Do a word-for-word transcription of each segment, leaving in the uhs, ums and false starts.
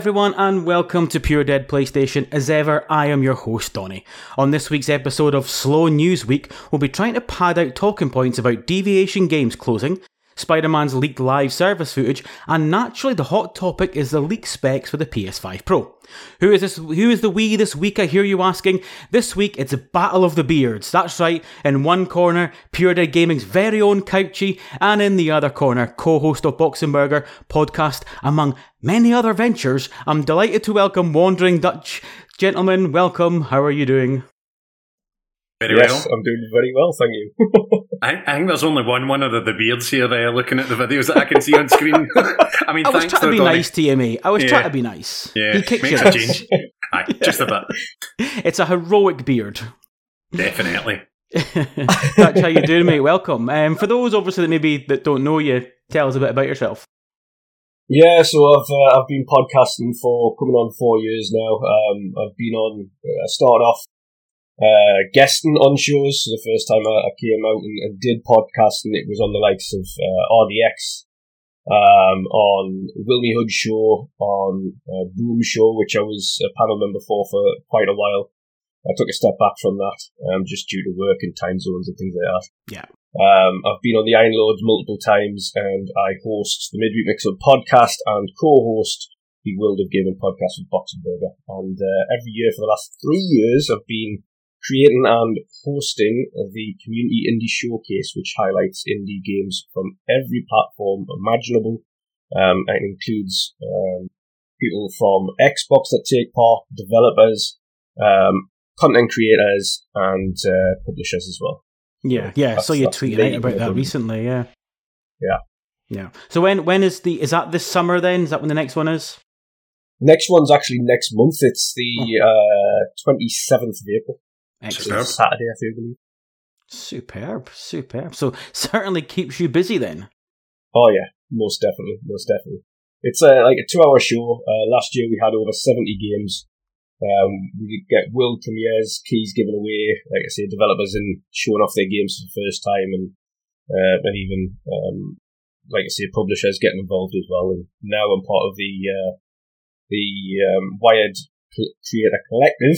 everyone, and welcome to Pure Dead PlayStation. As ever, I am your host, Donny. On this week's episode of Slow News Week, we'll be trying to pad out talking points about Deviation Games closing, Spider-Man's leaked live service footage, and naturally the hot topic is the leaked specs for the P S five Pro. Who is this? Who is the we this week, I hear you asking? This week it's a battle of the beards. That's right, in one corner, Pure Dead Gaming's very own Couchy, and in the other corner, co-host of Boxing Burger podcast, among many other ventures. I'm delighted to welcome Wandering Dutch. Gentlemen, welcome. How are you doing? Very yes, well. I'm doing very well, thank you. I, I think there's only one winner of the beards here uh, looking at the videos that I can see on screen. I mean, I was thanks trying to be Donny. nice to you, mate. I was Yeah. trying to be nice. Yeah, He kicks makes your a change. Aye, just a bit. It's a heroic beard. Definitely. Dutch, how you doing, mate? Welcome. Um, for those, obviously, that maybe that don't know you, tell us a bit about yourself. Yeah, so I've uh, I've been podcasting for coming on four years now. Um, I've been on. I uh, started off uh, guesting on shows. So the first time I, I came out and, and did podcasting, it was on the likes of uh, R D X, um, on Wilmy Hood show, on uh, Boom show, which I was a panel member for for quite a while. I took a step back from that, um, just due to work and time zones and things like that. Yeah. Um, I've been on the Iron Lords multiple times, and I host the Midweek Mix-Up podcast and co-host the World of Gaming podcast with Boxing Burger. And uh, every year for the last three years, I've been creating and hosting the Community Indie Showcase, which highlights indie games from every platform imaginable. Um, and it includes um, people from Xbox that take part, developers, um, content creators, and uh, publishers as well. Yeah, yeah. That's- So you that's tweeted me. out about that recently, yeah. Yeah. Yeah. So when when is the is that this summer then? Is that when the next one is? Next one's actually next month. It's the uh, twenty-seventh of April. Excellent. It's Saturday, I think, I believe. Superb, superb. So certainly keeps you busy then. Oh, yeah. Most definitely. Most definitely. It's uh, like a two-hour show. Uh, last year we had over seventy games. Um, we get world premieres, keys given away, like I say, developers and showing off their games for the first time, and uh, and even, um, like I say, publishers getting involved as well. And now I'm part of the uh, the um, Wired Creator Collective.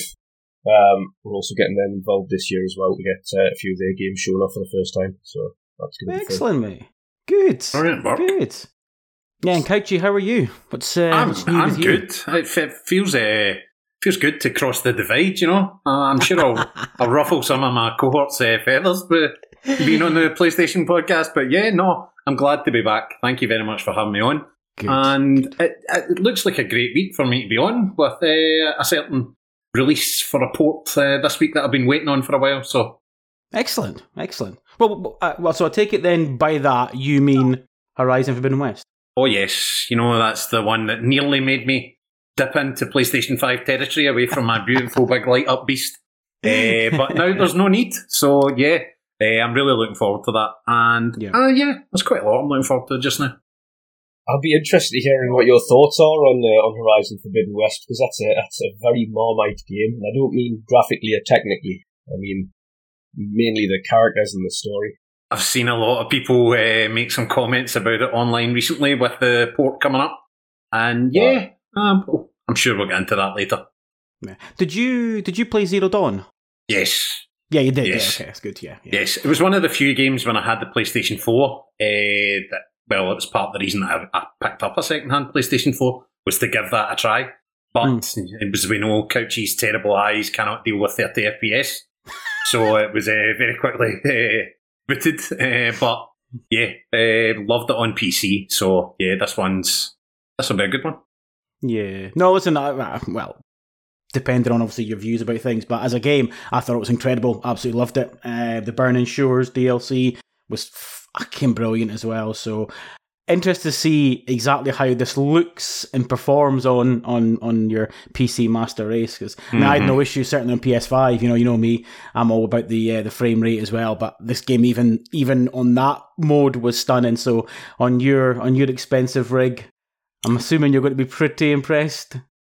Um, we're also getting them involved this year as well to get uh, a few of their games shown off for the first time. So that's going to be fun. Excellent, mate. Good. Brilliant work. Good. Yeah, and Couchy, how are you? What's uh, I'm, what's new I'm with you? good. It fe- feels uh, feels good to cross the divide, you know. Uh, I'm sure I'll, I'll ruffle some of my cohort's uh, feathers but being on the PlayStation podcast. But yeah, no, I'm glad to be back. Thank you very much for having me on. Good. And it, it looks like a great week for me to be on with uh, a certain release for a port uh, this week that I've been waiting on for a while. So Excellent, excellent. Well, uh, well, so I take it then by that you mean Horizon Forbidden West. Oh yes, you know, that's the one that nearly made me dip into PlayStation five territory away from my beautiful big light up beast. Uh, but now there's no need. So yeah, uh, I'm really looking forward to that. And Yeah. yeah. Uh, yeah, there's quite a lot I'm looking forward to just now. I'll be interested in hearing what your thoughts are on uh, on Horizon Forbidden West, because that's a that's a very Marmite game, and I don't mean graphically or technically. I mean mainly the characters and the story. I've seen a lot of people uh, make some comments about it online recently with the port coming up. And yeah, um, oh, I'm sure we'll get into that later. Yeah. Did you did you play Zero Dawn? Yes. Yeah, you did. Yes. Yeah, okay, that's good. Yeah, yeah. Yes, it was one of the few games when I had the PlayStation four uh, that, well, it was part of the reason that I, I picked up a second-hand PlayStation four was to give that a try. But Mm. it was, we know, Couchy's terrible eyes cannot deal with thirty F P S. So it was uh, very quickly uh, booted. Uh, but yeah, uh, loved it on P C. So yeah, this one's, this will be a good one. Yeah. No, listen, I, uh, well, depending on obviously your views about things, but as a game, I thought it was incredible. Absolutely loved it. Uh, the Burning Shores D L C was fucking brilliant as well. So interested to see exactly how this looks and performs on on, on your P C Master Race. Because mm-hmm. I had no issue certainly on P S five. You know, you know me, I'm all about the uh, the frame rate as well. But this game, even even on that mode, was stunning. So on your on your expensive rig, I'm assuming you're going to be pretty impressed.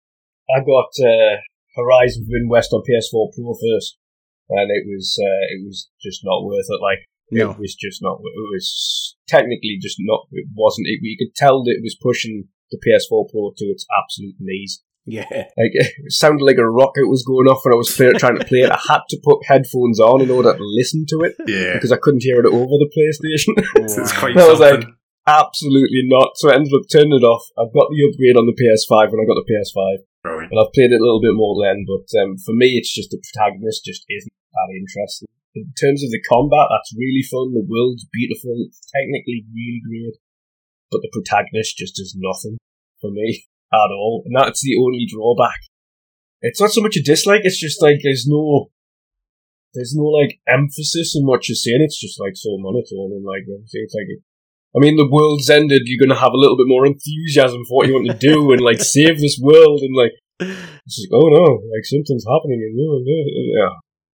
I got uh, Horizon Forbidden West on P S four Pro first, and it was uh, it was just not worth it. Like No. it was just not. It was technically just not. It wasn't. It, you could tell that it was pushing the P S four Pro to its absolute knees. Yeah. Like, it sounded like a rocket was going off when I was play- trying to play it. I had to put headphones on in order to listen to it. Yeah. Because I couldn't hear it over the PlayStation. So it's quite I was something. like, absolutely not. So I ended up turning it off. I've got the upgrade on the P S five when I got the P S five. Brilliant. And I've played it a little bit more then, but um, for me, it's just the protagonist just isn't that interesting. In terms of the combat, that's really fun. The world's beautiful. It's technically really great. But the protagonist just does nothing for me at all. And that's the only drawback. It's not so much a dislike, it's just like there's no there's no like emphasis on what you're saying. It's just like so monotone and like it's like I mean the world's ended, you're gonna have a little bit more enthusiasm for what you want to do and like save this world and like it's like, oh no, like something's happening and yeah.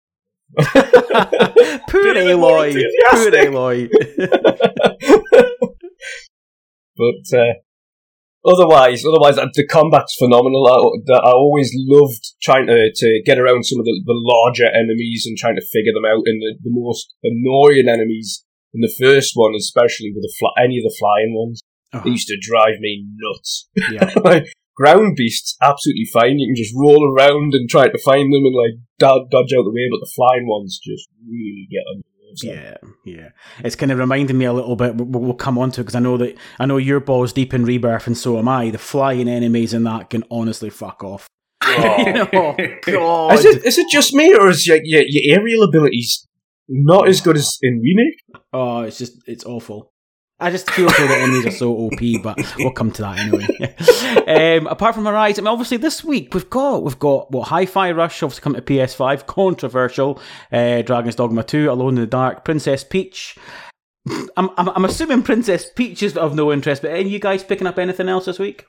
Poor Aloy. Poor Aloy. But uh Otherwise, otherwise, the combat's phenomenal. I, I always loved trying to, to get around some of the, the larger enemies and trying to figure them out. And the, the most annoying enemies in the first one, especially with the fly, any of the flying ones, uh-huh. They used to drive me nuts. Yeah. Like, ground beasts, absolutely fine. You can just roll around and try to find them and like dodge, dodge out the way, but the flying ones just really get on. Yeah, yeah. It's kind of reminding me a little bit. We'll, we'll come on to it because I know that I know you're balls deep in Rebirth, and so am I. The flying enemies in that can honestly fuck off. Oh, oh God! Is it is it just me, or is your, your your aerial abilities not as good as in Remake? Oh, it's just it's awful. I just feel so the enemies are so O P, but we'll come to that anyway. um, apart from Horizon, I mean, obviously this week we've got we've got what Hi-Fi Rush obviously come to P S five, controversial. Uh, Dragon's Dogma two, Alone in the Dark, Princess Peach. I'm I'm, I'm assuming Princess Peach is of no interest, but any of you guys picking up anything else this week?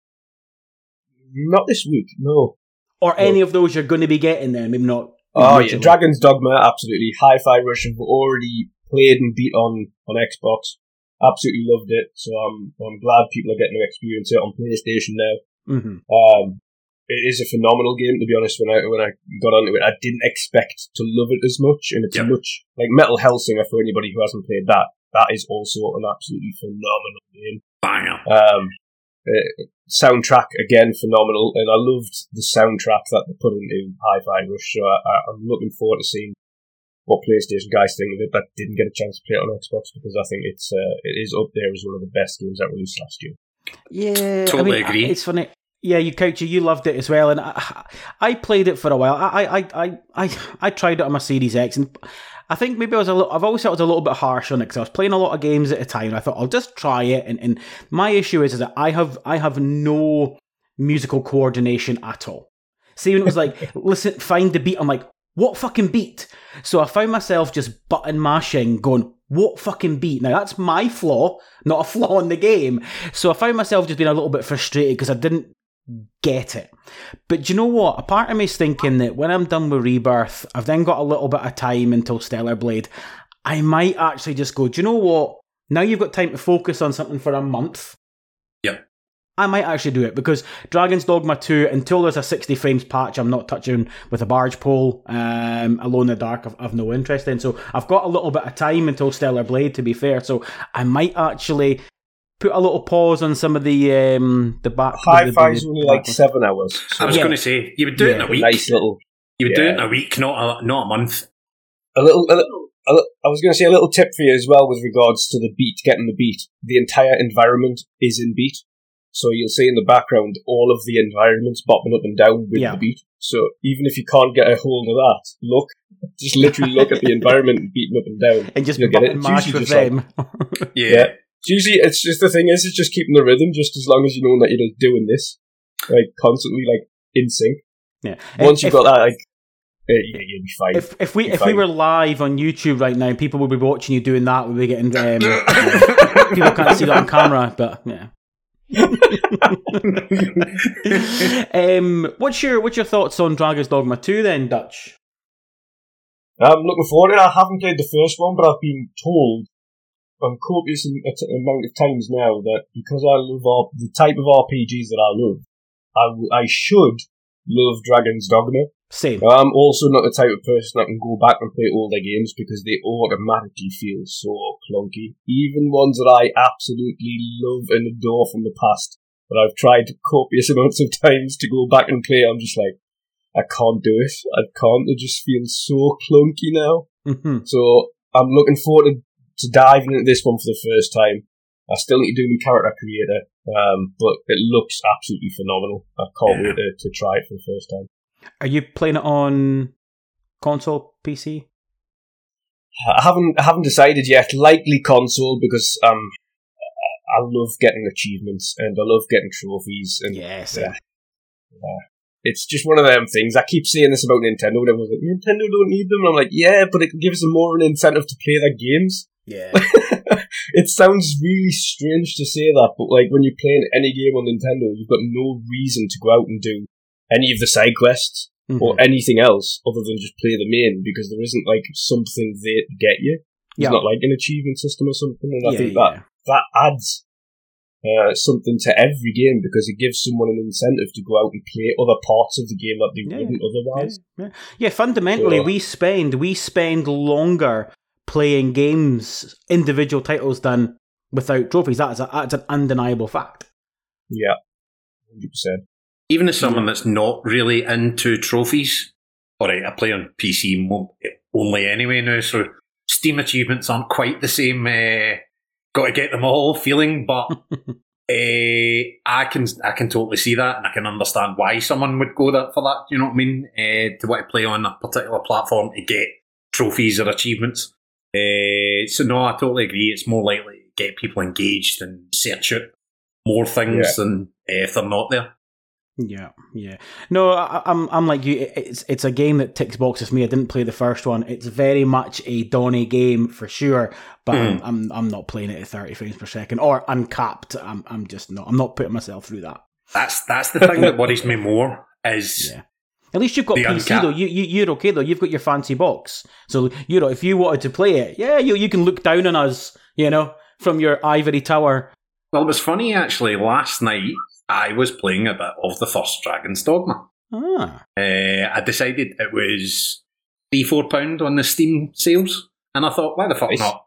Not this week, no. Or no. Any of those you're going to be getting then? Maybe not. Oh yeah, Dragon's Dogma, absolutely. Hi-Fi Rush I've already played and beat on on Xbox. Absolutely loved it, so I'm I'm glad people are getting to experience it on PlayStation now. Mm-hmm. Um, it is a phenomenal game, to be honest. When I when I got onto it, I didn't expect to love it as much, and it's yep. much like Metal Hellsinger for anybody who hasn't played that. That is also an absolutely phenomenal game. Bang! Um, uh, soundtrack again phenomenal, and I loved the soundtrack that they put into Hi-Fi Rush. So I, I, I'm looking forward to seeing what PlayStation guys think of it that didn't get a chance to play it on Xbox, because I think it's uh, it is up there as one of the best games that released last year. Yeah, totally I mean, agree. It's funny. Yeah, you Couchy, you loved it as well, and I, I played it for a while. I, I, I, I, I tried it on my Series X, and I think maybe I was a little. I've always felt I was a little bit harsh on it because I was playing a lot of games at a time. And I thought I'll just try it, and, and my issue is, is that I have I have no musical coordination at all. See, when it was like, listen, find the beat, I'm like, what fucking beat? So I found myself just button mashing, going, what fucking beat? Now that's my flaw, not a flaw in the game. So I found myself just being a little bit frustrated because I didn't get it. But do you know what? A part of me is thinking that when I'm done with Rebirth, I've then got a little bit of time until Stellar Blade. I might actually just go, do you know what? Now you've got time to focus on something for a month. Yep. I might actually do it because Dragon's Dogma two, until there's a sixty frames patch, I'm not touching with a barge pole. Um, Alone in the Dark, I've, I've no interest in. So I've got a little bit of time until Stellar Blade, to be fair. So I might actually put a little pause on some of the um, the back. Hi-Fi's only like seven hours. So I was yeah. going to say you would do yeah, it in a week. Nice little. You would yeah. do it in a week, not a not a month. A little. A little I was going to say a little tip for you as well with regards to the beat, getting the beat. The entire environment is in beat. So you'll see in the background all of the environments bopping up and down with yeah. the beat. So even if you can't get a hold of that, look, just literally look at the environment and beating up and down. And just you'll get it. Mash with them. Like, yeah. yeah. It's usually, it's just the thing is, it's just keeping the rhythm just as long as you know that you're just doing this. Like, constantly, like, in sync. Yeah. Once if, you've got that, like, yeah, you'll be fine. If if we you'll if fine. we were live on YouTube right now, people would be watching you doing that. We'd be getting um, yeah. people can't see that on camera, but yeah. um, what's your what's your thoughts on Dragon's Dogma two then, Dutch? I'm looking forward to it. I haven't played the first one, but I've been told on copious amount of times now that because I love R- the type of R P Gs that I love, I, w- I should love Dragon's Dogma. Same. I'm also not the type of person that can go back and play all their games because they automatically feel so clunky. Even ones that I absolutely love and adore from the past but I've tried copious amounts of times to go back and play. I'm just like, I can't do it. I can't. It just feels so clunky now. Mm-hmm. So I'm looking forward to, to diving into this one for the first time. I still need to do my character creator, um, but it looks absolutely phenomenal. I can't Yeah. wait to, to try it for the first time. Are you playing it on console, P C? I haven't I haven't decided yet. Likely console, because um I love getting achievements and I love getting trophies, and Yes. yeah, yeah. It's just one of them things. I keep saying this about Nintendo. Everyone's like, Nintendo don't need them. And I'm like, yeah, but it gives them more of an incentive to play their games. Yeah. It sounds really strange to say that, but like when you're playing any game on Nintendo, you've got no reason to go out and do any of the side quests Mm-hmm. or anything else other than just play the main, because there isn't like something there to get you. It's Yeah. not like an achievement system or something, and I Yeah, think yeah. that that adds uh, something to every game, because it gives someone an incentive to go out and play other parts of the game that they Yeah, wouldn't otherwise. Yeah, yeah. Fundamentally, So- we spend we spend longer playing games, individual titles, than without trophies. That is a, that's an undeniable fact. Yeah, one hundred percent. Even as someone that's not really into trophies, alright, I play on P C mo- only anyway now, so Steam achievements aren't quite the same, uh, got to get them all feeling, but uh, I can I can totally see that, and I can understand why someone would go that for that, you know what I mean, uh, to want to play on a particular platform to get trophies or achievements. Uh, so no, I totally agree, it's more likely to get people engaged and search out more things Yeah. than uh, if they're not there. Yeah, yeah. No, I, I'm I'm like you. It's it's a game that ticks boxes for me. I didn't play the first one. It's very much a Donny game for sure, but Mm. I'm, I'm I'm not playing it at thirty frames per second or uncapped. I'm I'm just not. I'm not putting myself through that. That's that's the thing that worries me more is Yeah. At least you've got The P C uncapped. though. You, you you're okay though. You've got your fancy box. So you know if you wanted to play it, yeah, you you can look down on us, you know, from your ivory tower. well, it was funny actually. Last night I was playing a bit of the first Dragon's Dogma. Ah, Uh, I decided it was three four pound on the Steam sales, and I thought, why the fuck Nice. not?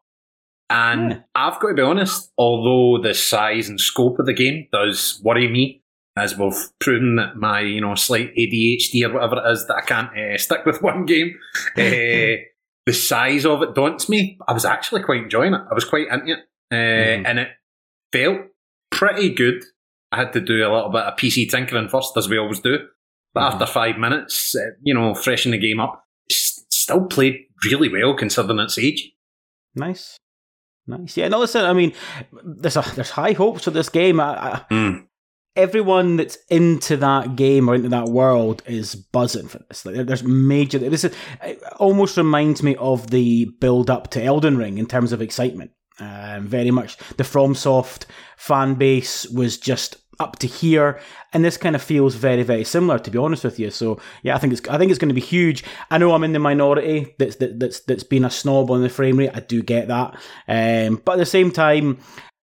And Yeah. I've got to be honest, although the size and scope of the game does worry me, as we've proven that my you know slight A D H D or whatever it is that I can't uh, stick with one game. Uh, the size of it daunts me. I was actually quite enjoying it. I was quite into it, uh, Mhm. and it felt pretty good. I had to do a little bit of P C tinkering first, as we always do. But Mhm. after five minutes, uh, you know, freshen the game up, it's still played really well considering its age. nice, nice. Yeah, no, listen. I mean, there's a, there's high hopes for this game. I, I, Mm. everyone that's into that game or into that world is buzzing for this. Like, there- there's major. This is it almost reminds me of the build up to Elden Ring in terms of excitement. Um, very much the FromSoft fan base was just up to here, and this kind of feels very, very similar, to be honest with you. So yeah, I think it's I think it's going to be huge. I know I'm in the minority that's that, that's that's been a snob on the frame rate. I do get that, um, but at the same time,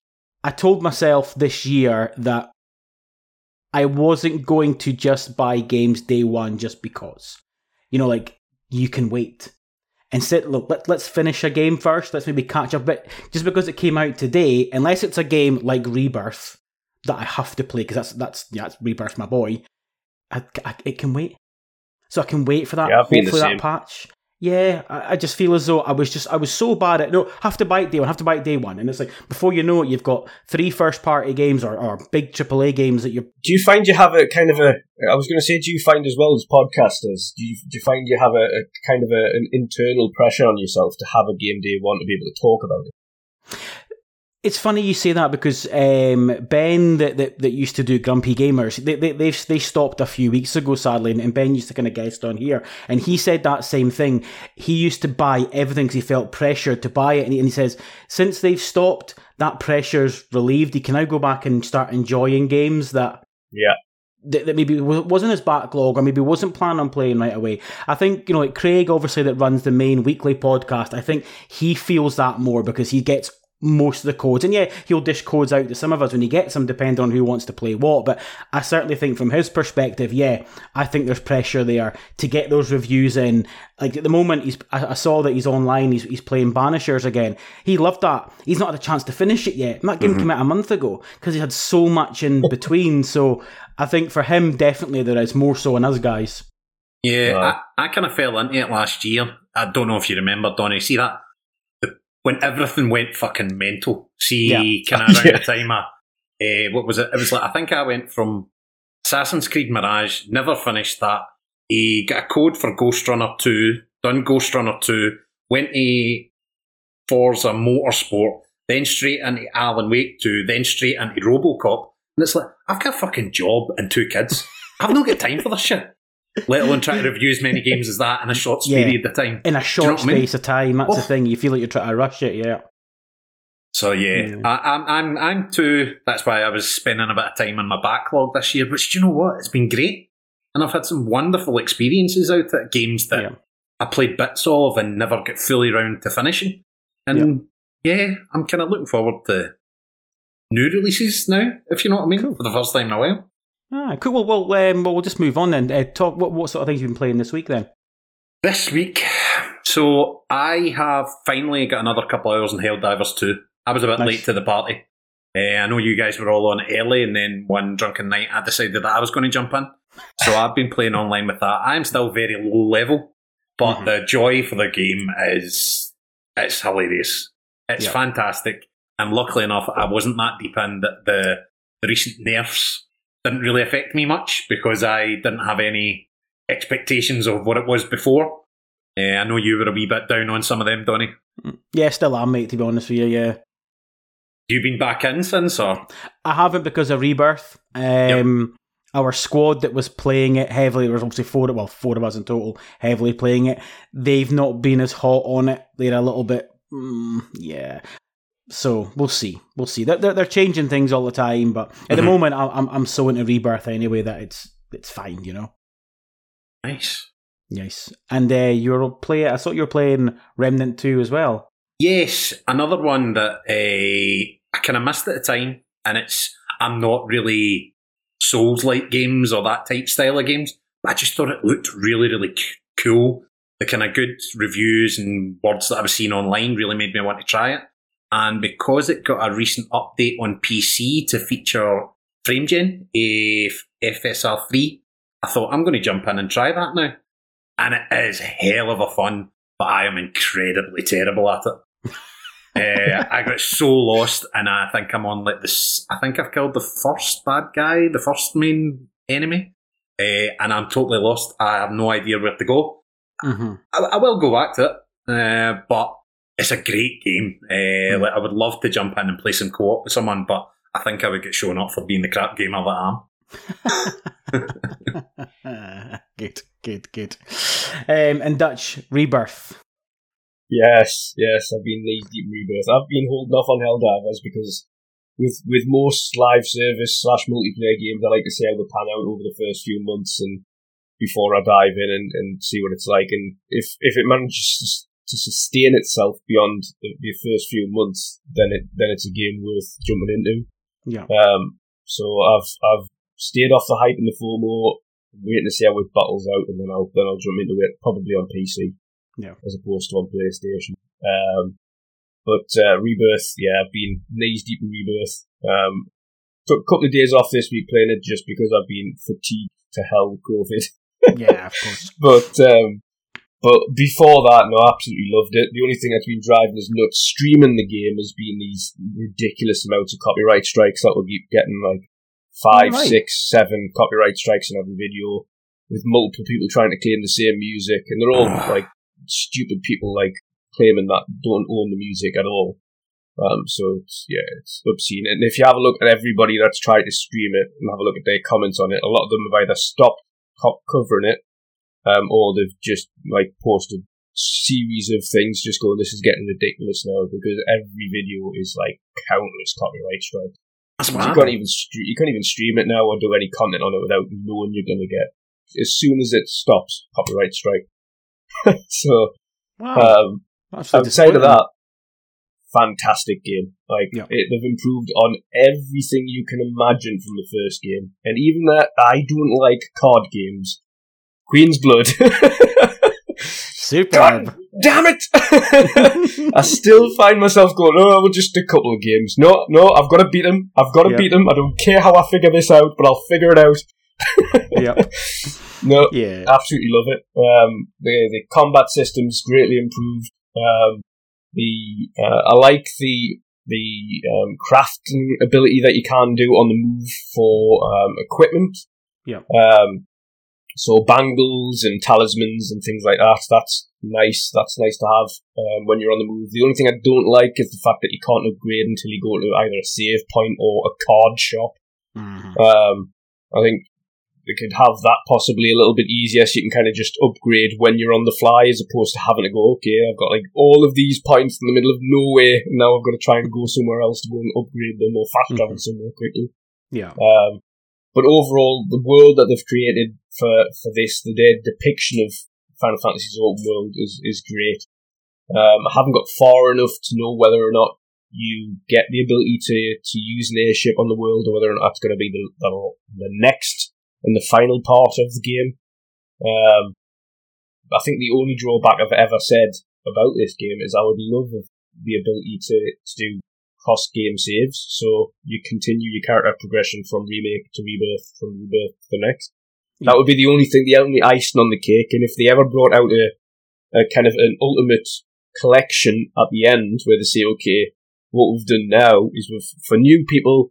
I told myself this year that I wasn't going to just buy games day one just because, you know, like you can wait. Instead, look, let, let's finish a game first. Let's maybe catch up. But just because it came out today, unless it's a game like Rebirth that I have to play, because that's that's yeah, it's Rebirth, my boy. I, I, it can wait, so I can wait for that. Yeah, I've been the hopefully same. that patch. Yeah, I, I just feel as though I was just I was so bad at no have to buy it day one, have to buy it day one, and it's like before you know it, you've got three first party games or, or big triple A games that you're. Do you find you have a kind of a? I was going to say, do you find as well as podcasters, do you do you find you have a, a kind of a, an internal pressure on yourself to have a game day one to be able to talk about it? It's funny you say that because um, Ben, that, that that used to do Grumpy Gamers, they they they they stopped a few weeks ago, sadly, and, and Ben used to kind of guest on here, and he said that same thing. He used to buy everything because he felt pressured to buy it, and he, and he says since they've stopped, that pressure's relieved. He can now go back and start enjoying games that Yeah. that, that maybe wasn't his backlog or maybe wasn't planning on playing right away. I think, you know, like Craig, obviously, that runs the main weekly podcast, I think he feels that more because he gets most of the codes. And yeah, he'll dish codes out to some of us when he gets them, depending on who wants to play what. But I certainly think from his perspective, yeah, I think there's pressure there to get those reviews in. Like at the moment, he's I, I saw that he's online, he's, he's playing Banishers again. He loved that. He's not had a chance to finish it yet. That game mm-hmm. came out a month ago because he had so much in between. So I think for him, definitely there is more so than us guys. Yeah, wow. I, I kind of fell into it last year. I don't know if you remember, Donnie. See that? When everything went fucking mental. See, yeah. kind of around yeah. the time of, uh, what was it? It was like, I think I went from Assassin's Creed Mirage, never finished that. He got a code for Ghost Runner two, done Ghost Runner two, went to Forza Motorsport, then straight into Alan Wake two, then straight into Robocop. And it's like, I've got a fucking job and two kids. I've not got time for this shit. Let alone trying to review as many games as that in a short yeah. period of time. In a short space I mean? of time, that's oh. the thing. You feel like you're trying to rush it, yeah. So yeah, mm. I, I'm I'm I'm too. That's why I was spending a bit of time on my backlog this year. But do you know what? It's been great, and I've had some wonderful experiences out at games that yeah. I played bits of and never get fully round to finishing. And yeah, yeah I'm kind of looking forward to new releases now, if you know what I mean, cool. for the first time in a while. Ah, cool. Well, well, um, well, we'll just move on then. Uh, talk. What, what sort of things you've been playing this week then? This week, so I have finally got another couple of hours in Helldivers two. I was a bit nice. late to the party. Uh, I know you guys were all on early, and then one drunken night, I decided that I was going to jump in. So I've been playing online with that. I'm still very low level, but mm-hmm. the joy for the game is it's hilarious. It's yep. fantastic. And luckily enough, I wasn't that deep in that the the recent nerfs didn't really affect me much because I didn't have any expectations of what it was before. Uh, I know you were a wee bit down on some of them, Donnie. Yeah, still am, mate, to be honest with you, yeah. You been back in since, or? I haven't because of Rebirth. Um, yep. Our squad that was playing it heavily, there was obviously four, well, four of us in total, heavily playing it. They've not been as hot on it. They're a little bit, mm, yeah. So we'll see, we'll see. They're, they're changing things all the time, but at mm-hmm. the moment, I'm I'm so into Rebirth anyway that it's it's fine, you know. Nice, nice. And uh, you're play. I thought you were playing Remnant two as well. Yes, another one that uh, I kind of missed at the time, and it's I'm not really Souls-like games or that type style of games, but I just thought it looked really, really c- cool. The kind of good reviews and words that I was seeing online really made me want to try it. And because it got a recent update on P C to feature FrameGen, F S R three, I thought I'm going to jump in and try that now. And it is hell of a fun, but I am incredibly terrible at it. uh, I got so lost, and I think I'm on like this. I think I've killed the first bad guy, the first main enemy, uh, and I'm totally lost. I have no idea where to go. Mm-hmm. I, I will go back to it, uh, but it's a great game. Uh, mm. like, I would love to jump in and play some co-op with someone, but I think I would get shown up for being the crap gamer that I am. Good, good, good. Um, and Dutch, Rebirth. Yes, yes, I've been knee deep in Rebirth. I've been holding off on Helldivers because with with most live service slash multiplayer games, I like to see how they pan out over the first few months and before I dive in and, and see what it's like. And if, if it manages to sustain itself beyond the, the first few months, then it then it's a game worth jumping into. Yeah. Um. So I've I've stayed off the hype and the FOMO, waiting to see how it battles out, and then I'll then I'll jump into it probably on P C. Yeah. As opposed to on PlayStation. Um. But uh, Rebirth, yeah, I've been knees deep in Rebirth. Um. Took a couple of days off this week playing it just because I've been fatigued to hell with COVID. Yeah, of course. But um. But before that, no, I absolutely loved it. The only thing that's been driving us nuts streaming the game has been these ridiculous amounts of copyright strikes that we'll keep getting, like five, oh, right. six, seven copyright strikes in every video, with multiple people trying to claim the same music, and they're all like stupid people like claiming that don't own the music at all. Um, so it's, yeah, it's obscene. And if you have a look at everybody that's tried to stream it and have a look at their comments on it, a lot of them have either stopped co- covering it. Um, or they've just like posted series of things just going, this is getting ridiculous now, because every video is like countless copyright strikes. That's you can't even stre- you can't even stream it now or do any content on it without knowing you're going to get, as soon as it stops, copyright strike. So, wow. um, outside of that, fantastic game. Like yeah. it, they've improved on everything you can imagine from the first game, and even that I don't like card games. Queen's Blood. Super. God damn it! I still find myself going, oh, we're just a couple of games. No, no, I've got to beat them. I've got to yep. beat them. I don't care how I figure this out, but I'll figure it out. Yep. No, yeah. absolutely love it. Um, the the combat system's greatly improved. Um, the uh, I like the the um, crafting ability that you can do on the move for um, equipment. Yeah. Um, so bangles and talismans and things like that. That's nice. That's nice to have um, when you're on the move. The only thing I don't like is the fact that you can't upgrade until you go to either a save point or a card shop. Mm-hmm. Um, I think they could have that possibly a little bit easier, so you can kind of just upgrade when you're on the fly, as opposed to having to go, okay, I've got like all of these points in the middle of nowhere, and now I've got to try and go somewhere else to go and upgrade them or fast travel mm-hmm. somewhere quickly. Yeah. Um, but overall, the world that they've created for, for this, the their depiction of Final Fantasy's open world is, is great. Um, I haven't got far enough to know whether or not you get the ability to, to use an airship on the world, or whether or not that's going to be the, the, the next and the final part of the game. Um, I think the only drawback I've ever said about this game is I would love the ability to, to do cross-game saves, so you continue your character progression from remake to rebirth, from rebirth to next. Yeah. That would be the only thing, the only icing on the cake, and if they ever brought out a, a kind of an ultimate collection at the end, where they say, okay, what we've done now is we've, for new people,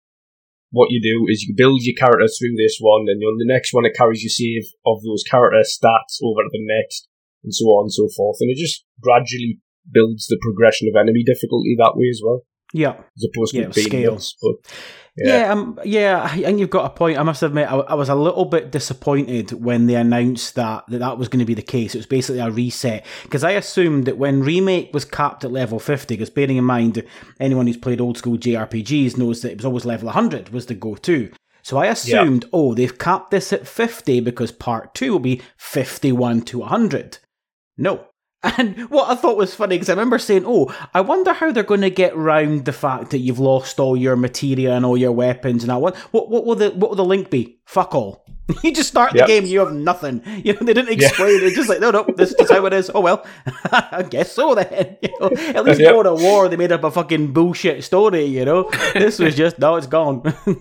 what you do is you build your character through this one, and on the next one it carries your save of those character stats over to the next, and so on and so forth. And it just gradually builds the progression of enemy difficulty that way as well. Yeah. As opposed to yeah, being scales. But, yeah, yeah, um, yeah, I think you've got a point. I must admit, I, I was a little bit disappointed when they announced that that, that was going to be the case. It was basically a reset, because I assumed that when Remake was capped at level fifty, because bearing in mind, anyone who's played old school J R P Gs knows that it was always level one hundred was the go-to. So I assumed, yeah. oh, they've capped this at fifty because part two will be fifty-one to one hundred. No. And what I thought was funny, because I remember saying, oh, I wonder how they're going to get round the fact that you've lost all your materia and all your weapons and that. What, what, what will the what will the link be? Fuck all. You just start the yep. game, you have nothing. You know, they didn't explain yeah. it. Just like, no, no, this is how it is. Oh, well, I guess so then. You know, at least yep. God of War, they made up a fucking bullshit story, you know. This was just, no, it's gone.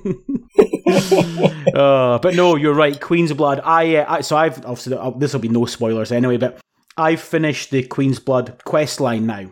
uh, but no, you're right. Queen's Blood. I, uh, I So I've, obviously, this will be no spoilers anyway, but I've finished the Queen's Blood quest line now,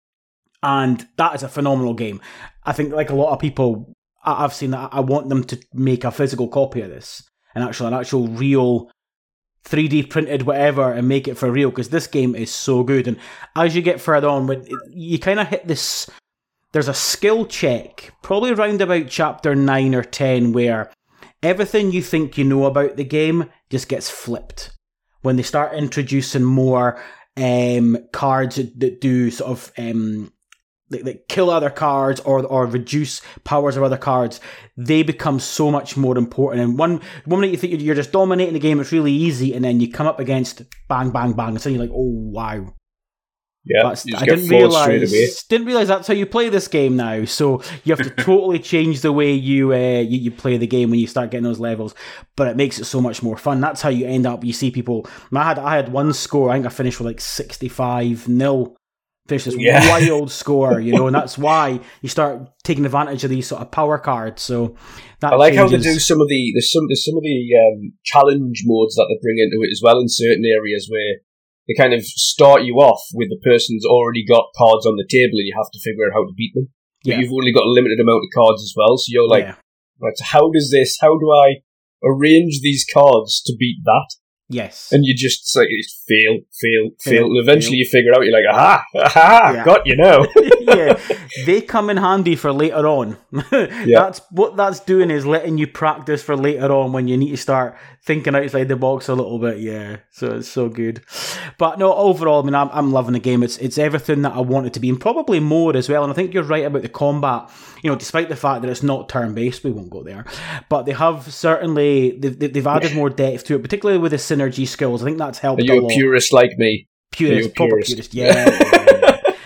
and that is a phenomenal game. I think, like a lot of people, I've seen that I want them to make a physical copy of this, and actually an actual real three D printed whatever, and make it for real, because this game is so good. And as you get further on, when you kind of hit this, there's a skill check, probably around about chapter nine or ten, where everything you think you know about the game just gets flipped. When they start introducing more um, cards that do sort of um, that, that kill other cards or or reduce powers of other cards, they become so much more important. And one one minute you think you're just dominating the game, it's really easy, and then you come up against bang, bang, bang, and suddenly you're like, oh wow. Yeah, that's, I didn't realize. Didn't realize that's how you play this game now. So you have to totally change the way you, uh, you you play the game when you start getting those levels. But it makes it so much more fun. That's how you end up. You see people. I had I had one score. I think I finished with like sixty-five nil. Finished this yeah. wild score, you know, and that's why you start taking advantage of these sort of power cards. So that I like changes. how they do some of the there's some there's some of the um, challenge modes that they bring into it as well in certain areas where they kind of start you off with the person's already got cards on the table and you have to figure out how to beat them. But yeah. you've only got a limited amount of cards as well, so you're like, yeah. right, so how does this, how do I arrange these cards to beat that? Yes. And you just like, fail, fail, fail, and eventually fail. You figure out, you're like, aha, aha, yeah. got you now. Yeah, they come in handy for later on. yeah. That's what that's doing, is letting you practice for later on when you need to start thinking outside the box a little bit. Yeah, so it's so good. But no, overall, I mean, I'm, I'm loving the game. It's it's everything that I want it to be, and probably more as well. And I think you're right about the combat. You know, despite the fact that it's not turn-based, we won't go there. But they have certainly they've, they've added more depth to it, particularly with the synergy skills. I think that's helped. Are you a, a purist like me? Purist, a proper purist? purist. Yeah. yeah, yeah.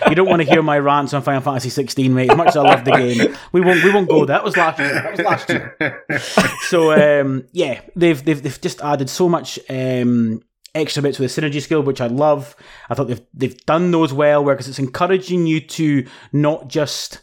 you don't want to hear my rants on Final Fantasy sixteen, mate. As much as I love the game, we won't we won't go there. That was last year. That was last year. So um, yeah, they've they've they've just added so much um, extra bits with the synergy skill, which I love. I thought they've they've done those well, where because it's encouraging you to not just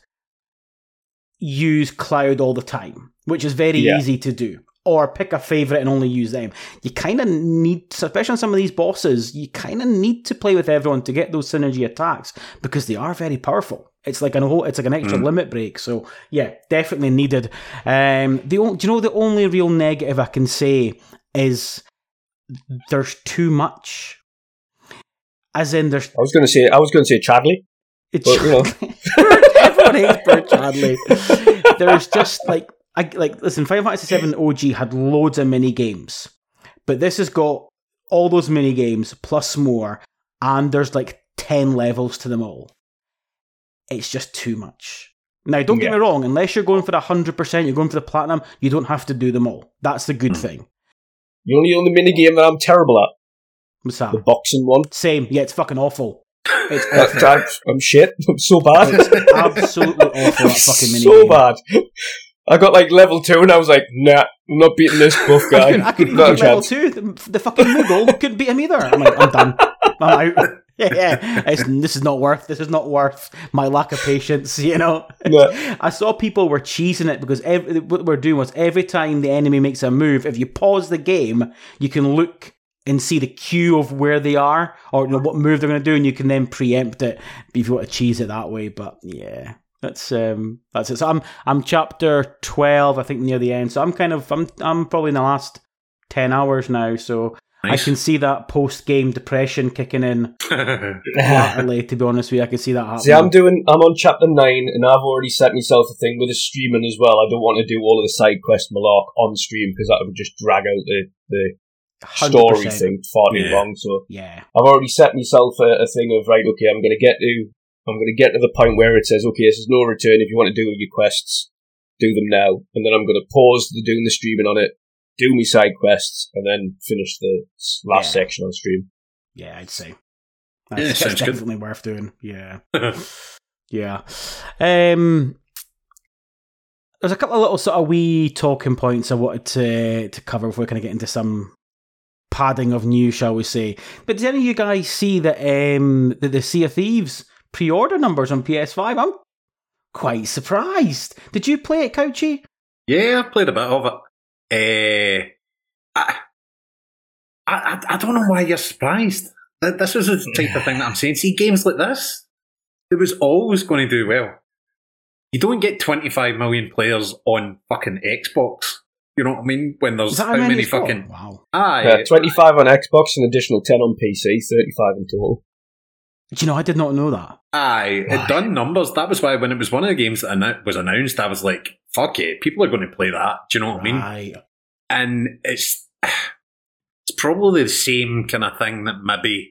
use Cloud all the time, which is very yeah. easy to do. Or pick a favourite and only use them. You kind of need, especially on some of these bosses, you kind of need to play with everyone to get those synergy attacks because they are very powerful. It's like an whole, it's like an extra mm. limit break. So yeah, definitely needed. Um, the do you know the only real negative I can say is there's too much. As in, there's. I was going to say, I was going to say Chadley. It's but, you know. Everyone hates Bert Chadley. There's just like. I, like, listen, Final Fantasy seven O G had loads of mini games, but this has got all those mini games plus more, and there's like ten levels to them all. It's just too much. Now, don't yeah. get me wrong, unless you're going for the one hundred percent, you're going for the platinum, you don't have to do them all. That's the good thing. The only only mini game that I'm terrible at. What's that? The boxing one. Same. Yeah, it's fucking awful. It's awful. I'm shit. I'm so bad. It's absolutely awful, that fucking mini so game. So bad. I got like level two and I was like, nah, I'm not beating this buff guy. I couldn't, I couldn't even beat level two. The, the fucking Moogle couldn't beat him either. I'm like, I'm done. I'm out. Yeah, yeah. It's, this is not worth. This is not worth my lack of patience. You know. Yeah. I saw people were cheesing it because every, what we're doing was every time the enemy makes a move, if you pause the game, you can look and see the queue of where they are or you know, what move they're going to do, and you can then preempt it if you want to cheese it that way. But yeah. That's um that's it. So I'm I'm chapter twelve, I think, near the end. So I'm kind of I'm I'm probably in the last ten hours now. So nice. I can see that post game depression kicking in latterly. To be honest with you, I can see that happening. See, I'm doing I'm on chapter nine, and I've already set myself a thing with the streaming as well. I don't want to do all of the side quest malark on stream because that would just drag out the the story one hundred percent thing far too yeah. long. So yeah, I've already set myself a, a thing of right. Okay, I'm going to get to. I'm going to get to the point where it says, okay, this is no return. If you want to do your quests, do them now. And then I'm going to pause the doing the streaming on it, do my side quests, and then finish the last yeah. section on stream. Yeah, I'd say. That's, yeah, that's definitely good. Worth doing. Yeah. yeah. Um, there's a couple of little sort of wee talking points I wanted to, to cover before we kind of get into some padding of news, shall we say. But did any of you guys see that um, the, the Sea of Thieves pre-order numbers on P S five? I'm quite surprised. Did you play it, Couchy? Yeah, I played a bit of it. Uh, I, I, I don't know why you're surprised. This is the type of thing that I'm saying. See, games like this, it was always going to do well. You don't get twenty-five million players on fucking Xbox. You know what I mean? When there's how many fucking... Wow. Aye. Yeah, twenty-five on Xbox, an additional ten on P C, thirty-five in total. Do you know, I did not know that. Aye, it done numbers. That was why when it was one of the games that was announced, I was like, fuck it, people are going to play that. Do you know what right. I mean? And it's it's probably the same kind of thing that maybe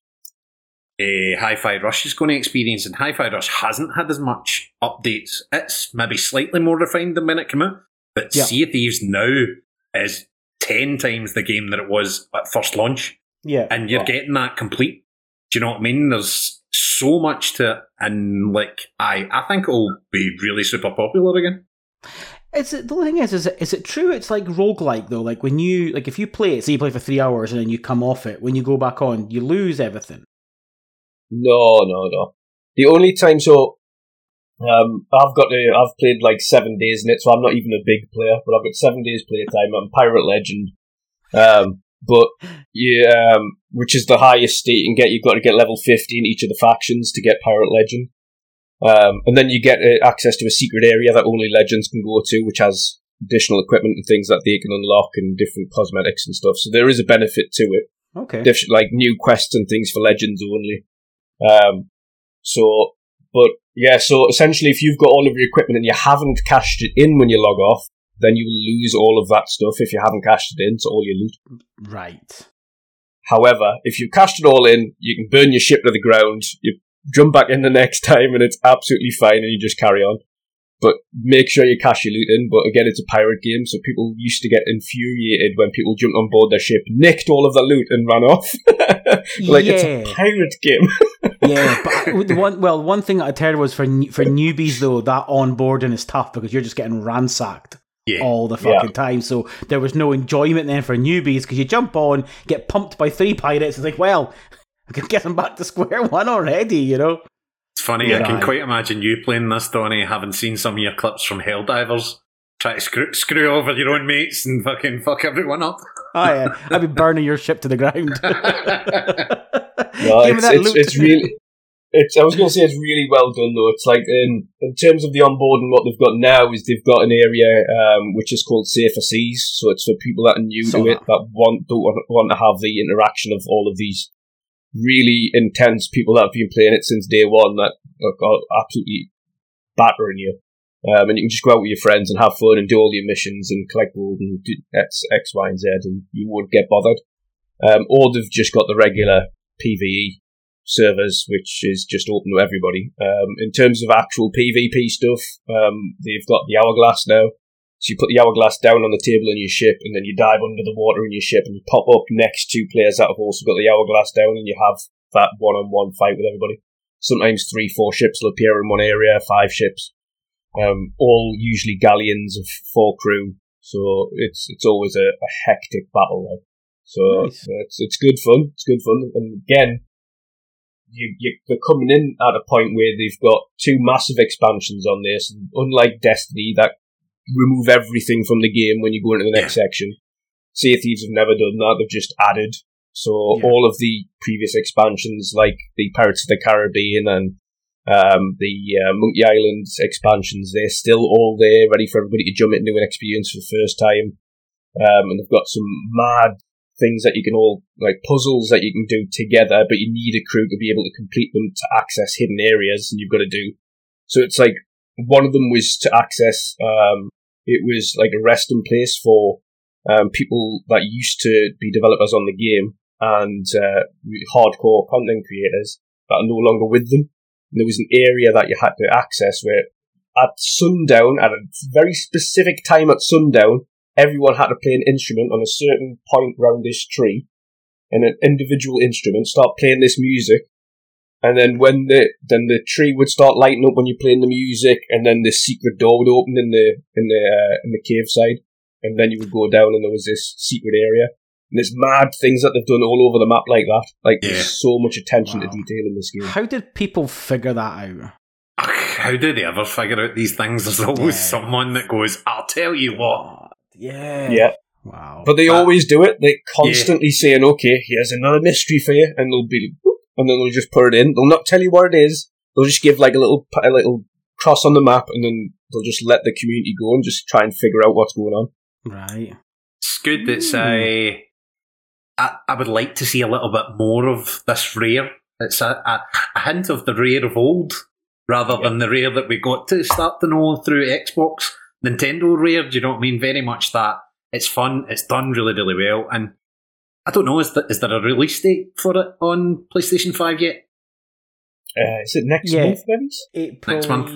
uh, Hi-Fi Rush is going to experience, and Hi-Fi Rush hasn't had as much updates. It's maybe slightly more refined than when it came out, but yep. Sea of Thieves now is ten times the game that it was at first launch. Yeah, and you're wow. getting that complete. Do you know what I mean? There's so much to it, and like, I, I think it'll be really super popular again. Is it, the thing is, is it, is it true it's like roguelike though? Like when you, like if you play it, say you play for three hours and then you come off it, when you go back on, you lose everything? No, no, no. The only time, so, um, I've got to, I've played like seven days in it, so I'm not even a big player, but I've got seven days playtime. I'm Pirate Legend. Um, But yeah, um, which is the highest state you can get. You've got to get level fifty in each of the factions to get Pirate Legend, um, and then you get uh, access to a secret area that only legends can go to, which has additional equipment and things that they can unlock and different cosmetics and stuff. So there is a benefit to it. Okay, Diff- like new quests and things for legends only. Um, so, but yeah, so essentially, if you've got all of your equipment and you haven't cashed it in when you log off, then you will lose all of that stuff if you haven't cashed it in, so all your loot. Right. However, if you've cashed it all in, you can burn your ship to the ground, you jump back in the next time, and it's absolutely fine, and you just carry on. but make sure you cash your loot in. But again, it's a pirate game, so people used to get infuriated when people jumped on board their ship, nicked all of the loot, and ran off. Like, yeah. it's a pirate game. Yeah, but the one, well, one thing that I heard was for for newbies, though, that onboarding is tough because you're just getting ransacked yeah. all the fucking Yeah. time. So there was no enjoyment then for newbies because you jump on, get pumped by three pirates, it's like, well, I can get them back to square one already, you know? It's funny, Yeah. I can quite imagine you playing this, Donnie, having seen some of your clips from Helldivers. Try to screw, screw over your own mates and fucking fuck everyone up. Oh, yeah. I'd be burning your ship to the ground. No, Give me it's, that it's, loot. it's really. It's. I was going to say it's really well done though. It's like in in terms of the onboarding, what they've got now is they've got an area um, which is called Safer Seas. So it's for people that are new So- to it that want don't want, want to have the interaction of all of these really intense people that have been playing it since day one that are are absolutely battering you. Um, and you can just go out with your friends and have fun and do all your missions and collect gold and do X, X, Y, and Z, and you won't get bothered. Um, or they've just got the regular PvE servers, which is just open to everybody. Um, in terms of actual PvP stuff, um, they've got the hourglass now. So you put the hourglass down on the table in your ship, and then you dive under the water in your ship, and you pop up next to players that have also got the hourglass down, and you have that one-on-one fight with everybody. Sometimes three, four ships will appear in one area, five ships. Um, all usually galleons of four crew, so it's it's always a, a hectic battle. Like. So Nice. it's it's good fun. It's good fun, and again, you, you they're coming in at a point where they've got two massive expansions on this. Unlike Destiny, that remove everything from the game when you go into the next section. Sea of Thieves have never done that. They've just added. So Yeah. all of the previous expansions, like the Pirates of the Caribbean and Um, the uh, Monkey Island expansions, they're still all there, ready for everybody to jump into an experience for the first time. Um, and they've got some mad things that you can all, like puzzles that you can do together, but you need a crew to be able to complete them to access hidden areas, and you've got to do. So it's like, one of them was to access, um, it was like a resting place for um, people that used to be developers on the game and uh, hardcore content creators that are no longer with them. There was an area that you had to access where at sundown, at a very specific time at sundown, everyone had to play an instrument on a certain point round this tree, and an individual instrument, start playing this music, and then when the then the tree would start lighting up when you're playing the music, and then the secret door would open in the in the uh, in the cave side, and then you would go down and there was this secret area. And there's mad things that they've done all over the map like that. Like, Yeah. there's so much attention Wow. to detail in this game. How did people figure that out? How do they ever figure out these things? There's always Yeah. someone that goes, I'll tell you what. Yeah. Yeah. Wow. But they But- always do it. They're constantly saying, okay, here's another mystery for you. And they'll be, like, and then they'll just put it in. They'll not tell you what it is. They'll just give like a little, a little cross on the map, and then they'll just let the community go and just try and figure out what's going on. Right. It's good that it's, Mm. uh, I, I would like to see a little bit more of this Rare. It's a, a, a hint of the Rare of old, rather Yeah. than the Rare that we got to start to know through Xbox. Nintendo Rare, do you know what I mean? Very much that. It's fun, it's done really, really well, and I don't know, is, the, is there a release date for it on PlayStation five yet? Uh, is it next Yeah. month, maybe? April. Next month.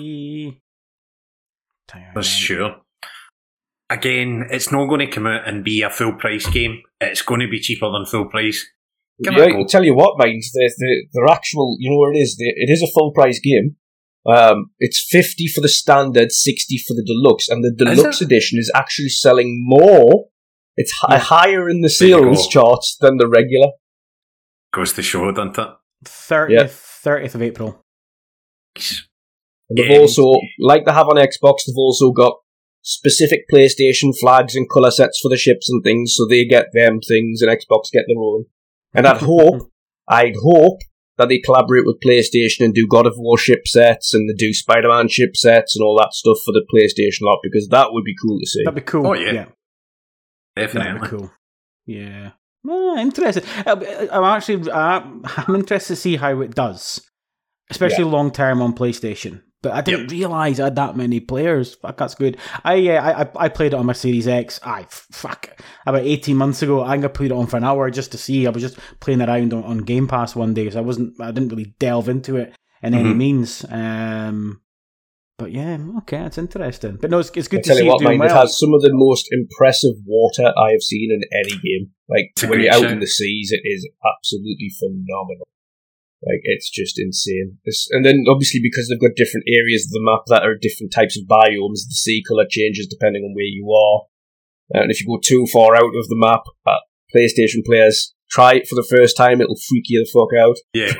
Tell you That's right. sure. Again, it's not going to come out and be a full price game. It's going to be cheaper than full price. Give it Yeah, a go. I'll tell you what, mind, the, the, their actual, you know what it is? The, it is a full price game. Um, it's fifty for the standard, sixty for the deluxe, and the deluxe it? edition is actually selling more. It's hi- Yeah. higher in the There you sales go. charts than the regular. Goes to show, doesn't it? thirtieth, Yeah. thirtieth of April. And they've Yeah. also, like they have on Xbox, they've also got specific PlayStation flags and colour sets for the ships and things, so they get them things and Xbox get their own. And I'd hope, I'd hope that they collaborate with PlayStation and do God of War ship sets and they do Spider-Man ship sets and all that stuff for the PlayStation lot, because that would be cool to see. That'd be cool. Oh, yeah. yeah. That'd Definitely. be cool. Yeah. Oh, interesting. Uh, I'm actually I'm I'm interested to see how it does, especially long term on PlayStation. But I didn't Yep. realise I had that many players. Fuck, that's good. I uh, I I- I played it on my Series X. I fuck about eighteen months ago. I think I played it on for an hour just to see. I was just playing around on, on Game Pass one day, so I wasn't. I didn't really delve into it in any Mhm. means. Um, But yeah, okay, that's interesting. But no, it's, it's good I to tell see you what, it doing mate, well. it has some of the most impressive water I have seen in any game. Like, It's a when great you're out show. in the seas, it is absolutely phenomenal. Like, it's just insane. It's, and then, obviously, because they've got different areas of the map that are different types of biomes, the sea colour changes depending on where you are. And if you go too far out of the map, uh, PlayStation players, try it for the first time, it'll freak you the fuck out. Yeah.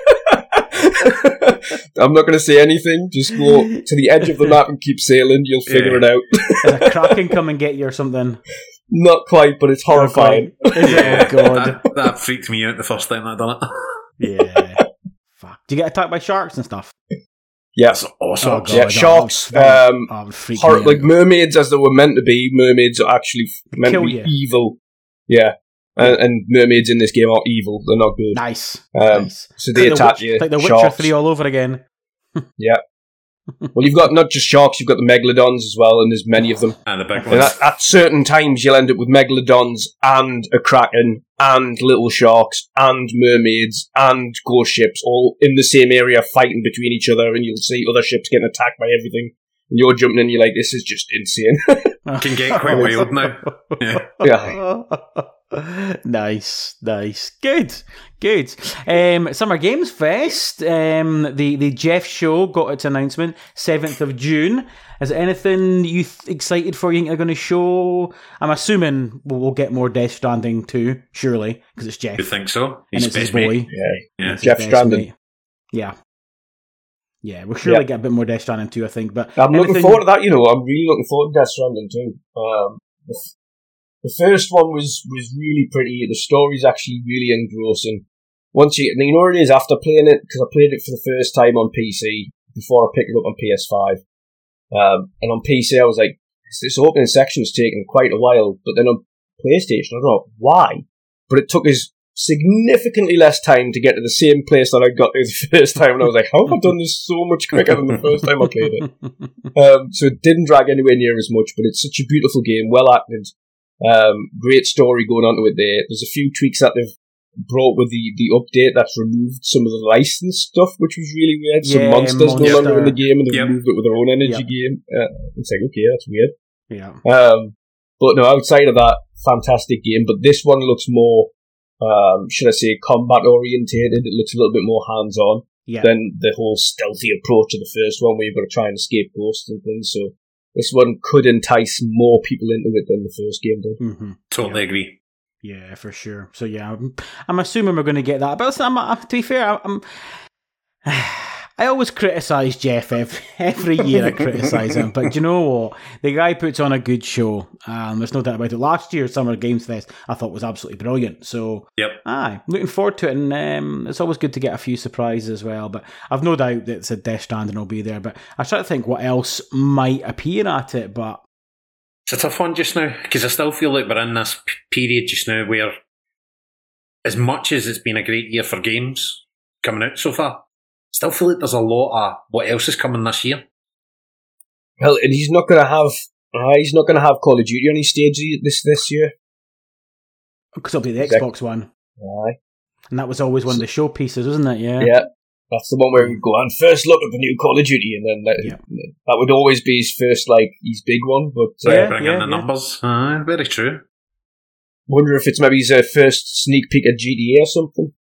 I'm not going to say anything. Just go to the edge of the map and keep sailing. You'll figure Yeah. it out. Is a kraken come and get you or something? Not quite, but it's horrifying. Yeah, Oh, God. That, that freaked me out the first time I done it. Yeah. Fuck. Do you get attacked by sharks and stuff? Yeah, That's awesome. Oh, God. yeah. that Sharks, would- that would- um, oh, it would freak hor- me like out. mermaids, as they were meant to be. Mermaids are actually f- meant Kill to be you. evil. Yeah, and, and mermaids in this game are evil. They're not good. Nice. Um, nice. So they Like the attack Witch- you. Like the Witcher Sharks. three all over again. Yeah. Well, you've got not just sharks, you've got the megalodons as well, and there's many of them. And the big And ones. at, at certain times, you'll end up with megalodons and a kraken and little sharks and mermaids and ghost ships all in the same area fighting between each other, and you'll see other ships getting attacked by everything. And you're jumping in, you're like, this is just insane. Can get quite wild now. Yeah. Yeah. Nice, nice, good, good. Um, Summer Games Fest. Um, the the Jeff Show got its announcement seventh of June. Is there anything you th- excited for? You think they're going to show? I'm assuming we'll, we'll get more Death Stranding too, surely, because it's Jeff You think so? and He's it's his best boy. mate. Yeah. Yeah. It's his Jeff best Stranding. mate. Yeah, yeah. We'll surely Yeah. get a bit more Death Stranding too, I think. But I'm looking anything- forward to that, you know. I'm really looking forward to Death Stranding too. Um, the, f- the first one was, was really pretty. The story's actually really engrossing. Once you, you know what it is, after playing it, because I played it for the first time on P C before I picked it up on P S five. Um, and on P C I was like, this opening section's taken quite a while, but then on PlayStation, I don't know why, but it took us significantly less time to get to the same place that I got to the first time, and I was like, how have I done this so much quicker than the first time I played it? Um, so it didn't drag anywhere near as much, but it's such a beautiful game, well acted, um, great story going on to it there. There's a few tweaks that they've brought with the, the update that's removed some of the licensed stuff, which was really weird. Some Yeah, monsters no Monster. longer in the game, and they've Yep. removed it with their own energy Yep. game. Uh, it's like, okay, that's weird. yeah, Um, but no, outside of that, fantastic game. But this one looks more, um, should I say, combat orientated. It looks a little bit more hands on yeah. than the whole stealthy approach of the first one, where you've got to try and escape ghosts and things. So this one could entice more people into it than the first game did. Mm-hmm. Totally agree. Yeah, for sure. So yeah, I'm, I'm assuming we're going to get that. But listen, I'm, uh, to be fair, I'm, I always criticise Jeff every, every year. I criticise him, but do you know what? The guy puts on a good show. Um, there's no doubt about it. Last year's Summer Games Fest, I thought was absolutely brilliant. So Yep. aye, looking forward to it, and um, it's always good to get a few surprises as well. But I've no doubt that it's a Death Stranding will be there. But I try to think what else might appear at it, but. It's a tough one just now, because I still feel like we're in this p- period just now where, as much as it's been a great year for games coming out so far, I still feel like there's a lot of what else is coming this year. Well, and he's not going to have, uh, he's not going to have Call of Duty on his stage this this year. Because it'll be the Exactly. Xbox one. Aye. And that was always one of the showpieces, wasn't it? Yeah. Yeah. That's the one where we go on first look at the new Call of Duty, and then that, Yeah. that would always be his first, like, his big one. But uh, Yeah. Bring in the numbers. Uh, very true. wonder if it's maybe his uh, first sneak peek at G T A or something.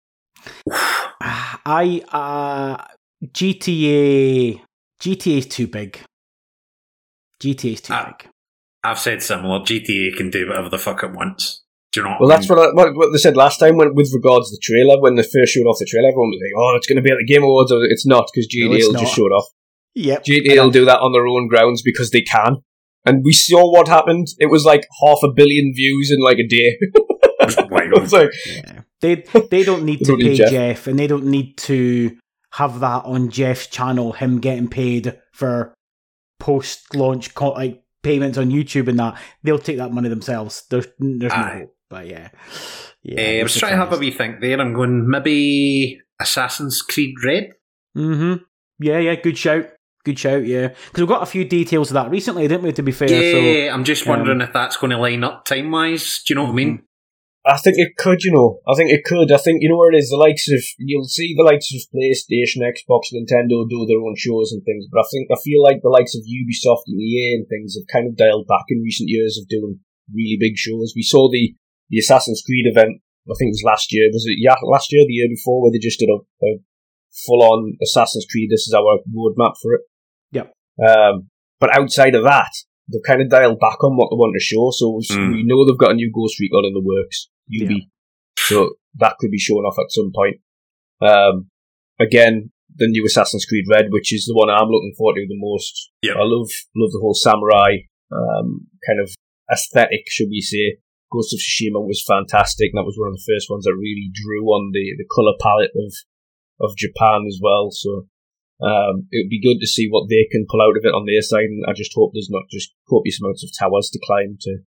I uh G T A G T A is too big. G T A is too Ah. big. I've said similar. G T A can do whatever the fuck it wants. Do you know what Well, I that's mean? what, I, what what they said last time when, with regards to the trailer. When they first showed off the trailer, everyone was like, "Oh, it's going to be at the Game Awards." Or it's not, because G No, T A it's will not. just show it off. Yep. G T A will do that on their own grounds because they can. And we saw what happened. It was like half a billion views in like a day. It was like, Yeah. They they don't need They to don't pay need Jeff. Jeff. and they don't need to have that on Jeff's channel. Him getting paid for post launch co- like payments on YouTube and that. They'll take that money themselves. There's there's no Aye. hope. But yeah, Uh, I was trying to have a wee think there. I'm going maybe Assassin's Creed Red. Mm-hmm. Yeah, yeah. Good shout. Good shout. Yeah, because we've got a few details of that recently, didn't we? To be fair, Yeah, so I'm just um, wondering if that's going to line up time wise. Do you know what I mean? I think it could, you know. I think it could. I think, you know where it is, the likes of, you'll see the likes of PlayStation, Xbox, Nintendo do their own shows and things, but I think, I feel like the likes of Ubisoft and E A and things have kind of dialed back in recent years of doing really big shows. We saw the, the Assassin's Creed event, I think it was last year, was it yeah, last year, the year before, where they just did a, a full-on Assassin's Creed, this is our roadmap for it. Yep. Um, but outside of that, they've kind of dialed back on what they want to show, so mm. we know they've got a new Ghost Recon in the works. Ubi. Yeah. So that could be shown off at some point. Um, again, the new Assassin's Creed Red, which is the one I'm looking forward to the most. Yep. I love love the whole samurai um, kind of aesthetic, should we say. Ghost of Tsushima was fantastic, and that was one of the first ones that really drew on the, the colour palette of of Japan as well. So um, it would be good to see what they can pull out of it on their side, and I just hope there's not just copious amounts of towers to climb to.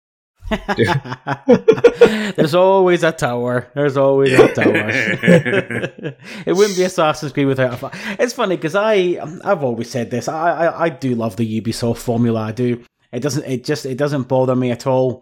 There's always a tower. There's always a tower. It wouldn't be Assassin's Creed without a fa- It's funny because I, I've always said this. I, I, I do love the Ubisoft formula. I do. It doesn't. It just. It doesn't bother me at all.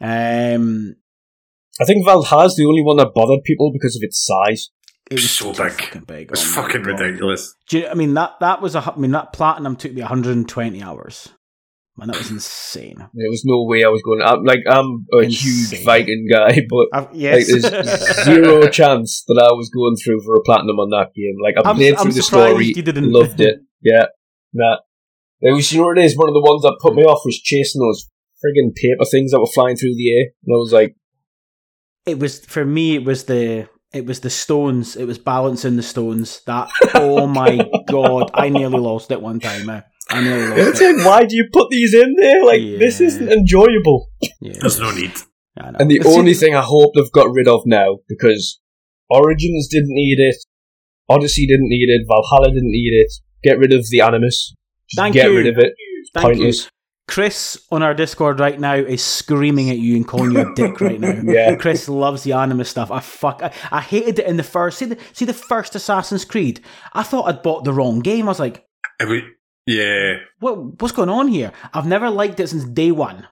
Um, I think Valhalla's the only one that bothered people because of its size. It was so big. big. It was oh fucking God. ridiculous. Do you, I mean that that was a. I mean that platinum took me one hundred twenty hours. Man, that was insane. There was no way I was going. I'm like I'm a insane. huge Viking guy, but I've, yes. like, there's zero chance that I was going through for a platinum on that game. Like I played through I'm the story, loved it. Yeah, nah. It was, you know what it is. One of the ones that put me off was chasing those friggin' paper things that were flying through the air, and I was like, it was for me. It was the. It was the stones. It was balancing the stones. That oh my God! I nearly lost it one time. Eh? I nearly lost it. Like, why do you put these in there? Like yeah. This isn't enjoyable. Yeah. There's no need. And the Let's only see. thing I hope they've got rid of now, because Origins didn't need it, Odyssey didn't need it, Valhalla didn't need it. Get rid of the Animus. Just Thank get you. rid of it. Thank Pointless. You. Chris on our Discord right now is screaming at you and calling you a dick right now. Yeah. Chris loves the Animus stuff. I fuck. I, I hated it in the first. See the see the first Assassin's Creed. I thought I'd bought the wrong game. I was like, we, yeah. What what's going on here? I've never liked it since day one.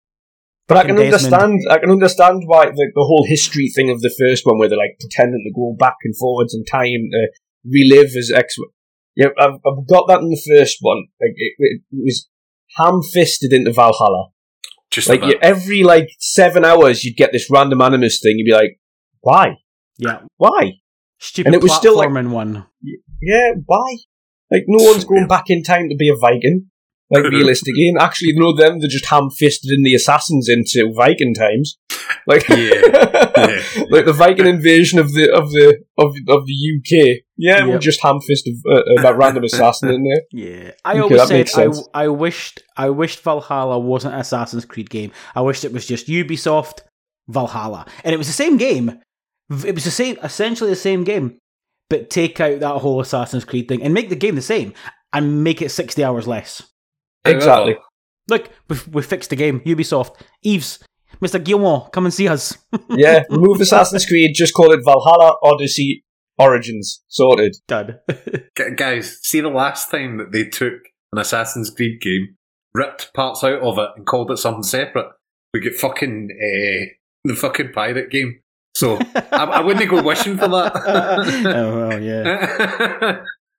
But I can Desmond. understand. I can understand why the, the whole history thing of the first one, where they're like pretending to go back and forwards in time to relive as X. Yeah, I've, I've got that in the first one. Like it, it was ham-fisted into Valhalla. Just like you, every like seven hours, you'd get this random Animus thing. You'd be like, "Why? Yeah, why?" Stupid and it was still like one. Yeah, why? Like no one's going back in time to be a Viking. Like realistically, and actually, you know them, they're just ham-fisted in the assassins into Viking times. Like, yeah. Yeah. Like the Viking invasion of the of the of of the U K. Yeah, yep. We'll just ham-fist uh, that random assassin in there. Yeah, I okay, always said I I wished I wished Valhalla wasn't an Assassin's Creed game. I wished it was just Ubisoft Valhalla, and it was the same game. It was the same, essentially the same game, but take out that whole Assassin's Creed thing and make the game the same and make it sixty hours less. Exactly. Look, we we fixed the game. Ubisoft, Yves, Mister Guillemot, come and see us. Yeah, remove Assassin's Creed, just call it Valhalla Odyssey Origins. Sorted. Done. Guys, see the last time that they took an Assassin's Creed game, ripped parts out of it, and called it something separate? We get fucking uh, the fucking pirate game. So I, I wouldn't go wishing for that. Oh well, yeah.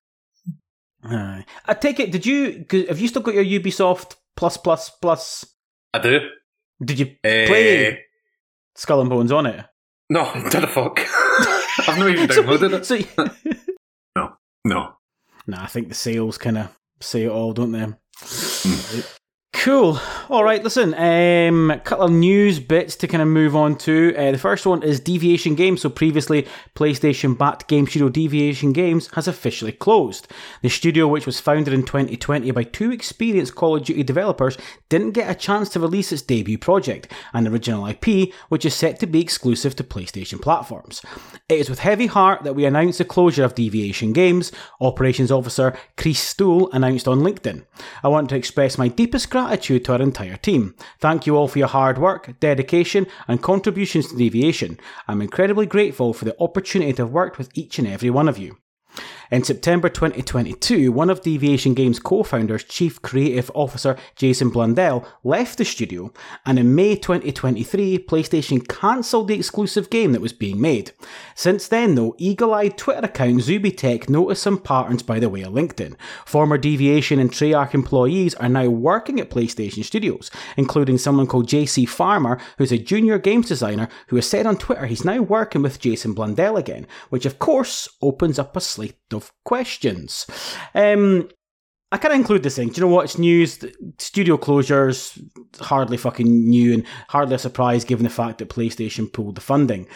Uh, I take it. Did you? Cause have you still got your Ubisoft plus plus plus? I do. Did you play uh, Skull and Bones on it? No, did the fuck? I've not even downloaded so, it. So, no, no. Nah, I think the sales kind of say it all, don't they? Mm. Cool. All right, listen, um, a couple of news bits to kind of move on to. Uh, the first one is Deviation Games. So previously, PlayStation-backed game studio Deviation Games has officially closed. The studio, which was founded in twenty twenty by two experienced Call of Duty developers, didn't get a chance to release its debut project, an original I P, which is set to be exclusive to PlayStation platforms. It is with heavy heart that we announce the closure of Deviation Games, Operations Officer Chris Stool announced on LinkedIn. I want to express my deepest gratitude to our entire team. Thank you all for your hard work, dedication, and contributions to Deviation. I'm incredibly grateful for the opportunity to have worked with each and every one of you. In September twenty twenty-two, one of Deviation Games' co-founders, Chief Creative Officer Jason Blundell, left the studio, and in May twenty twenty-three, PlayStation cancelled the exclusive game that was being made. Since then, though, eagle-eyed Twitter account Zubitech noticed some patterns by the way of LinkedIn. Former Deviation and Treyarch employees are now working at PlayStation Studios, including someone called J C Farmer, who's a junior games designer, who has said on Twitter he's now working with Jason Blundell again, which of course opens up a slate of questions. Um, I kind of include this thing. Do you know what? It's news. Studio closures, hardly fucking new and hardly a surprise given the fact that PlayStation pulled the funding.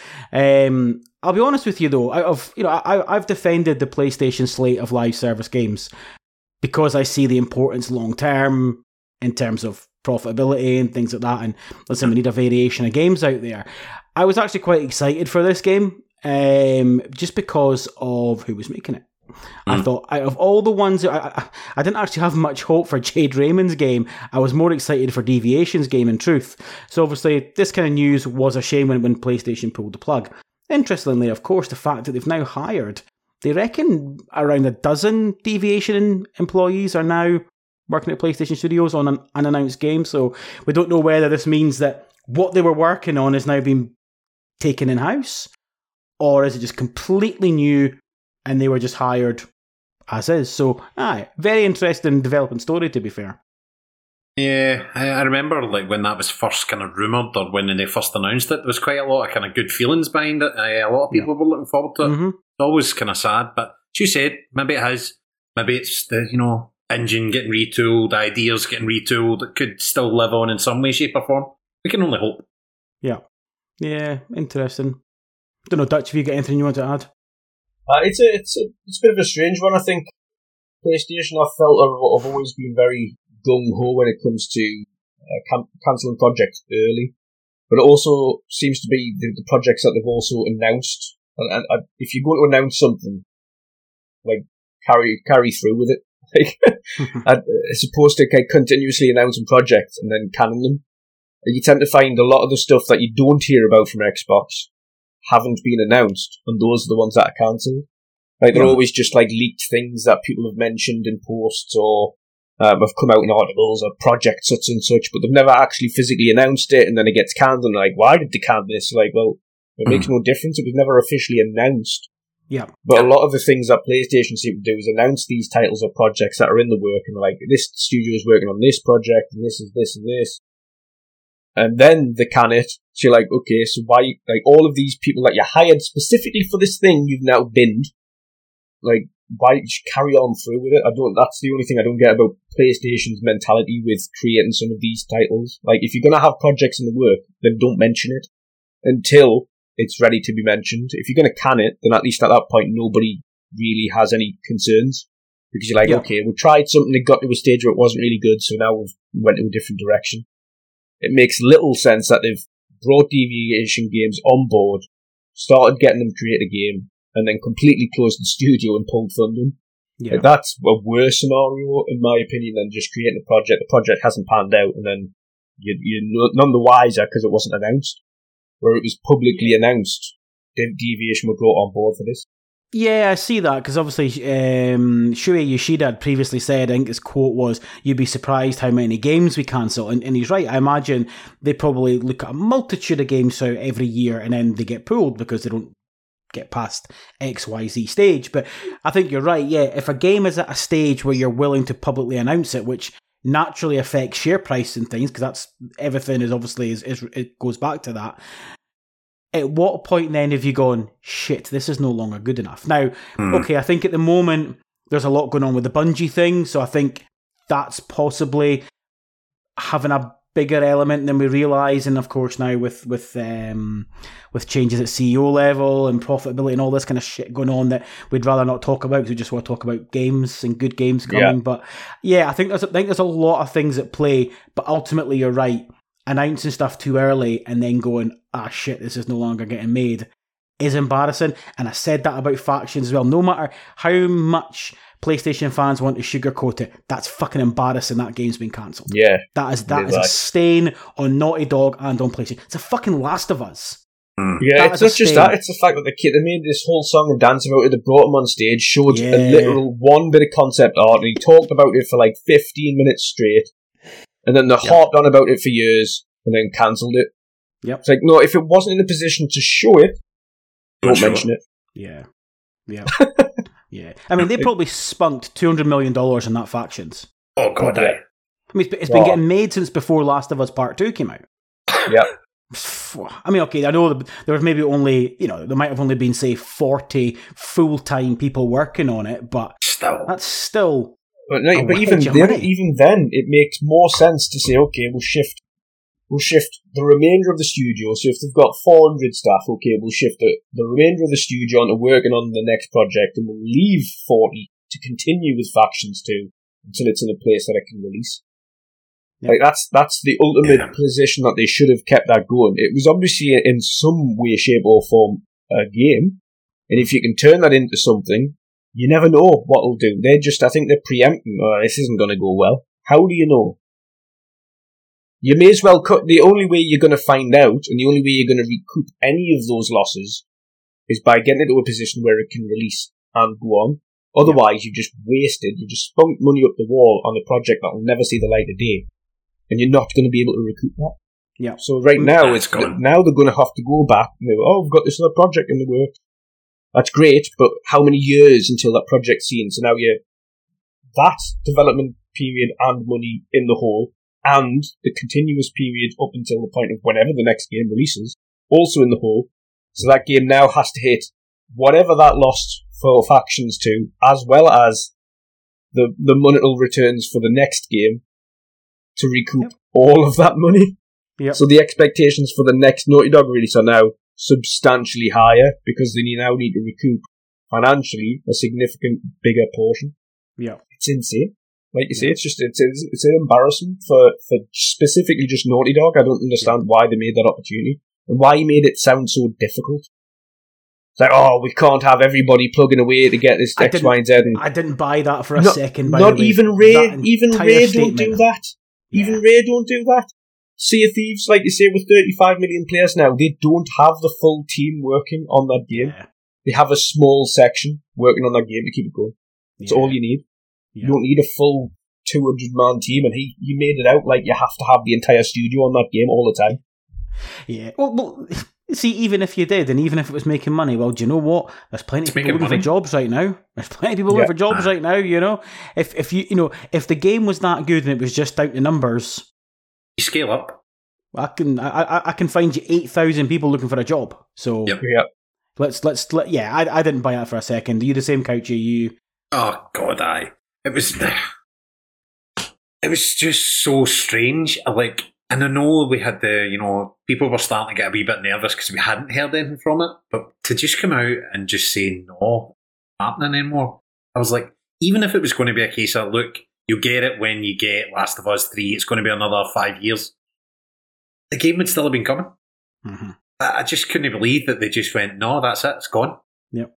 Um, I'll be honest with you though. Out of, you know, I, I've defended the PlayStation slate of live service games because I see the importance long term in terms of profitability and things like that. And listen, we need a variation of games out there. I was actually quite excited for this game, um, just because of who was making it. Mm. I thought, out of all the ones, I, I, I didn't actually have much hope for Jade Raymond's game. I was more excited for Deviation's game, in truth. So obviously, this kind of news was a shame when, when PlayStation pulled the plug. Interestingly, of course, the fact that they've now hired, they reckon around a dozen Deviation employees are now working at PlayStation Studios on an unannounced game. So we don't know whether this means that what they were working on is now being taken in-house, or is it just completely new and they were just hired as is. So, aye, very interesting developing story, to be fair. Yeah, I, I remember like when that was first kind of rumoured, or when they first announced it, there was quite a lot of kind of good feelings behind it. Uh, a lot of people yeah. were looking forward to it. Mm-hmm. It's always kind of sad, but as you said, maybe it has, maybe it's the, you know, engine getting retooled, ideas getting retooled, it could still live on in some way, shape or form. We can only hope. Yeah. Yeah, interesting. Don't know, Dutch, have you got anything you want to add? Uh, it's a it's a it's a bit of a strange one. I think PlayStation, I felt, have always been very gung ho when it comes to uh, can- cancelling projects early, but it also seems to be the, the projects that they've also announced. And, and, and if you're going to announce something, like carry carry through with it. Like, as opposed to like, continuously announcing projects and then canning them. You tend to find a lot of the stuff that you don't hear about from Xbox haven't been announced, and those are the ones that are cancelled. Like, they're yeah. always just like leaked things that people have mentioned in posts or um, have come out in articles or projects such and such, but they've never actually physically announced it, and then it gets canned, and like, why did they can this? Like, well, it makes no difference. It was never officially announced. Yeah. But a lot of the things that PlayStation seem to do is announce these titles or projects that are in the work, and like, this studio is working on this project, and this is this and this. And then they can it. So you're like, okay, so why, like, all of these people that you hired specifically for this thing, you've now binned. Like, why just carry on through with it? I don't, that's the only thing I don't get about PlayStation's mentality with creating some of these titles. Like, if you're gonna have projects in the work, then don't mention it until it's ready to be mentioned. If you're gonna can it, then at least at that point, nobody really has any concerns. Because you're like, yeah. okay, we tried something, it got to a stage where it wasn't really good, so now we've went in a different direction. It makes little sense that they've brought Deviation Games on board, started getting them create a game, and then completely closed the studio and pulled funding. Yeah. Like, that's a worse scenario, in my opinion, than just creating a project. The project hasn't panned out, and then you, you're none the wiser because it wasn't announced. Where it was publicly announced, Deviation were brought on board for this. Yeah, I see that, because obviously um, Shuei Yoshida had previously said, I think his quote was, you'd be surprised how many games we cancel, and, and he's right. I imagine they probably look at a multitude of games out every year and then they get pulled because they don't get past X Y Z stage. But I think you're right, yeah, if a game is at a stage where you're willing to publicly announce it, which naturally affects share price and things, because that's, everything is obviously, is, is it goes back to that. At what point then have you gone, shit, this is no longer good enough? Now, mm. okay, I think at the moment there's a lot going on with the Bungie thing, so I think that's possibly having a bigger element than we realise, and of course now with with um, with changes at C E O level and profitability and all this kind of shit going on that we'd rather not talk about because we just want to talk about games and good games coming. Yeah. But yeah, I think there's I think there's a lot of things at play, but ultimately you're right. Announcing stuff too early and then going, ah shit, this is no longer getting made is embarrassing. And I said that about Factions as well. No matter how much PlayStation fans want to sugarcoat it, that's fucking embarrassing that game's been cancelled. Yeah. That is that is a stain on Naughty Dog and on PlayStation. It's a fucking Last of Us. Mm. Yeah, That it's is not a just stain. that. It's the fact that the kid they made this whole song and dance about it. They brought him on stage, showed Yeah. a literal one bit of concept art, and he talked about it for like fifteen minutes straight. And then they Yep. harped on about it for years, and then cancelled it. Yep. It's like, no, if it wasn't in a position to show it, don't Don't show mention it. Yeah. Yeah. Yeah. I mean, they probably spunked two hundred million dollars in that Factions. Oh, God, Yeah. aye. I mean, it's been- it's been Oh. getting made since before Last of Us Part two came out. Yeah. I mean, okay, I know that there was maybe only, you know, there might have only been, say, forty full-time people working on it, but Still. that's still... But, no, A but even wedge of then, money. even then, it makes more sense to say, okay, we'll shift, we'll shift the remainder of the studio. So if they've got four hundred staff, okay, we'll shift the, the remainder of the studio onto working on the next project, and we'll leave forty to continue with Factions two until it's in a place that it can release. Yeah. Like that's that's the ultimate Yeah. position that they should have kept that going. It was obviously in some way, shape, or form a game, and if you can turn that into something, you never know what it'll do. They're just, I think they're preempting. Oh, this isn't going to go well. How do you know? You may as well cut. The only way you're going to find out, and the only way you're going to recoup any of those losses, is by getting it to a position where it can release and go on. Otherwise, you just wasted. You just spunked money up the wall on a project that will never see the light of day. And you're not going to be able to recoup that. Yeah. So right now, That's it's gone. now they're going to have to go back and go, oh, we've got this other project in the works. That's great, but how many years until that project's seen? So now you're that development period and money in the hole, and the continuous period up until the point of whenever the next game releases, also in the hole. So that game now has to hit whatever that lost for Factions two, as well as the the monetary returns for the next game, to recoup Yep. all of that money. Yep. So the expectations for the next Naughty Dog release are now substantially higher because they now need to recoup financially a significant bigger portion. Yeah. It's insane. Like you say, Yeah. it's just it's it's, it's an embarrassment for, for specifically just Naughty Dog. I don't understand why they made that opportunity and why he made it sound so difficult. It's like, oh, we can't have everybody plugging away to get this I X, didn't- Y, and Z. And I didn't buy that for a not, second, by not the way. even Ray, That even entire Ray statement. don't do that. Even Yeah. Ray don't do that. Sea of Thieves, like you say, with thirty-five million players now, they don't have the full team working on that game. Yeah. They have a small section working on that game to keep it going. That's Yeah. all you need. Yeah. You don't need a full two hundred man team, and he, he made it out like you have to have the entire studio on that game all the time. Yeah. Well, well, see, even if you did, and even if it was making money, well, do you know what? There's plenty It's of people making looking money. for jobs right now. There's plenty of people Yeah. looking for jobs Ah. right now. You know, if if you you know if the game was that good and it was just down to numbers, You scale up. I can I I, I can find you eight thousand people looking for a job. So Yep. Yeah. let's let's let yeah. I I didn't buy that for a second. Are you the same Couchy? You Oh, God, aye. It was... It was just so strange. Like, and I know we had the, you know, people were starting to get a wee bit nervous because we hadn't heard anything from it. But to just come out and just say, no, it's not happening anymore. I was like, even if it was going to be a case of, look, you'll get it when you get Last of Us three, it's going to be another five years. The game would still have been coming. mm-hmm. I I just couldn't believe that they just went, no, that's it, it's gone. Yep.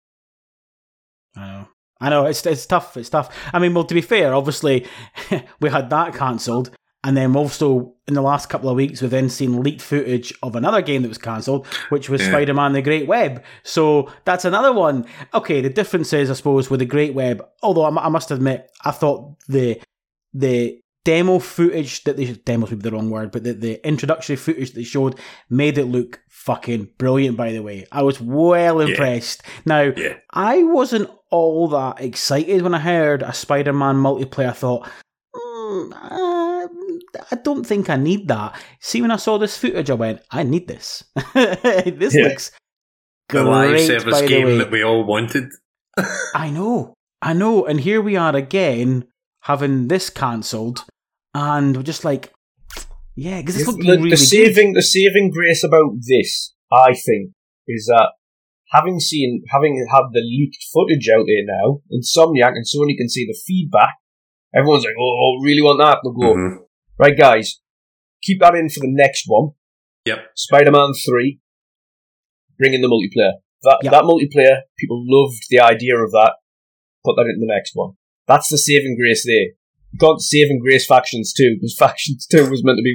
I know. I know, it's it's tough, it's tough. I mean, well, to be fair, obviously, we had that cancelled, and then also, in the last couple of weeks, we've then seen leaked footage of another game that was cancelled, which was Yeah. Spider-Man The Great Web. So, that's another one. Okay, the difference is, I suppose, with The Great Web, although I, mu- I must admit, I thought the the demo footage that they... Demos would be the wrong word, but the, the introductory footage that they showed made it look fucking brilliant, by the way. I was well Yeah. impressed. Now, Yeah. I wasn't all that excited when I heard a Spider-Man multiplayer. I thought, mm, uh, I don't think I need that. See, when I saw this footage, I went, I need this. This Yeah. looks The live great, service by the game way. that we all wanted. I know, I know. And here we are again, having this cancelled, and we're just like, yeah, because this The, looked the, really the good. saving the saving grace about this, I think, is that having seen having had the leaked footage out there now, Insomniac and Sony can see the feedback. Everyone's like, "Oh, I really want that." They'll go, Mhm. right, guys, keep that in for the next one. Yep. Spider-Man three. Bring in the multiplayer. That Yep. that multiplayer, people loved the idea of that. Put that in the next one. That's the saving grace there. You can't save and grace Factions two, because Factions two was meant to be with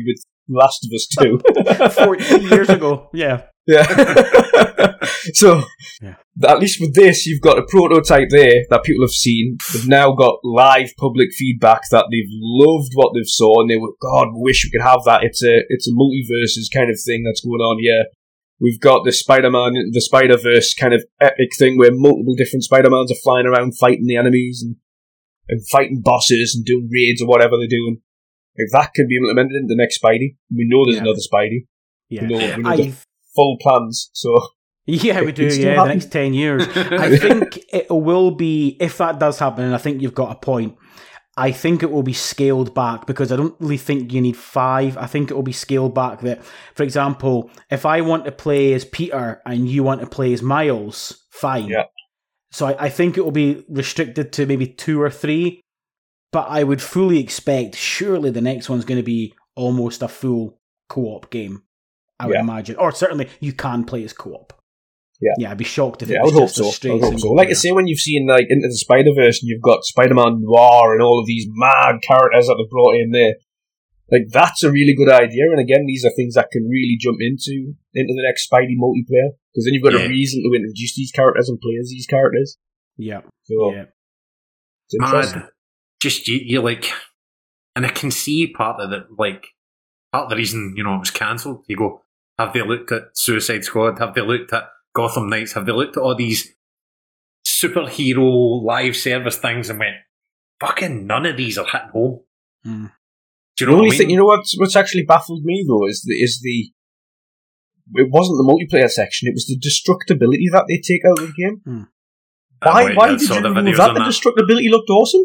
Last of Us two. fourteen years ago, yeah. Yeah. So, yeah. At least with this, you've got a prototype there that people have seen. They've now got live public feedback that they've loved what they've saw, and they were, God, we wish we could have that. It's a it's a multiverses kind of thing that's going on here. We've got the Spider-Man, the Spider-Verse kind of epic thing where multiple different Spider-Mans are flying around fighting the enemies and, and fighting bosses and doing raids or whatever they're doing. If that can be implemented into the next Spidey, we know there's yeah. another Spidey. Yeah. We know, we know I, the full plans, so... Yeah, we do, yeah, happen. The next ten years. I think it will be, if that does happen, and I think you've got a point, I think it will be scaled back because I don't really think you need five. I think it will be scaled back that, for example, if I want to play as Peter and you want to play as Miles, fine. Yeah. So I, I think it will be restricted to maybe two or three, but I would fully expect, surely the next one's going to be almost a full co-op game, I would yeah. imagine. Or certainly you can play as co-op. Yeah, yeah, I'd be shocked if yeah, it was I would just hope a so. straight I would hope so. single Like player. I say, when you've seen like Into the Spider-Verse and you've got Spider-Man Noir and all of these mad characters that they've brought in there, like that's a really good idea. And again, these are things that can really jump into into the next Spidey multiplayer because then you've got yeah. a reason to introduce these characters and play as these characters. Yeah, so, yeah. It's mad. Just you, you like, and I can see part of it. Like part of the reason you know it was cancelled. You go, have they looked at Suicide Squad? Have they looked at Gotham Knights? Have they looked at all these superhero live service things and went, fucking none of these are hitting home? Mm. Do you know the what only I mean? thing, you know what's, what's actually baffled me though is the, is the it wasn't the multiplayer section, it was the destructibility that they take out of the game. Mm. Why, wait, why did you remove that? The that. destructibility looked awesome.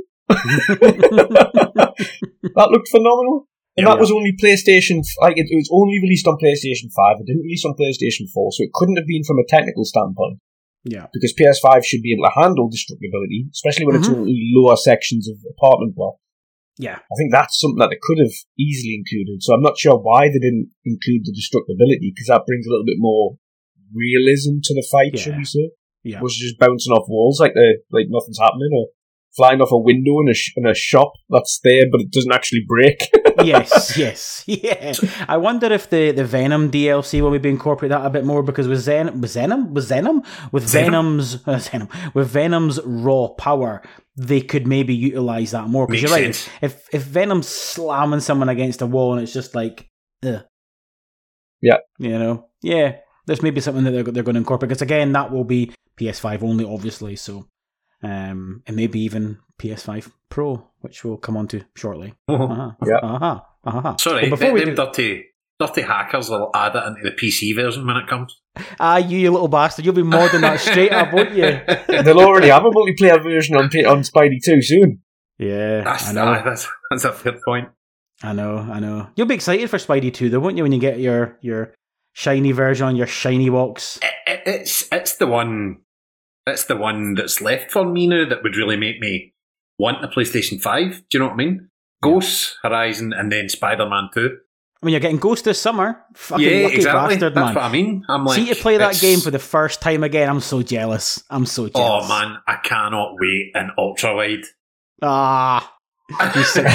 That looked phenomenal. And yeah, that yeah. was only PlayStation, like it, it was only released on PlayStation five, it didn't release on PlayStation four, so it couldn't have been from a technical standpoint. Yeah. Because P S five should be able to handle destructibility, especially when mm-hmm. it's only lower sections of apartment block. Yeah. I think that's something that they could have easily included, so I'm not sure why they didn't include the destructibility, because that brings a little bit more realism to the fight, yeah. should we say? Yeah. Was just bouncing off walls like the like nothing's happening, or flying off a window in a sh- in a shop that's there, but it doesn't actually break. yes, yes, yeah. I wonder if the, the Venom D L C will maybe incorporate that a bit more because with Zen with Venom with Venom with Venom's uh, Venom with Venom's raw power, they could maybe utilize that more. Because you're right, sense. if if Venom's slamming someone against a wall and it's just like, ugh. yeah, you know, yeah. There's maybe something that they're they're going to incorporate because again, that will be P S five only, obviously. So. Um, and maybe even P S five Pro, which we'll come on to shortly. Oh, uh-huh. Yeah. Uh-huh. Uh-huh. Sorry, well, before them, we them do... dirty, dirty hackers will add it into the P C version when it comes. Ah, you, you little bastard. You'll be modding that straight up, won't you? They'll already have a multiplayer version on on Spidey two soon. Yeah, that's, I know. Uh, that's, that's a fair point. I know, I know. You'll be excited for Spidey two, though, won't you, when you get your, your shiny version on your shiny box? It, it, it's, it's the one... It's the one that's left for me now that would really make me want a PlayStation five. Do you know what I mean? Ghosts, Horizon, and then Spider-Man two. I mean, you're getting Ghost this summer. Fucking yeah, lucky exactly. bastard, That's man. what I mean. I'm like, see you play that game for the first time again. I'm so jealous. I'm so jealous. Oh man, I cannot wait in ultra wide. Ah. You sick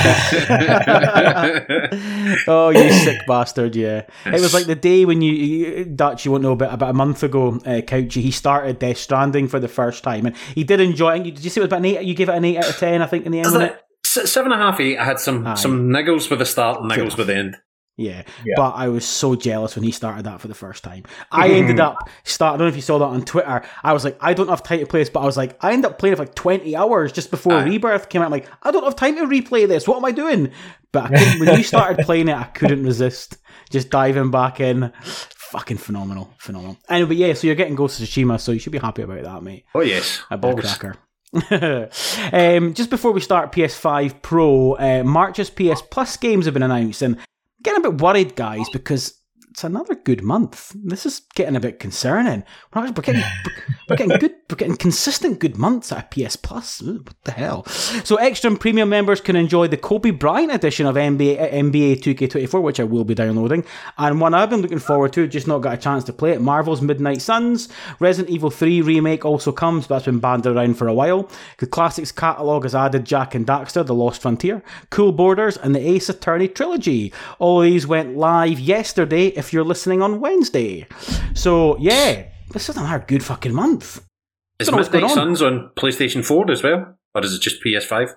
oh, you sick bastard, yeah. It was like the day when you, you Dutch, you won't know, about, about a month ago, uh, Couchy, he started Death Stranding for the first time, and he did enjoy it. Did you say it was about an eight? You gave it an eight out of ten, I think, in the end, wasn't it? Seven and a half, eight. I had some, some niggles with the start and niggles with the end. Yeah. yeah, but I was so jealous when he started that for the first time. I ended up start. I don't know if you saw that on Twitter. I was like, I don't have time to play this, but I was like, I ended up playing it for like twenty hours just before Aye. Rebirth came out. I'm like, I don't have time to replay this. What am I doing? But I couldn't, when you started playing it, I couldn't resist just diving back in. Fucking phenomenal, phenomenal. Anyway, yeah. So you're getting Ghost of Tsushima, so you should be happy about that, mate. Oh yes, a ball cracker. um, just before we start P S five Pro, uh, March's P S Plus games have been announced, and I'm getting a bit worried, guys, because it's another good month. This is getting a bit concerning. We're, we're, getting, we're getting good, we're getting consistent good months at P S Plus. Ooh, what the hell? So extra and premium members can enjoy the Kobe Bryant edition of N B A, N B A two K twenty-four, which I will be downloading, and one I've been looking forward to, just not got a chance to play it, Marvel's Midnight Suns. Resident Evil three Remake also comes, but that's been banded around for a while. The Classics catalogue has added Jak and Daxter, The Lost Frontier, Cool Borders, and the Ace Attorney trilogy. All of these went live yesterday if you're listening on Wednesday. So, yeah, this is another good fucking month. Is Midnight Suns on PlayStation four as well? Or is it just P S five?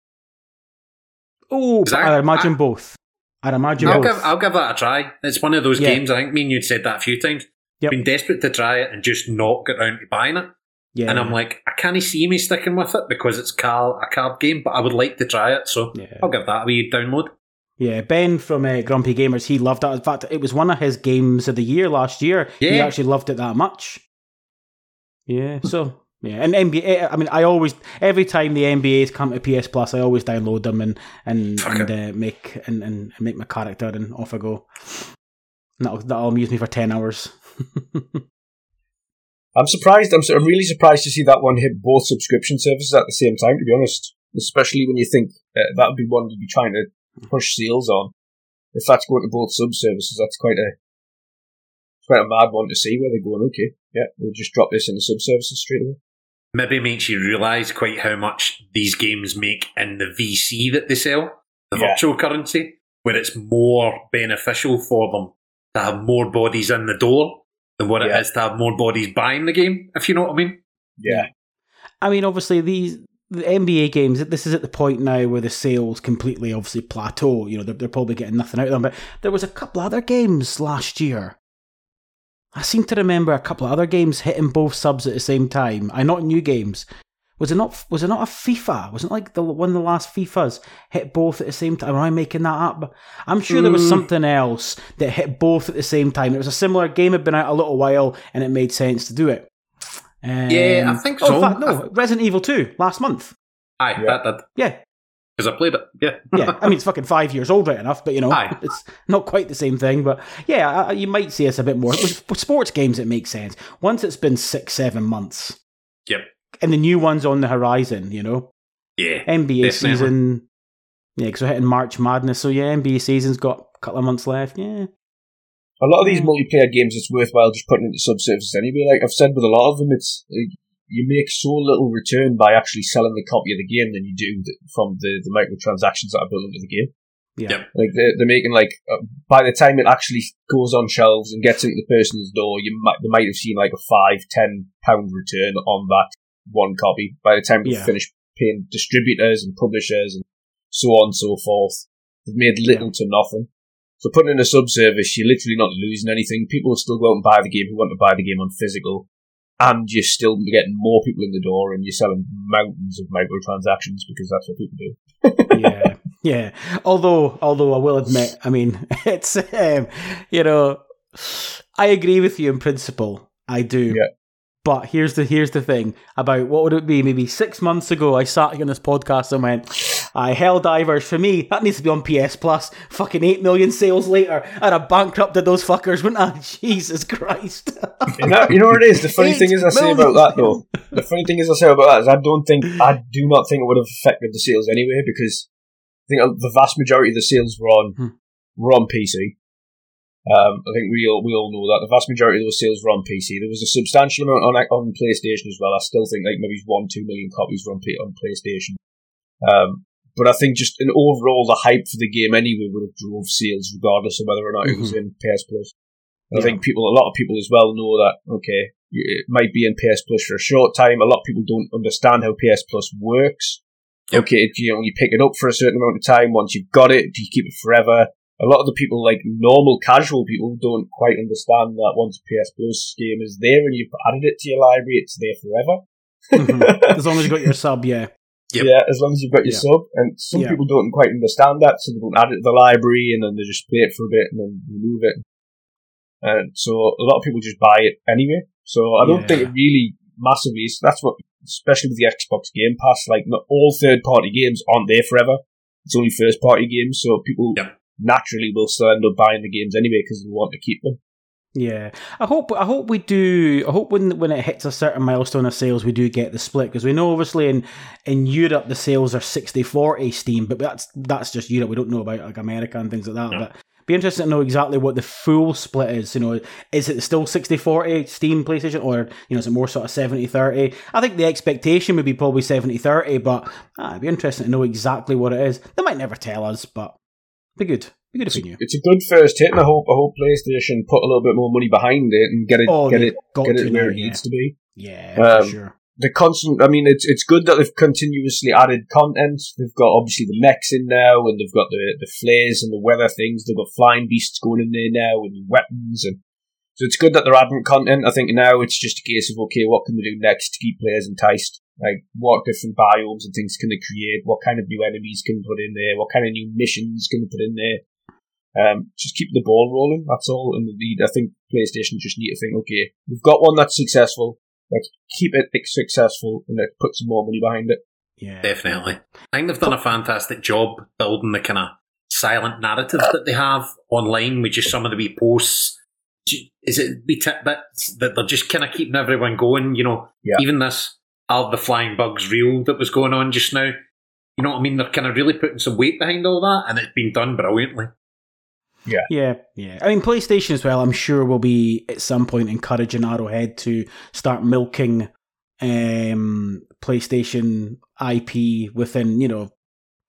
Oh, I imagine I, both. I'd imagine I'll both. Give, I'll give that a try. It's one of those yeah. games, I think me and you'd said that a few times. Yep. Been desperate to try it and just not get around to buying it. Yeah. And I'm like, I can't see me sticking with it because it's car, a card game, but I would like to try it, so yeah. I'll give that a wee download. Yeah, Ben from uh, Grumpy Gamers, he loved it. In fact, it was one of his games of the year last year. Yeah. He actually loved it that much. Yeah, so, yeah. And N B A, I mean, I always, every time the N B As come to P S Plus, I always download them and and, and uh, make and, and make my character and off I go. And that'll, that'll amuse me for ten hours. I'm surprised, I'm, I'm really surprised to see that one hit both subscription services at the same time, to be honest. Especially when you think uh, that would be one you'd be trying to push sales on. If that's going to both sub-services, that's quite a quite a mad one to see where they're going, okay, yeah, we'll just drop this in the sub-services straight away. Maybe makes you realise quite how much these games make in the V C that they sell, the yeah. virtual currency, where it's more beneficial for them to have more bodies in the door than what yeah. it is to have more bodies buying the game, if you know what I mean. Yeah. I mean, obviously, these the N B A games, this is at the point now where the sales completely obviously plateau. You know, they're, they're probably getting nothing out of them. But there was a couple other games last year. I seem to remember a couple of other games hitting both subs at the same time. I not new games. Was it not? Was it not a FIFA? Wasn't it like the one of the last FIFAs hit both at the same time? Am I making that up? I'm sure there was mm. something else that hit both at the same time. It was a similar game had been out a little while, and it made sense to do it. Um, yeah, I think oh, so. In fact, no, Resident Evil two last month. Aye, yeah. that did. Yeah. Because I played it, yeah. yeah, I mean, it's fucking five years old right enough, but, you know, Aye. It's not quite the same thing. But, yeah, you might see us a bit more. With sports games, it makes sense. Once it's been six, seven months. Yep. And the new one's on the horizon, you know? Yeah. N B A definitely. season. Yeah, because we're hitting March Madness. So, yeah, N B A season's got a couple of months left. Yeah. A lot of these multiplayer games, it's worthwhile just putting into subservices anyway. Like I've said with a lot of them, it's... you make so little return by actually selling the copy of the game than you do from the, the microtransactions that are built into the game. Yeah. Yep. Like they're, they're making like, uh, by the time it actually goes on shelves and gets into the person's door, you might, they might have seen like a five, ten pound return on that one copy. By the time they've yeah. finished paying distributors and publishers and so on and so forth, they've made little yeah. to nothing. So putting in a sub-service, you're literally not losing anything. People will still go out and buy the game who want to buy the game on physical. And you're still getting more people in the door and you're selling mountains of microtransactions because that's what people do. yeah, yeah. Although, although I will admit, I mean, it's, um, you know, I agree with you in principle. I do. Yeah. But here's the here's the thing about what would it be? Maybe six months ago, I sat here on this podcast and went, I Helldivers, for me, that needs to be on P S Plus. Fucking eight million sales later, I'd have bankrupted those fuckers, wouldn't I? Jesus Christ. you, know, you know what it is? The funny thing is I say about that, though. The funny thing is I say about that is I don't think, I do not think it would have affected the sales anyway, because I think the vast majority of the sales were on, hmm. were on P C. Um, I think we all, we all know that. The vast majority of those sales were on P C. There was a substantial amount on on PlayStation as well. I still think like maybe one, two million copies were on, on PlayStation. Um, but I think just in overall, the hype for the game anyway would have drove sales regardless of whether or not mm-hmm. it was in P S Plus. Yeah. I think people, a lot of people as well know that, okay, it might be in P S Plus for a short time. A lot of people don't understand how P S Plus works. Yep. Okay, you know, you pick it up for a certain amount of time. Once you've got it, do you keep it forever? A lot of the people, like normal, casual people, don't quite understand that once a P S Plus game is there and you've added it to your library, it's there forever. Mm-hmm. As long as you've got your sub, yeah. Yep. Yeah, as long as you've got your yeah. sub. And some yeah. people don't quite understand that, so they don't add it to the library and then they just play it for a bit and then remove it. And so a lot of people just buy it anyway. So I don't yeah. think it really massively is. That's what, especially with the Xbox Game Pass, like not all third-party games aren't there forever. It's only first-party games, so people... Yep. naturally will still end up buying the games anyway because they want to keep them. Yeah, I hope I hope we do. I hope when when it hits a certain milestone of sales, we do get the split, because we know obviously in in Europe the sales are sixty forty Steam, but that's that's just Europe. We don't know about like America and things like that. No. But be interested to know exactly what the full split is. You know, is it still sixty forty Steam, PlayStation, or you know, is it more sort of seventy thirty? I think the expectation would be probably seventy thirty, but ah, it'd be interesting to know exactly what it is. They might never tell us, but be good. Be good if we knew. It's a good first hit, and I hope I hope PlayStation put a little bit more money behind it and get it oh, get it get it where know, it yeah. needs to be. Yeah, um, for sure. The constant, I mean, it's it's good that they've continuously added content. They've got obviously the mechs in now, and they've got the the flares and the weather things. They've got flying beasts going in there now, and weapons, and so it's good that they're adding content. I think now it's just a case of okay, what can they do next to keep players enticed? Like, what different biomes and things can they create? What kind of new enemies can they put in there? What kind of new missions can they put in there? Um, just keep the ball rolling, that's all. And the, I think PlayStation just need to think, okay, we've got one that's successful, let's keep it successful and let's put some more money behind it. Yeah, definitely. I think they've done a fantastic job building the kind of silent narrative that they have online with just some of the wee posts. Is it wee tidbits that they're just kind of keeping everyone going? You know, yeah. Even this Are the Flying Bugs Real that was going on just now. You know what I mean? They're kind of really putting some weight behind all that, and it's been done brilliantly. Yeah, yeah, yeah. I mean, PlayStation as well, I'm sure will be at some point encouraging Arrowhead to start milking um, PlayStation I P within, you know,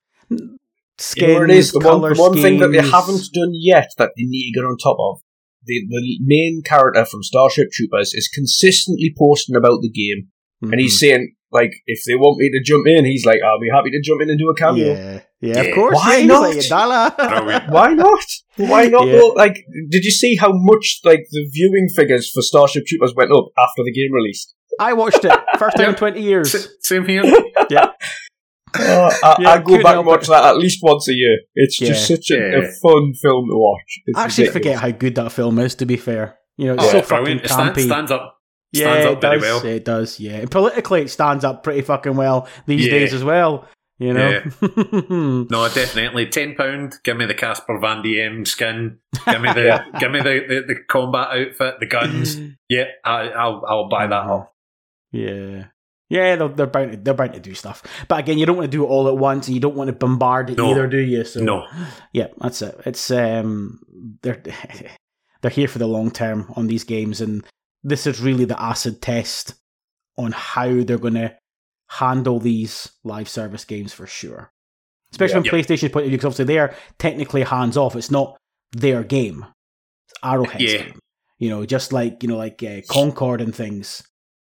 skins, you know what it is? The colour one, the one thing that they schemes. haven't done yet that they need to get on top of, the, the main character from Starship Troopers is consistently posting about the game, mm-hmm. and he's saying, like, if they want me to jump in, he's like, I'll be happy to jump in and do a cameo. Yeah, yeah, of course. Why yeah, not? Like, dollar. Why not? Why not? Yeah. Go, like, did you see how much like the viewing figures for Starship Troopers went up after the game released? I watched it first time in twenty years. S- same here. Yeah, uh, I, yeah, I go back and watch it. that at least once a year. It's Yeah. just such a, Yeah. a fun film to watch. It's I actually ridiculous. forget how good that film is. To be fair, you know, it's Oh, so yeah, fucking brilliant. It stand, campy. stands up. Yeah, Stands it up very does. well. It does. Yeah, and politically, it stands up pretty fucking well these Yeah. days as well. You know. Yeah. No, definitely. Ten pound. Give me the Casper Van Diem skin. Give me the Yeah. give me the, the, the combat outfit, the guns. Yeah, I, I'll I'll buy that up. Yeah. Yeah, they're, they're bound to, they're bound to do stuff, but again, you don't want to do it all at once, and you don't want to bombard it No. either, do you? So No. yeah, that's it. It's um, they're they're here for the long term on these games, and this is really the acid test on how they're going to handle these live service games for sure. Especially Yeah. from PlayStation's point of view, because obviously they're technically hands off. It's not their game; it's Arrowhead's Yeah. game. You know, just like you know, like uh, Concord and things.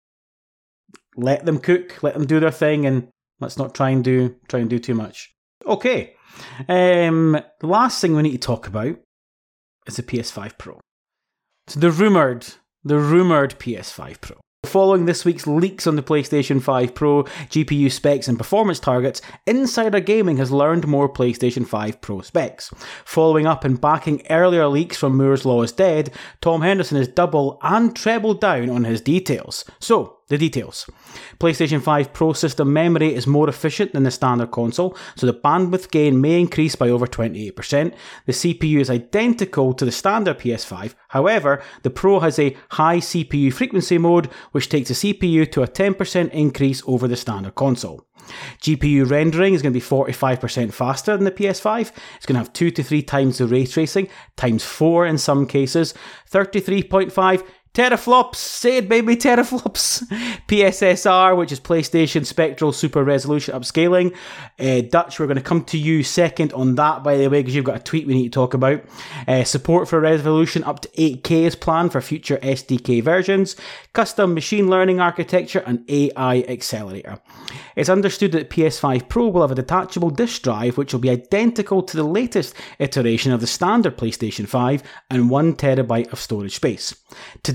Let them cook, let them do their thing, and let's not try and do try and do too much. Okay. Um, the last thing we need to talk about is the P S five Pro. So the rumoured, the rumoured P S five Pro. Following this week's leaks on the PlayStation five Pro, G P U specs and performance targets, Insider Gaming has learned more PlayStation five Pro specs. Following up and backing earlier leaks from Moore's Law is Dead, Tom Henderson has double and treble down on his details. So, the details. PlayStation five Pro system memory is more efficient than the standard console, so the bandwidth gain may increase by over twenty-eight percent. The C P U is identical to the standard P S five, however, the Pro has a high C P U frequency mode, which takes the C P U to a ten percent increase over the standard console. G P U rendering is going to be forty-five percent faster than the P S five. It's going to have two to three times the ray tracing, times four in some cases, thirty-three point five teraflops, say it baby, teraflops. P S S R, which is PlayStation Spectral Super Resolution Upscaling. Uh, Dutch, we're going to come to you second on that, by the way, because you've got a tweet we need to talk about. Uh, support for resolution up to eight K is planned for future S D K versions. Custom machine learning architecture and A I accelerator. It's understood that P S five Pro will have a detachable disk drive, which will be identical to the latest iteration of the standard PlayStation five and one terabyte of storage space. Today,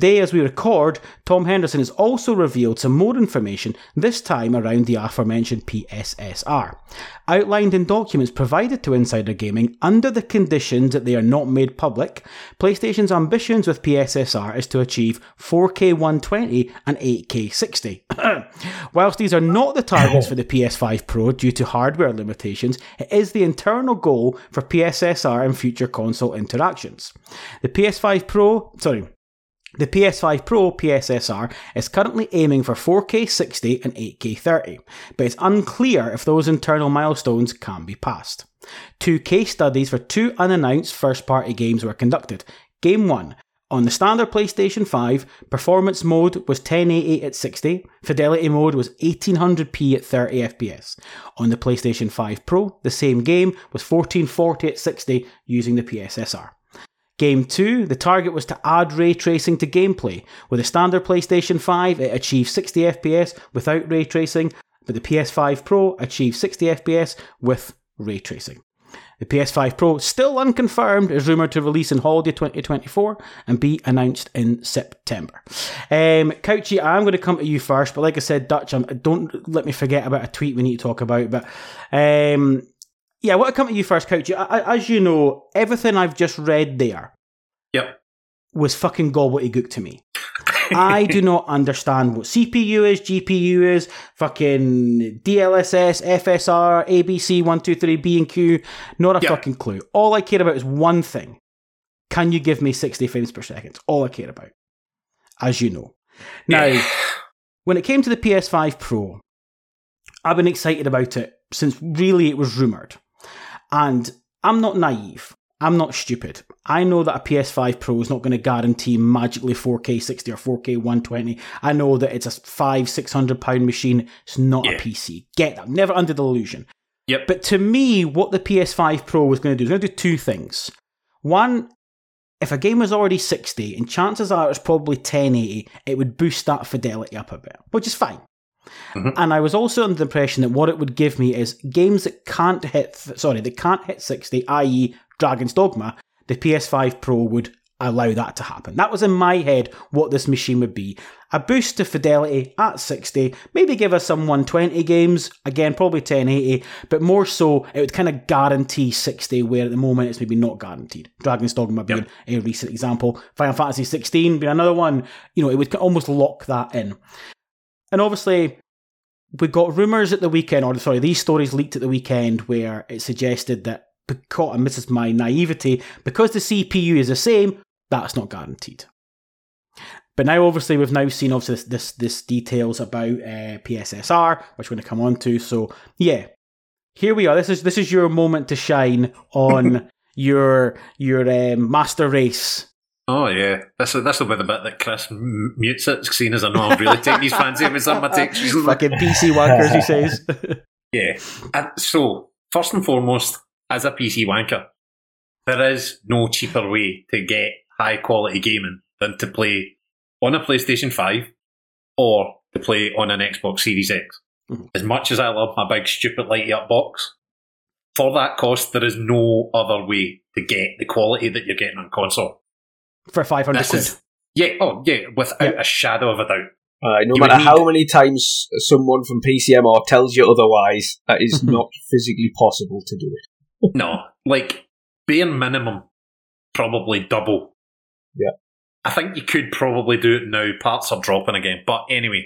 today, as we record, Tom Henderson has also revealed some more information, this time around the aforementioned P S S R. Outlined in documents provided to Insider Gaming, under the conditions that they are not made public, PlayStation's ambitions with P S S R is to achieve four K one twenty and eight K sixty. Whilst these are not the targets for the P S five Pro due to hardware limitations, it is the internal goal for P S S R and future console interactions. The P S five Pro, sorry, the P S five Pro P S S R is currently aiming for four K sixty and eight K thirty, but it's unclear if those internal milestones can be passed. Two case studies for two unannounced first-party games were conducted. Game one. On the standard PlayStation five, performance mode was ten eighty at sixty, fidelity mode was eighteen hundred p at thirty F P S. On the PlayStation five Pro, the same game was fourteen forty at sixty using the P S S R. Game two, the target was to add ray tracing to gameplay. With a standard PlayStation five, it achieved sixty F P S without ray tracing, but the P S five Pro achieved sixty F P S with ray tracing. The P S five Pro, still unconfirmed, is rumoured to release in holiday twenty twenty-four and be announced in September. Um, Couchy, I'm going to come to you first, but like I said, Dutch, um, don't let me forget about a tweet we need to talk about. But um, yeah, I want to come to you first, Couchy. As you know, everything I've just read there yep. was fucking gobbledygook to me. I do not understand what C P U is, G P U is, fucking D L S S, F S R, A B C, one, two, three, B and Q. Not a yep. fucking clue. All I care about is one thing. Can you give me sixty frames per second? All I care about. As you know. Now, yeah. When it came to the P S five Pro, I've been excited about it since really it was rumoured. And I'm not naive. I'm not stupid. I know that a P S five Pro is not going to guarantee magically four K sixty or four K one twenty. I know that it's a five, six hundred pound machine. It's not yeah. a P C. Get that. Never under the illusion. Yep. But to me, what the P S five Pro was going to do is going to do two things. One, if a game was already sixty, and chances are it's probably ten eighty, it would boost that fidelity up a bit, which is fine. Mm-hmm. And I was also under the impression that what it would give me is games that can't hit, sorry, that can't hit sixty, that is. Dragon's Dogma, the P S five Pro would allow that to happen. That was in my head what this machine would be. A boost to fidelity at sixty, maybe give us some one twenty games, again probably ten eighty, but more so it would kind of guarantee sixty, where at the moment it's maybe not guaranteed. Dragon's Dogma being yep. a recent example, Final Fantasy sixteen being another one, you know, it would almost lock that in. And obviously, we got rumours at the weekend, or sorry, these stories leaked at the weekend where it suggested that because, and this is my naivety, because the C P U is the same, that's not guaranteed. But now, obviously, we've now seen obviously this this, this details about uh, P S S R, which we're going to come on to. So, yeah, here we are. This is this is your moment to shine on your your um, master race. Oh yeah, this will this will be the bit that Chris m- mutes it, seeing as I know I'm really taking his fancy with some of my takes recently. Fucking P C wankers, he says. Yeah. And so first and foremost, as a P C wanker, there is no cheaper way to get high quality gaming than to play on a PlayStation five or to play on an Xbox Series X. Mm-hmm. As much as I love my big stupid lighty up box, for that cost there is no other way to get the quality that you're getting on console. For five hundred this quid. Is, yeah, oh yeah, without yeah. a shadow of a doubt. Uh, no you matter how many times someone from P C M R tells you otherwise, that is not physically possible to do it. No, like, bare minimum, probably double. Yeah. I think you could probably do it now. Parts are dropping again. But anyway,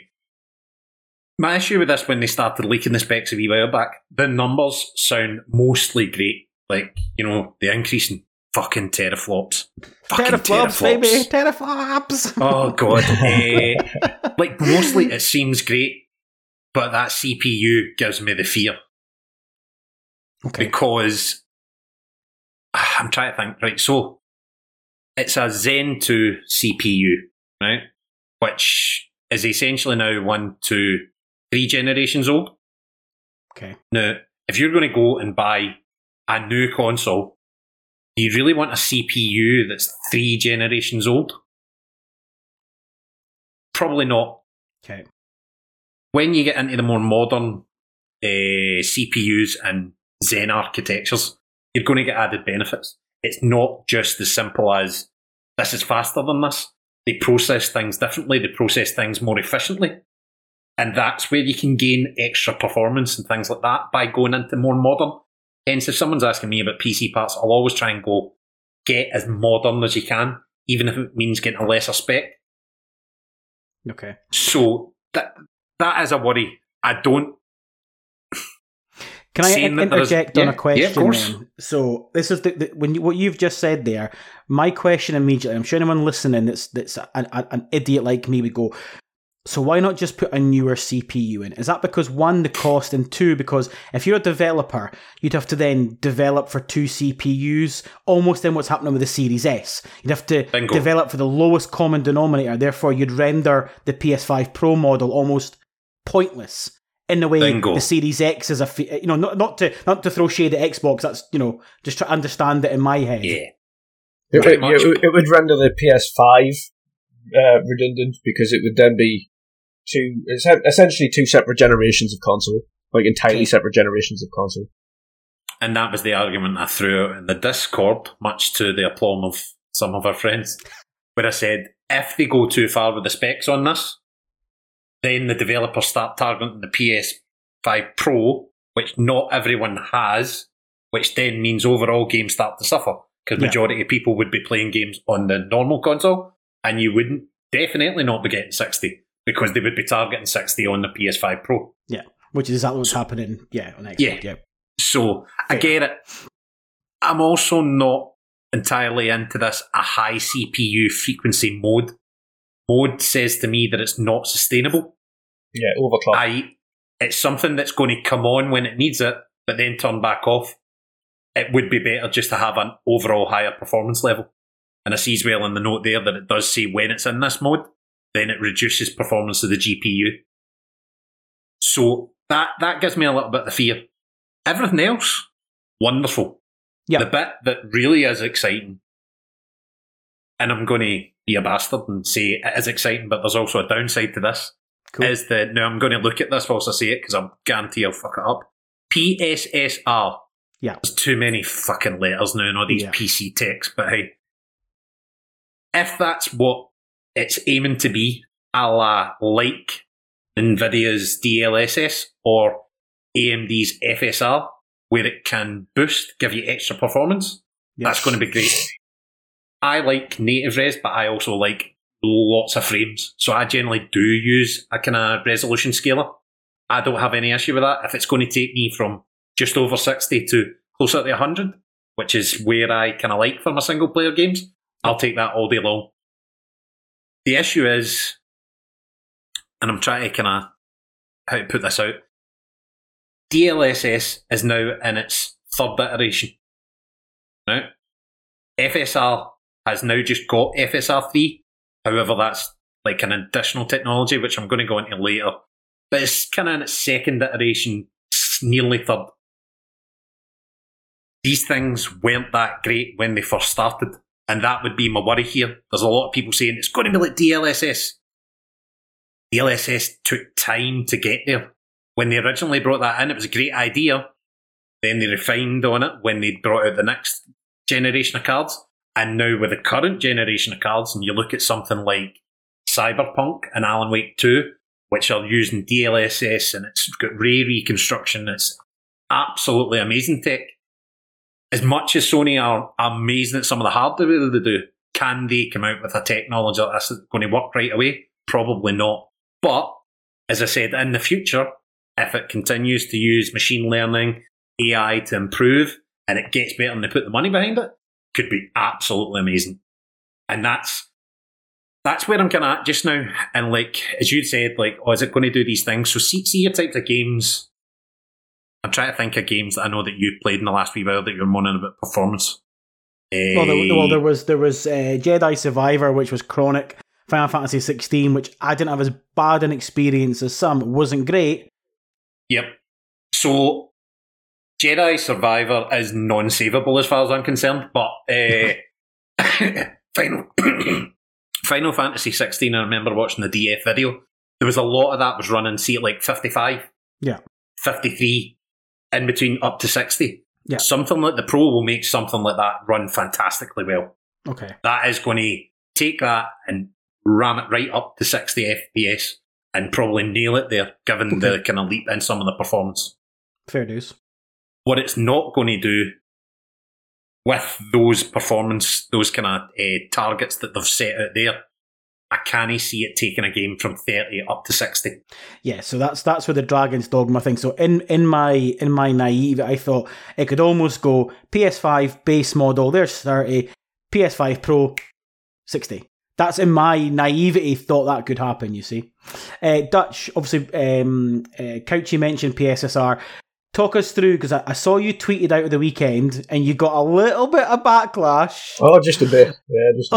my issue with this when they started leaking the specs a wee while back, the numbers sound mostly great. Like, you know, the increase in fucking teraflops. Fucking teraflops, teraflops. baby. Teraflops. Oh, God. uh, like, mostly it seems great, but that C P U gives me the fear. Okay. Because I'm trying to think, right, so it's a Zen two C P U, right, which is essentially now one, two, three generations old. Okay. Now, if you're going to go and buy a new console, do you really want a C P U that's three generations old? Probably not. Okay. When you get into the more modern uh, C P Us and Zen architectures, you're going to get added benefits. It's not just as simple as this is faster than this. they process things differently, they process things more efficiently. And that's where you can gain extra performance and things like that by going into more modern. Hence, if someone's asking me about P C parts, I'll always try and go, get as modern as you can, even if it means getting a lesser spec. Okay. So that that is a worry. I don't... Can I in- interject is, on yeah, a question? Yeah, of course. Then? So this is the, the when you, what you've just said there. My question immediately. I'm sure anyone listening that's that's an, an idiot like me would go, so why not just put a newer C P U in? Is that because one, the cost, and two, because if you're a developer, you'd have to then develop for two C P Us, almost in what's happening with the Series S. You'd have to Bingo. develop for the lowest common denominator. Therefore, you'd render the P S five Pro model almost pointless. In the way Bingo. the Series X is a, you know, not not to not to throw shade at Xbox. That's, you know, just to understand it in my head. Yeah, it, it, it, it would render the P S five uh, redundant because it would then be two, essentially two separate generations of console, like entirely okay. separate generations of console. And that was the argument I threw out in the Discord, much to the aplomb of some of our friends, where I said if they go too far with the specs on this, then the developers start targeting the P S five Pro, which not everyone has, which then means overall games start to suffer, because yeah. majority of people would be playing games on the normal console, and you wouldn't definitely not be getting sixty, because they would be targeting sixty on the P S five Pro. Yeah, which is exactly what's so, happening, yeah, on Xbox. Yeah. yeah. So, I get it. I'm also not entirely into this a high C P U frequency mode. Mode says to me that it's not sustainable. Yeah, overclock. I, it's something that's going to come on when it needs it, but then turn back off. It would be better just to have an overall higher performance level. And I see as well in the note there that it does say when it's in this mode, then it reduces performance of the G P U. So that, that gives me a little bit of fear. Everything else, wonderful. Yeah. The bit that really is exciting, and I'm going to be a bastard and say it is exciting, but there's also a downside to this, cool. is that, now I'm going to look at this whilst I say it, because I guarantee I'll fuck it up. P S S R. Yeah. There's too many fucking letters now in all these yeah. P C techs, but hey. If that's what it's aiming to be, a la like NVIDIA's D L S S or A M D's F S R, where it can boost, give you extra performance, yes. that's going to be great. I like native res, but I also like lots of frames. So I generally do use a kind of resolution scaler. I don't have any issue with that. If it's going to take me from just over sixty to closer to one hundred, which is where I kind of like for my single player games, I'll take that all day long. The issue is, and I'm trying to kind of, how to put this out, D L S S is now in its third iteration. Right? F S R has now just got F S R three. However, that's like an additional technology, which I'm going to go into later. But it's kind of in its second iteration, nearly third. These things weren't that great when they first started. And that would be my worry here. There's a lot of people saying it's going to be like D L S S. D L S S took time to get there. When they originally brought that in, it was a great idea. Then they refined on it when they brought out the next generation of cards. And now with the current generation of cards, and you look at something like Cyberpunk and Alan Wake two, which are using D L S S, and it's got ray reconstruction, it's absolutely amazing tech. As much as Sony are amazing at some of the hardware that they do, can they come out with a technology that's going to work right away? Probably not. But, as I said, in the future, if it continues to use machine learning, A I to improve, and it gets better and they put the money behind it, could be absolutely amazing. And that's that's where I'm kind of at just now. And like, as you said, like, oh, is it going to do these things? So see, see your types of games. I'm trying to think of games that I know that you've played in the last wee while that you're moaning about performance. Uh, well, there, well, there was there was uh, Jedi Survivor, which was Chronic, Final Fantasy sixteen, which I didn't have as bad an experience as some. It wasn't great. Yep. So Jedi Survivor is non-savable as far as I'm concerned, but uh, Final Final Fantasy sixteen, I remember watching the D F video. There was a lot of that was running, see, at like fifty-five, yeah, fifty-three, in between up to sixty. Yeah. Something like the Pro will make something like that run fantastically well. Okay. That is going to take that and ram it right up to sixty F P S and probably nail it there, given Okay. the kind of leap in some of the performance. Fair dues. What it's not going to do with those performance, those kind of uh, targets that they've set out there, I can't see it taking a game from thirty up to sixty. Yeah, so that's that's where the Dragon's Dogma thing. So in, in my in my naive, I thought it could almost go P S five base model, there's thirty, P S five Pro, sixty. That's in my naivety thought that could happen, you see. Uh, Dutch, obviously, um, uh, Couchy mentioned P S S R. Talk us through, because I, I saw you tweeted out of the weekend and you got a little bit of backlash. Oh, just a bit. Yeah, just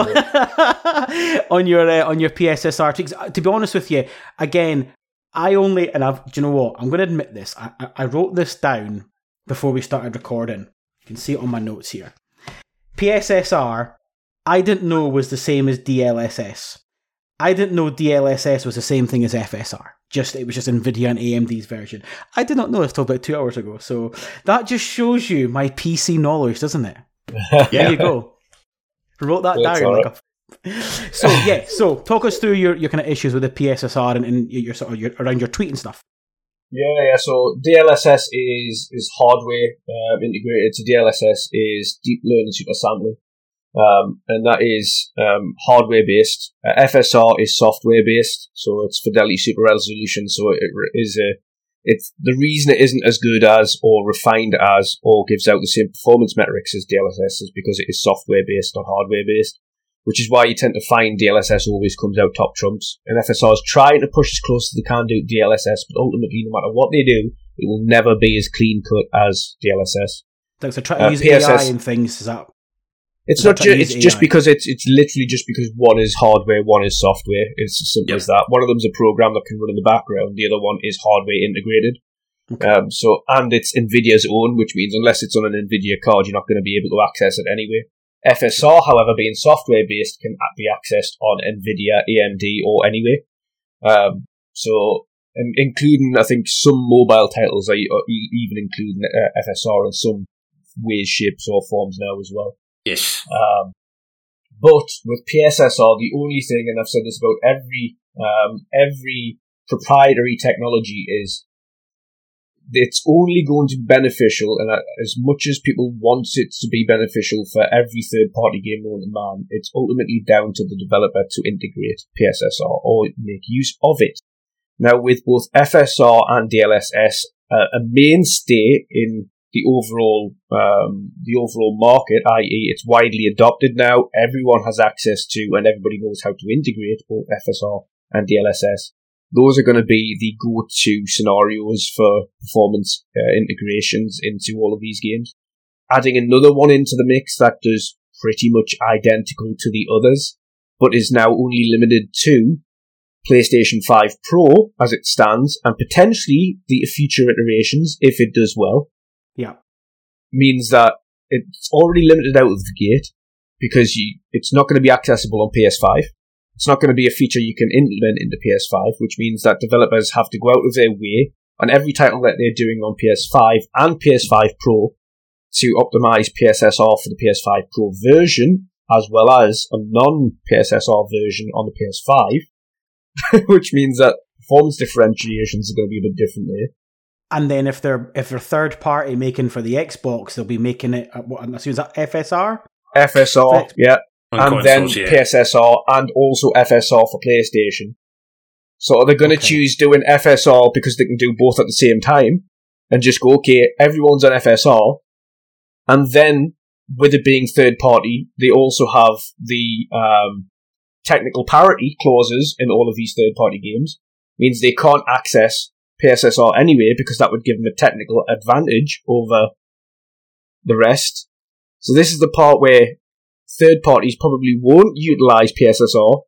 a bit. on your uh, on your P S S R. To be honest with you, again, I only, and I've, do you know what? I'm going to admit this. I, I, I wrote this down before we started recording. You can see it on my notes here. P S S R, I didn't know was the same as D L S S. I didn't know D L S S was the same thing as F S R. Just it was just NVIDIA and A M D's version. I did not know this till about two hours ago. So that just shows you my P C knowledge, doesn't it? There you go. Wrote that That's down. all Like a... So yeah, so talk us through your, your kind of issues with the P S S R and, and your sort of your, around your tweet and stuff. Yeah, yeah. So D L S S is is hardware um, integrated. So D L S S is deep learning super sampling. Um, and that is um, hardware-based. Uh, F S R is software-based, so it's fidelity super resolution. So it is a, it's the reason it isn't as good as, or refined as, or gives out the same performance metrics as D L S S is because it is software-based, not hardware-based. Which is why you tend to find D L S S always comes out top trumps. And F S R is trying to push as close as they can do D L S S, but ultimately, no matter what they do, it will never be as clean-cut as D L S S. So they're trying to Uh, use P S S A I and things. Is that? It's They're not trying just. to use It's just A I. because it's it's literally just because one is hardware, one is software. It's as simple Yep. as that. One of them's a program that can run in the background. The other one is hardware integrated. Okay. Um, so and it's NVIDIA's own, which means unless it's on an NVIDIA card, you're not going to be able to access it anyway. F S R, however, being software based, can be accessed on NVIDIA, A M D, or anyway. Um, so and including, I think, some mobile titles are even including uh, F S R in some ways, shapes, or forms now as well. Yes. Um, but with P S S R, the only thing, and I've said this about every um, every proprietary technology, is it's only going to be beneficial, and as much as people want it to be beneficial for every third-party game known to man, it's ultimately down to the developer to integrate P S S R or make use of it. Now, with both F S R and D L S S, uh, a mainstay in the overall um, the overall market, that is it's widely adopted now, everyone has access to, and everybody knows how to integrate both F S R and D L S S. Those are going to be the go-to scenarios for performance uh, integrations into all of these games. Adding another one into the mix that does pretty much identical to the others, but is now only limited to PlayStation five Pro as it stands, and potentially the future iterations if it does well. Yeah. Means that it's already limited out of the gate because you, it's not going to be accessible on P S five. It's not going to be a feature you can implement into P S five, which means that developers have to go out of their way on every title that they're doing on P S five and P S five Pro to optimize P S S R for the P S five Pro version, as well as a non-P S S R version on the P S five, which means that performance differentiations are going to be a bit different there. And then if they're if they're third party making for the Xbox, they'll be making it. At what I'm assuming is that F S R. F S R, yeah. On and consoles, then yeah. P S S R, and also F S R for PlayStation. So are they going to Okay. choose doing F S R because they can do both at the same time, and just go, okay, everyone's on F S R, and then, with it being third party, they also have the um, technical parity clauses in all of these third party games, means they can't access P S S R anyway, because that would give them a technical advantage over the rest. So this is the part where third parties probably won't utilise P S S R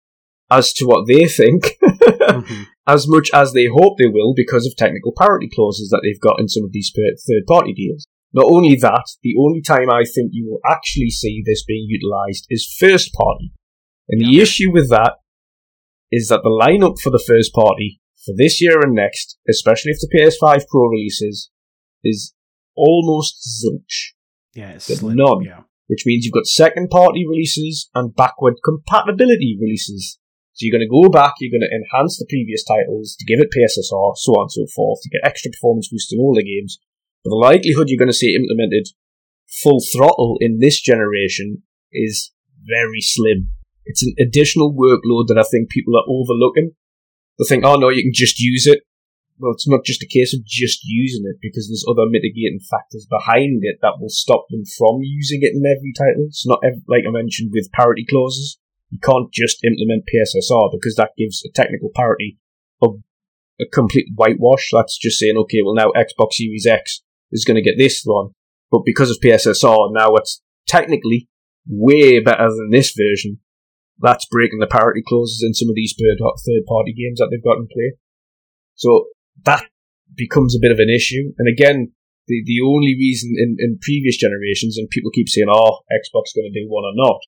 as to what they think, Mm-hmm. as much as they hope they will because of technical parity clauses that they've got in some of these third party deals. Not only that, the only time I think you will actually see this being utilised is first party. And the issue with that is that the lineup for the first party for this year and next, especially if the P S five Pro releases, is almost zilch. Yeah, it's There's slim, none. Yeah. Which means you've got second party releases and backward compatibility releases. So you're going to go back, you're going to enhance the previous titles to give it P S S R, so on and so forth, to get extra performance boosts in all the games. But the likelihood you're going to see it implemented full throttle in this generation is very slim. It's an additional workload that I think people are overlooking. They think, oh no, you can just use it. Well, it's not just a case of just using it, because there's other mitigating factors behind it that will stop them from using it in every title. It's not, every, like I mentioned, with parity clauses. You can't just implement P S S R, because that gives a technical parity of a complete whitewash. That's just saying, okay, well now Xbox Series X is going to get this one, but because of P S S R, now it's technically way better than this version. That's breaking the parity clauses in some of these third-party games that they've got in play. So that becomes a bit of an issue. And again, the, the only reason in, in previous generations, and people keep saying, oh, Xbox going to do one or not,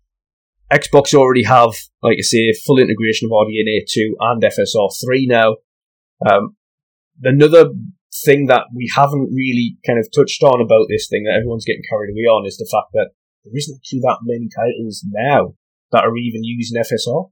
Xbox already have, like I say, full integration of R D N A two and F S R three now. Um, another thing that we haven't really kind of touched on about this thing that everyone's getting carried away on is the fact that there isn't actually that many titles now that are even using F S R.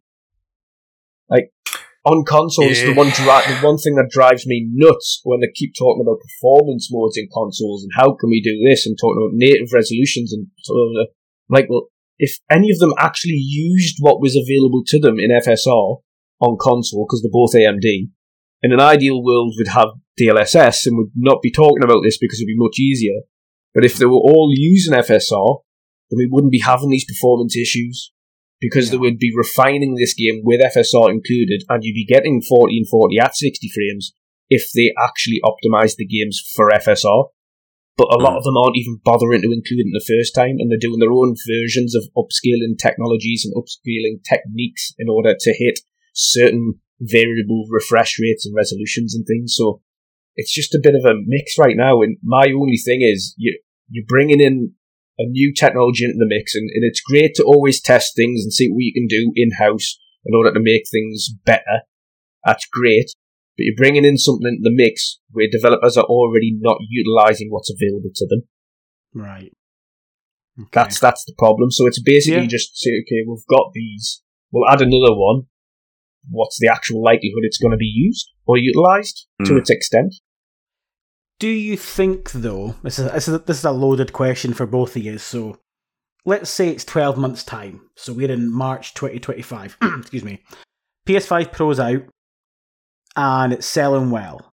Like, on consoles, yeah. the one dri- the one thing that drives me nuts when they keep talking about performance modes in consoles and how can we do this and talking about native resolutions and sort of, uh, like, well, if any of them actually used what was available to them in F S R on console, because they're both A M D, in an ideal world we'd have D L S S and would not be talking about this because it'd be much easier. But if they were all using F S R, then we wouldn't be having these performance issues, because yeah. they would be refining this game with F S R included, and you'd be getting fourteen forty at sixty frames if they actually optimised the games for F S R. But a lot mm. of them aren't even bothering to include it the first time, and they're doing their own versions of upscaling technologies and upscaling techniques in order to hit certain variable refresh rates and resolutions and things. So it's just a bit of a mix right now, and my only thing is you, you're bringing in a new technology into the mix, and, and it's great to always test things and see what you can do in-house in order to make things better. That's great. But you're bringing in something into the mix where developers are already not utilising what's available to them. Right. Okay. That's that's the problem. So it's basically yeah. just say, okay, we've got these, we'll add another one. What's the actual likelihood it's going to be used or utilised mm. to its extent? Do you think, though, this is, this is this is a loaded question for both of you, so let's say it's twelve months' time, so we're in March twenty twenty-five, excuse me, P S five Pro's out, and it's selling well,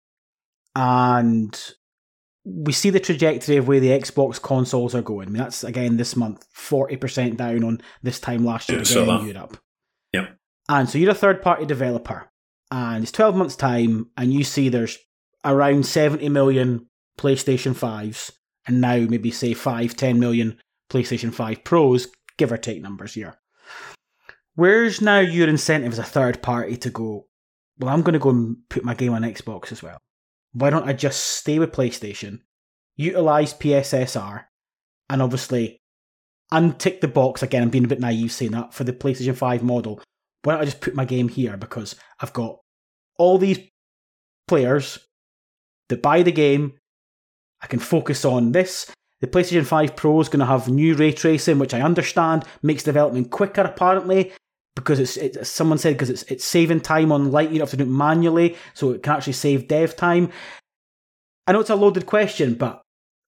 and we see the trajectory of where the Xbox consoles are going. I mean, that's, again, this month, forty percent down on this time last year again in Europe. Yep. And so you're a third-party developer, and it's twelve months' time, and you see there's around seventy million PlayStation fives, and now maybe, say, five, ten million PlayStation five Pros, give or take numbers here. Where's now your incentive as a third party to go, well, I'm going to go and put my game on Xbox as well? Why don't I just stay with PlayStation, utilise P S S R, and obviously untick the box, again, I'm being a bit naive saying that, for the PlayStation five model. Why don't I just put my game here, because I've got all these players that buy the game, I can focus on this. The PlayStation five Pro is going to have new ray tracing, which I understand makes development quicker, apparently, because it's, it's someone said because it's it's saving time on light. You don't have to do it manually, so it can actually save dev time. I know it's a loaded question, but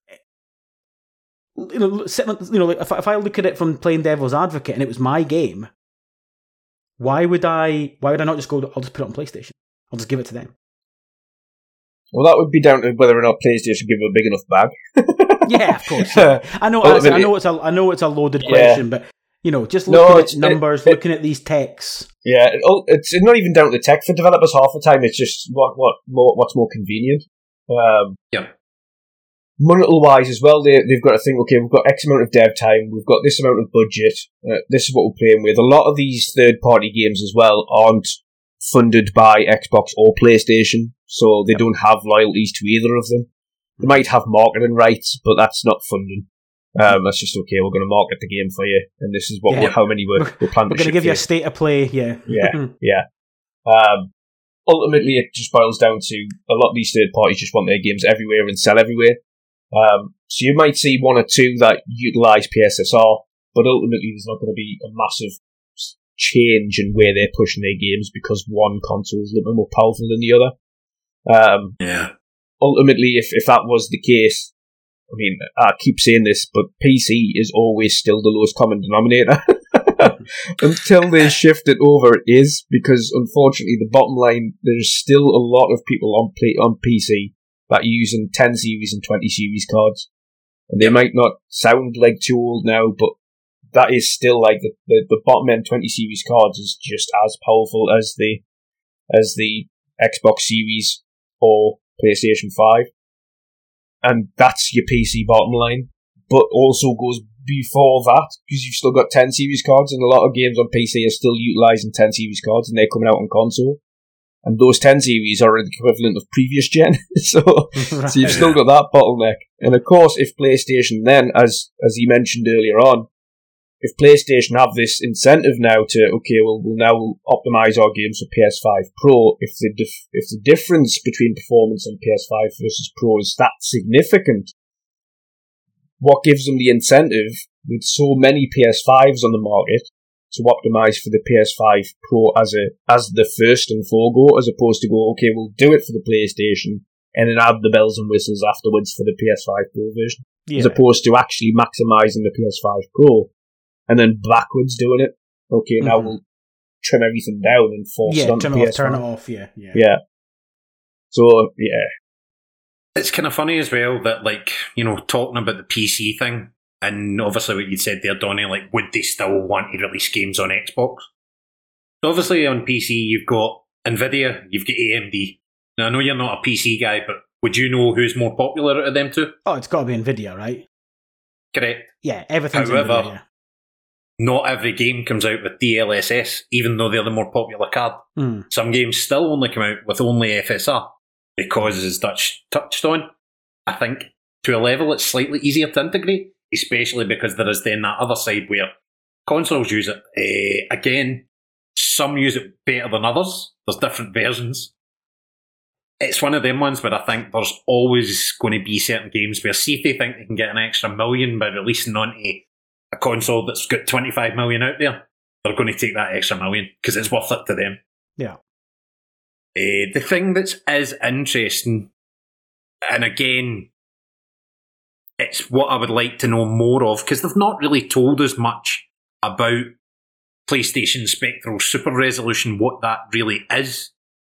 you know, you know, if if I look at it from playing devil's advocate and it was my game, why would I? Why would I not just go? I'll just put it on PlayStation. I'll just give it to them. Well, that would be down to whether or not PlayStation give a big enough bag. Yeah, of course. Yeah. I know. I, I know it's a. I know it's a loaded question, yeah. but you know, just looking no, at numbers, it, looking it, at these techs. Yeah, it, it's not even down to the tech for developers. Half the time, it's just what what more what's more convenient. Um, yeah. Monetary wise as well, they they've got to think. Okay, we've got X amount of dev time. We've got this amount of budget. Uh, this is what we're playing with. A lot of these third party games as well aren't funded by Xbox or PlayStation, so they yep. don't have loyalties to either of them. They might have marketing rights, but that's not funding. Um, that's just, okay, we're going to market the game for you, and this is what yeah. we're, how many we're, we're planning we're to going to give you a state of play, yeah. Yeah, yeah. Um, ultimately, it just boils down to a lot of these third parties just want their games everywhere and sell everywhere. Um, so you might see one or two that utilise P S S R, but ultimately there's not going to be a massive change in where they're pushing their games because one console is a little bit more powerful than the other. Um, yeah. Ultimately, if, if that was the case, I mean, I keep saying this, but P C is always still the lowest common denominator. Until they shift it over, it is, because unfortunately the bottom line, there's still a lot of people on play, on P C that are using ten series and twenty series cards. And they might not sound like too old now, but that is still like the, the, the bottom end twenty series cards is just as powerful as the as the Xbox Series or PlayStation five. And that's your P C bottom line. But also goes before that, because you've still got ten series cards, and a lot of games on P C are still utilising ten series cards, and they're coming out on console. And those ten series are the equivalent of previous gen. so, right. so you've still got that bottleneck. And of course, if PlayStation then, as as you mentioned earlier on, if PlayStation have this incentive now to, okay, well, we'll now optimise our games for P S five Pro, if the dif- if the difference between performance on P S five versus Pro is that significant, what gives them the incentive, with so many P S fives on the market, to optimise for the P S five Pro as a as the first and forego, as opposed to go, okay, we'll do it for the PlayStation and then add the bells and whistles afterwards for the P S five Pro version, yeah. as opposed to actually maximising the P S five Pro and then backwards doing it. Okay, mm-hmm. now we'll trim everything down and force yeah, it on trim the it P S five. Off, turn it off, yeah, yeah. Yeah. So, yeah. It's kind of funny as well that, like, you know, talking about the P C thing, and obviously what you said there, Donnie, like, would they still want to release games on Xbox? So obviously on P C you've got Nvidia, you've got A M D. Now I know you're not a P C guy, but would you know who's more popular out of them two? Oh, it's got to be Nvidia, right? Correct. Yeah, everything's However, Nvidia. Not every game comes out with D L S S, even though they're the more popular card. Mm. Some games still only come out with only F S R, because, as Dutch touched on, I think to a level it's slightly easier to integrate, especially because there is then that other side where consoles use it. Uh, again, some use it better than others. There's different versions. It's one of them ones where I think there's always going to be certain games where, see if they think they can get an extra million by releasing onto a console that's got twenty-five million out there, they're going to take that extra million because it's worth it to them. Yeah. Uh, the thing that is interesting, and again, it's what I would like to know more of, because they've not really told us much about PlayStation Spectral Super Resolution, what that really is.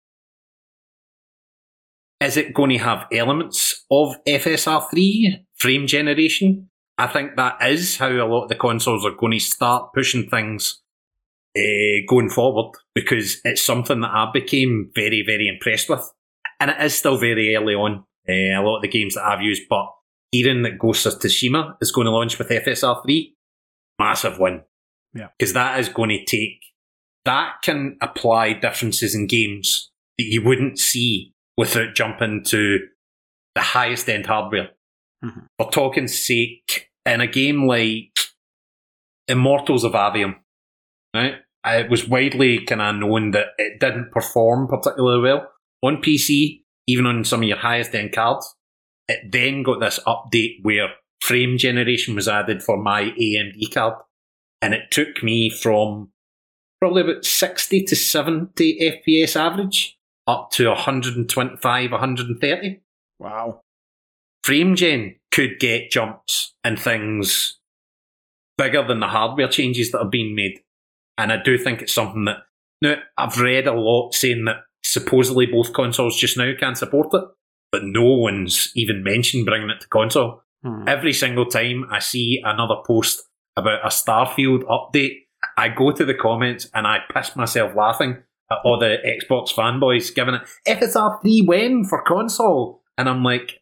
Is it going to have elements of F S R three, frame generation? I think that is how a lot of the consoles are going to start pushing things uh, going forward, because it's something that I became very, very impressed with. And it is still very early on, uh, a lot of the games that I've used, but hearing that Ghost of Tsushima is going to launch with F S R three, massive win. Yeah. Because that is going to take, that can apply differences in games that you wouldn't see without jumping to the highest end hardware. Mm-hmm. For talking sake, in a game like Immortals of Aveum, right? It was widely kind of known that it didn't perform particularly well on P C, even on some of your highest end cards. It then got this update where frame generation was added for my A M D card, and it took me from probably about sixty to seventy F P S average up to one twenty-five, one thirty. Wow. Frame gen could get jumps and things bigger than the hardware changes that have been made. And I do think it's something that, now, I've read a lot saying that supposedly both consoles just now can support it, but no one's even mentioned bringing it to console. Hmm. Every single time I see another post about a Starfield update, I go to the comments and I piss myself laughing at all the Xbox fanboys giving it F S R three when for console. And I'm like,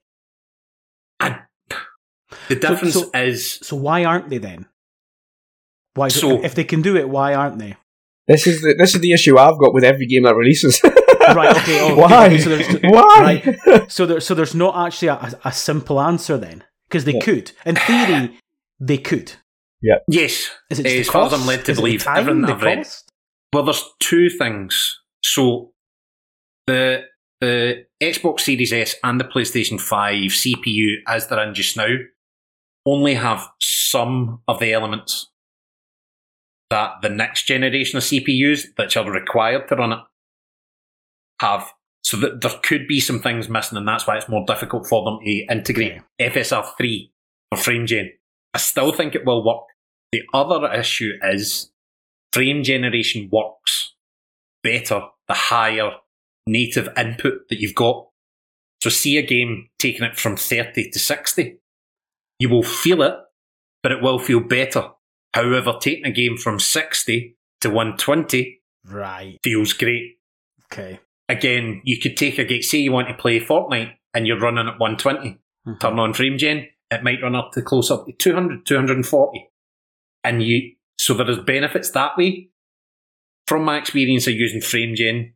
I, the difference so, so, is... So why aren't they then? Why? Do, so, if they can do it, why aren't they? This is the this is the issue I've got with every game that releases. Right. Okay. Oh, why? Okay, so there's, why? Right, so there, so there's not actually a, a simple answer then, because they yeah. could, in theory, they could. Yeah. Yes. Is it as far as I'm led to is believe, time, everything I've read. Cost? Well, there's two things. So the the Xbox Series S and the PlayStation five C P U, as they're in just now, only have some of the elements that the next generation of C P Us that are required to run it have. So that there could be some things missing, and that's why it's more difficult for them to integrate okay. F S R three for frame gen. I still think it will work. The other issue is frame generation works better the higher native input that you've got. So see a game taking it from thirty to sixty, you will feel it, but it will feel better. However, taking a game from sixty to one twenty right. feels great. Okay. Again, you could take a game, say you want to play Fortnite and you're running at one twenty, mm-hmm. turn on frame gen, it might run up to close up to two hundred, two forty. And you, so there is benefits that way. From my experience of using frame gen,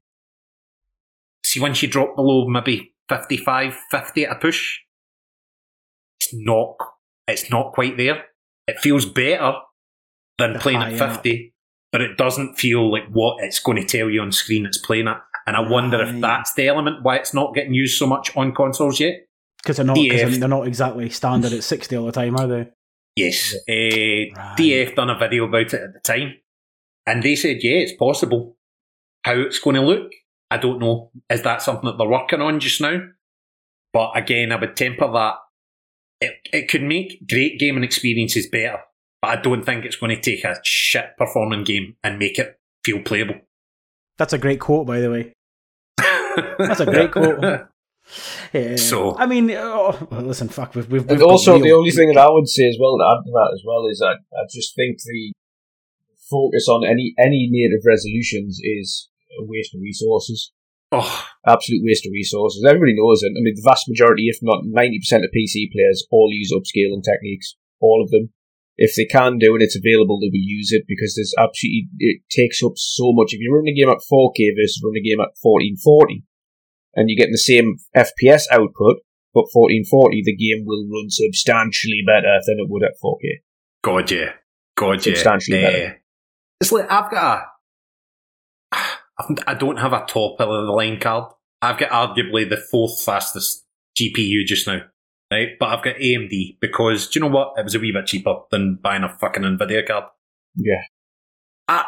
see once you drop below maybe fifty-five, fifty at a push, it's not, it's not quite there. It feels better than The playing at fifty, up. But it doesn't feel like what it's going to tell you on screen it's playing at. And I wonder right. if that's the element why it's not getting used so much on consoles yet. Because they're not, cause they're not exactly standard at sixty all the time, are they? Yes. Uh, right. D F done a video about it at the time. And they said, yeah, it's possible. How it's going to look, I don't know. Is that something that they're working on just now? But again, I would temper that. It, it could make great gaming experiences better, but I don't think it's going to take a shit performing game and make it feel playable. That's a great quote, by the way. That's a great quote. Yeah. So, I mean, oh, well, listen, fuck. We've, we've, and also, real... the only thing that I would say as well to add to that as well is that I just think the focus on any any native resolutions is a waste of resources. Oh, absolute waste of resources. Everybody knows it. I mean, the vast majority, if not ninety percent of P C players, all use upscaling techniques. All of them. If they can do it, it's available, they will use it because there's absolutely, it takes up so much. If you run a game at four K versus run a game at fourteen forty, and you're getting the same F P S output, but fourteen forty, the game will run substantially better than it would at four K. God, yeah. God, yeah. Substantially uh, better. It's like, I've got a, I don't have a top of the line card. I've got arguably the fourth fastest G P U just now. Right, but I've got A M D because, do you know what? It was a wee bit cheaper than buying a fucking Nvidia card. Yeah. I,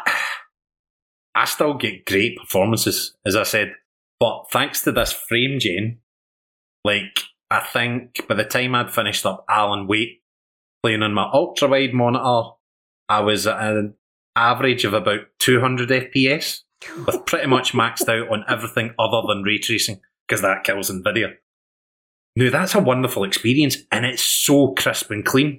I still get great performances, as I said, but thanks to this frame gen, like, I think by the time I'd finished up Alan Wake playing on my ultra-wide monitor, I was at an average of about two hundred F P S, with pretty much maxed out on everything other than ray tracing, because that kills Nvidia. Now, that's a wonderful experience, and it's so crisp and clean.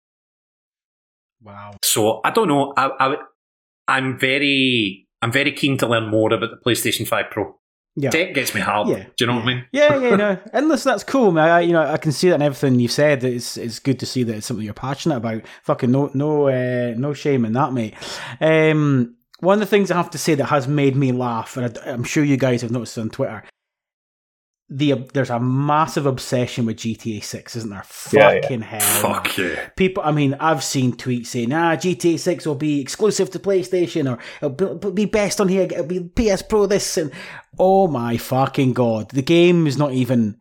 Wow. So, I don't know. I, I, I'm very I'm very keen to learn more about the PlayStation five Pro. Yeah. Tech gets me hard. Yeah. Do you know yeah. what I mean? Yeah, yeah, no. And listen, that's cool, man. I, you know, I can see that in everything you've said. It's it's good to see that it's something you're passionate about. Fucking no no uh, no shame in that, mate. Um, one of the things I have to say that has made me laugh, and I, I'm sure you guys have noticed on Twitter, The, there's a massive obsession with G T A six, isn't there? Yeah, Fucking yeah. hell. Fuck yeah. People, I mean, I've seen tweets saying, ah, G T A six will be exclusive to PlayStation, or it'll be best on here, it'll be P S Pro this, and oh my fucking god. The game is not even,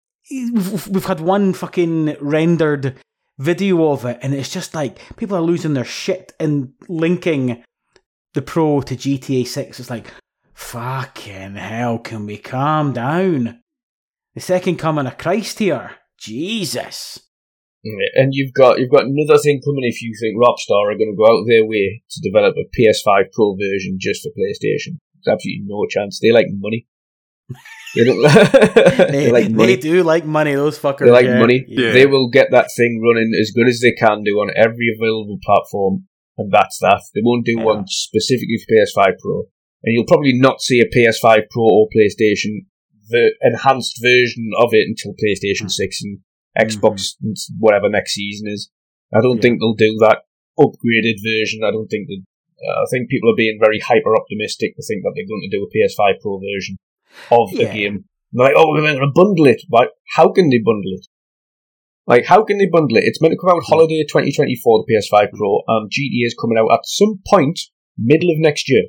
we've had one fucking rendered video of it, and it's just like, people are losing their shit and linking the Pro to G T A six. It's like, fucking hell, can we calm down? The second coming of Christ here. Jesus. And you've got you've got another thing coming if you think Rockstar are going to go out their way to develop a P S five Pro version just for PlayStation. There's absolutely no chance. They like money. They, don't, they, they like money. They do like money, those fuckers. They like yeah. money. Yeah. They will get that thing running as good as they can do on every available platform, and that's that. They won't do yeah. one specifically for P S five Pro. And you'll probably not see a P S five Pro or PlayStation the enhanced version of it until PlayStation six and Xbox mm-hmm. and whatever next season is. I don't yeah. think they'll do that upgraded version. I don't think that. Uh, I think people are being very hyper optimistic to think that they're going to do a P S five Pro version of yeah. the game. And they're like, oh, we're going to bundle it. Like, how can they bundle it? Like, how can they bundle it? It's meant to come out holiday twenty twenty-four, the P S five Pro, and G T A is coming out at some point middle of next year.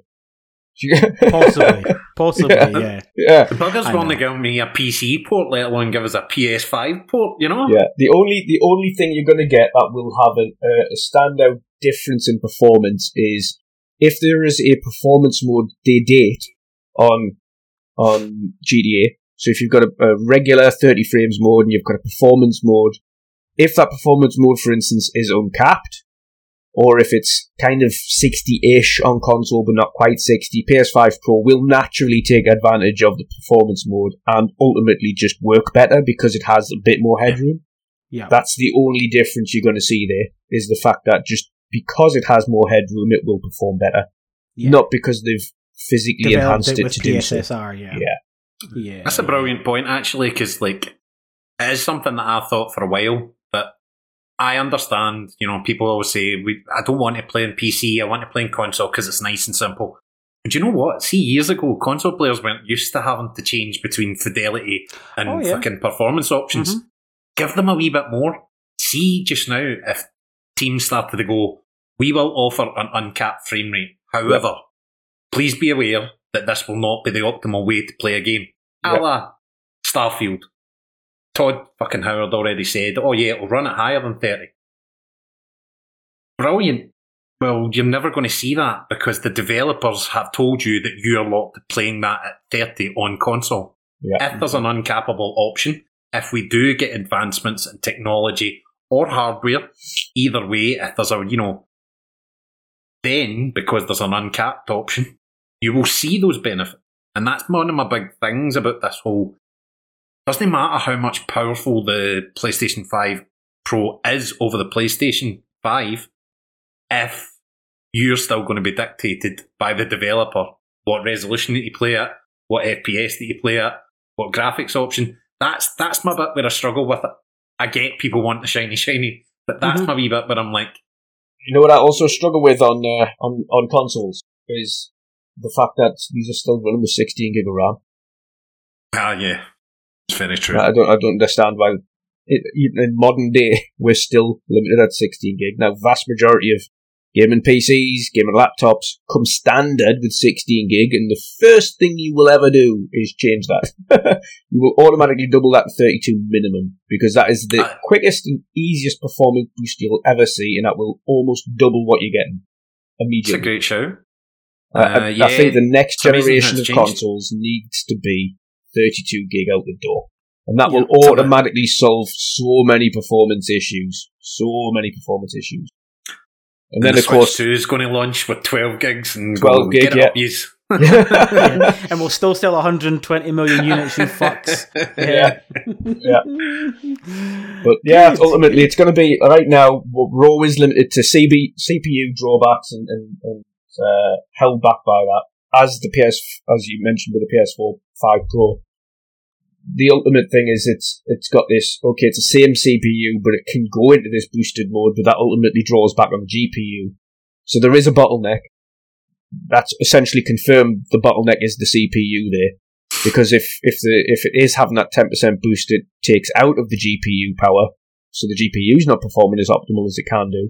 possibly, possibly, yeah. yeah. yeah. The buggers want to give me a P C port, let alone give us a P S five port. You know? Yeah. The only the only thing you're going to get that will have a, a standout difference in performance is if there is a performance mode they date on on G T A, so if you've got a, a regular thirty frames mode and you've got a performance mode, if that performance mode, for instance, is uncapped, or if it's kind of sixty-ish on console but not quite sixty, P S five Pro will naturally take advantage of the performance mode and ultimately just work better because it has a bit more headroom. Yeah. That's the only difference you're going to see there, is the fact that just because it has more headroom, it will perform better. Yeah. Not because they've physically Developed enhanced it, it, with to P do S S so. R, yeah. Yeah. Yeah. That's a brilliant point, actually, because like it is something that I've thought for a while, but I understand, you know, people always say, we, I don't want to play on P C, I want to play on console because it's nice and simple. And do you know what? See, years ago, console players weren't used to having to change between fidelity and oh, yeah. fucking performance options. Mm-hmm. Give them a wee bit more. See, just now, if teams started to go, we will offer an uncapped frame rate. However, yep. please be aware that this will not be the optimal way to play a game. Yep. A la Starfield. Todd fucking Howard already said, oh yeah, it'll run it higher than thirty. Brilliant. Well, you're never going to see that because the developers have told you that you're locked to playing that at thirty on console. Yeah. If there's an uncappable option, if we do get advancements in technology or hardware, either way, if there's a, you know, then because there's an uncapped option, you will see those benefits. And that's one of my big things about this whole. Doesn't matter how much powerful the PlayStation five Pro is over the PlayStation five, if you're still going to be dictated by the developer what resolution that you play at, what F P S that you play at, what graphics option. That's that's my bit where I struggle with it. I get people want the shiny shiny, but that's mm-hmm. my wee bit where I'm like, you know what I also struggle with on uh, on on consoles is the fact that these are still running with sixteen gig of RAM. Ah, yeah. It's very true. I don't, I don't understand why, it, even in modern day, we're still limited at sixteen gig. Now, vast majority of gaming P Cs, gaming laptops come standard with sixteen gig, and the first thing you will ever do is change that. You will automatically double that to thirty-two minimum, because that is the uh, quickest and easiest performance boost you'll ever see, and that will almost double what you're getting immediately. It's a great show. Uh, uh, I, yeah, I think the next generation of changed. consoles needs to be thirty-two gig out the door. And that yeah, will automatically solve so many performance issues. So many performance issues. And, and then, the of course, two is going to launch with twelve gigs and twelve gig, get yeah. it up, yeah. And we'll still sell one hundred twenty million units, you fucks. Yeah. yeah. But yeah, ultimately, it's going to be, right now, we're always limited to C B, C P U drawbacks and, and, and uh, held back by that. As the P S, as you mentioned with the P S four five Pro, the ultimate thing is it's it's got this, okay, it's the same C P U, but it can go into this boosted mode, but that ultimately draws back on the G P U. So there is a bottleneck. That's essentially confirmed the bottleneck is the C P U there. Because if, if the if it is having that ten percent boost, it takes out of the G P U power, so the G P U is not performing as optimal as it can do.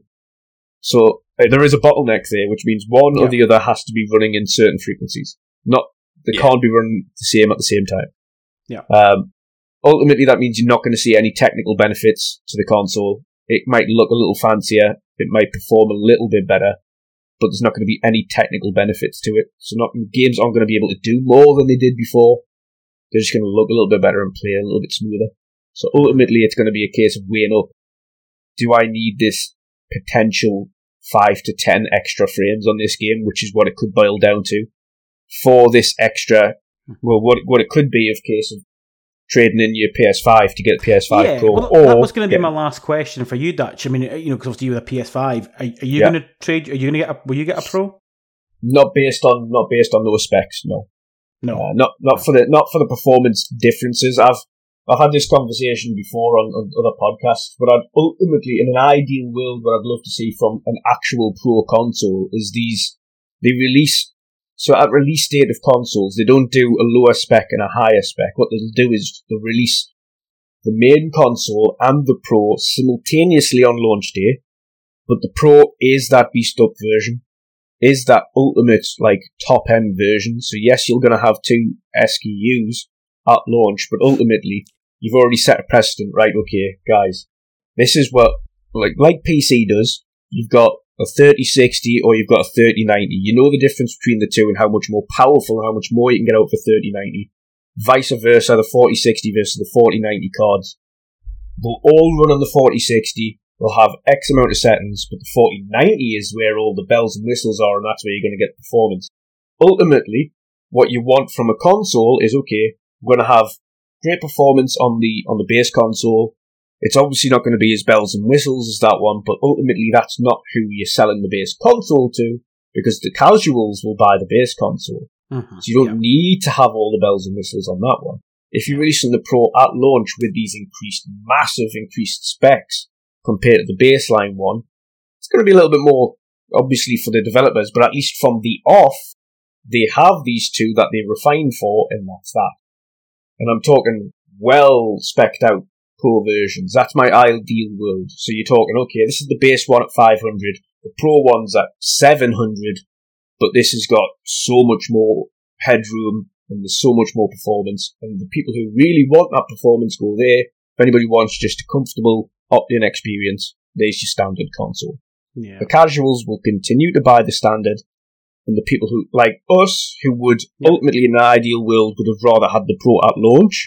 So uh, there is a bottleneck there, which means one yeah. or the other has to be running in certain frequencies. Not They yeah. can't be running the same at the same time. Yeah. Um, ultimately, that means you're not going to see any technical benefits to the console. It might look a little fancier. It might perform a little bit better, but there's not going to be any technical benefits to it. So not, games aren't going to be able to do more than they did before. They're just going to look a little bit better and play a little bit smoother. So ultimately, it's going to be a case of weighing up, do I need this potential five to ten extra frames on this game, which is what it could boil down to, for this extra, well, what what it could be, of case of trading in your P S five to get a P S five yeah, Pro. Well, or that was going to be get, my last question for you, Dutch. I mean, you know, because obviously you with a P S five, are, are you yeah. going to trade? Are you going to get? A, will you get a Pro? Not based on not based on those specs, no. No, uh, not not for the not for the performance differences. I've I've had this conversation before on, on other podcasts, but I'd ultimately, in an ideal world, what I'd love to see from an actual Pro console is these, they release, so at release date of consoles, they don't do a lower spec and a higher spec. What they'll do is they'll release the main console and the Pro simultaneously on launch day, but the Pro is that beast up version, is that ultimate, like, top end version. So yes, you're going to have two S K Us at launch, but ultimately you've already set a precedent, right? Okay, guys, this is what like like P C does. You've got a thirty sixty or you've got a thirty ninety. You know the difference between the two and how much more powerful and how much more you can get out of a thirty ninety. Vice versa, the forty sixty versus the forty ninety cards. They'll all run on the forty sixty. They'll have X amount of settings, but the forty ninety is where all the bells and whistles are, and that's where you're going to get performance. Ultimately, what you want from a console is, okay, we're going to have great performance on the on the base console. It's obviously not going to be as bells and whistles as that one, but ultimately that's not who you're selling the base console to, because the casuals will buy the base console. Mm-hmm. So you don't yeah. need to have all the bells and whistles on that one. If you're releasing the Pro at launch with these increased, massive increased specs compared to the baseline one, it's going to be a little bit more, obviously, for the developers, but at least from the off, they have these two that they refine for, and that's that. And I'm talking well specced out Pro versions. That's my ideal world. So you're talking, okay, this is the base one at five hundred, the Pro one's at seven hundred, but this has got so much more headroom and there's so much more performance. And the people who really want that performance go there. If anybody wants just a comfortable opt-in experience, there's your standard console. Yeah. The casuals will continue to buy the standard, and the people who, like us, who would yep. ultimately in an ideal world would have rather had the Pro at launch,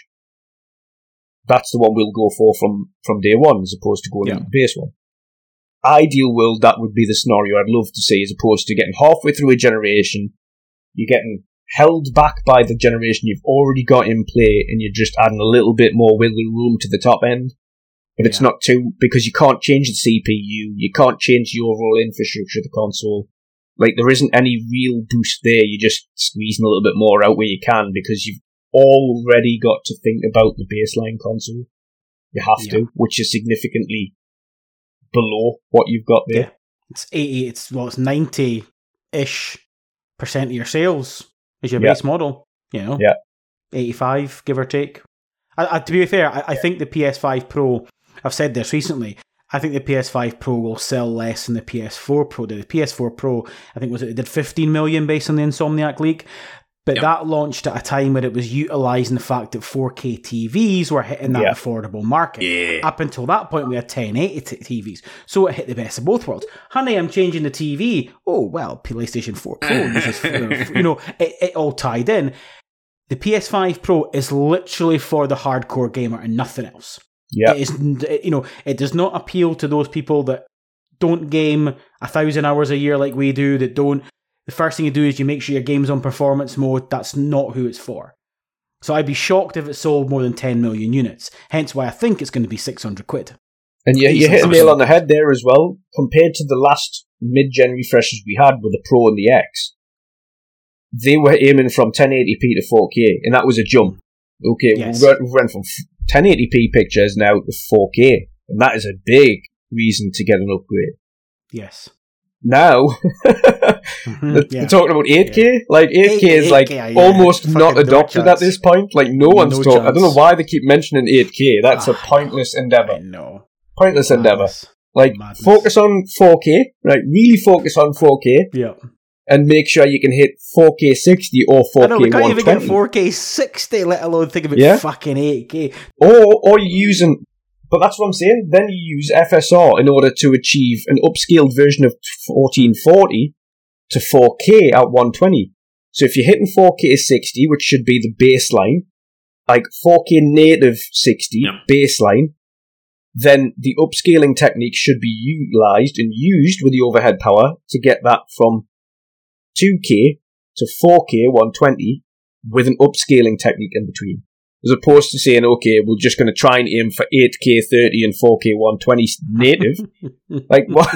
that's the one we'll go for from, from day one, as opposed to going yeah. into the base one. Ideal world, that would be the scenario I'd love to see, as opposed to getting halfway through a generation, you're getting held back by the generation you've already got in play, and you're just adding a little bit more wiggle room to the top end. But yeah. it's not too, because you can't change the C P U, you can't change the overall infrastructure of the console. Like, there isn't any real boost there, you're just squeezing a little bit more out where you can, because you've already got to think about the baseline console. You have yeah. to, which is significantly below what you've got there. Yeah. It's eighty, it's, well, it's ninety-ish percent of your sales is your yeah. base model, you know? Yeah. eighty-five, give or take. I, I, to be fair, I, I think the P S five Pro, I've said this recently, I think the P S five Pro will sell less than the P S four Pro did. The P S four Pro, I think was it, it did fifteen million based on the Insomniac leak, but yep. that launched at a time where it was utilising the fact that four K T Vs were hitting that yeah. affordable market. Yeah. Up until that point, we had ten eighty T Vs, so it hit the best of both worlds. Honey, I'm changing the T V. Oh, well, PlayStation four Pro uses, you know, it, it all tied in. The P S five Pro is literally for the hardcore gamer and nothing else. Yeah, it is, you know, it does not appeal to those people that don't game a thousand hours a year like we do. That don't. The first thing you do is you make sure your game's on performance mode. That's not who it's for. So I'd be shocked if it sold more than ten million units. Hence why I think it's going to be six hundred quid. And you, you hit a nail on the head there as well. Compared to the last mid-gen refreshes we had with the Pro and the X, they were aiming from ten eighty p to four K, and that was a jump. Okay, yes. we, went, we went from ten eighty p pictures now to four K, and that is a big reason to get an upgrade. Yes. Now, mm-hmm, they're, yeah. they're talking about eight K. Yeah. Like, eight K is like yeah, almost not adopted no at this point. Like, no one's no talking. I don't know why they keep mentioning eight K. That's ah, a pointless endeavour. No. Pointless Madness. endeavour. Like, Madness. Focus on four K, right? Really focus on four K. Yeah. And make sure you can hit four K sixty or four K one twenty. I know, we can't even get four K sixty, let alone think about yeah. fucking eight K. Or, or you're using... But that's what I'm saying. Then you use F S R in order to achieve an upscaled version of fourteen forty to four K at one twenty. So if you're hitting four K sixty, which should be the baseline, like four K native sixty yep. baseline, then the upscaling technique should be utilised and used with the overhead power to get that from two K to four K one twenty with an upscaling technique in between. As opposed to saying, okay, we're just going to try and aim for eight K thirty and four K one twenty native. Like, what?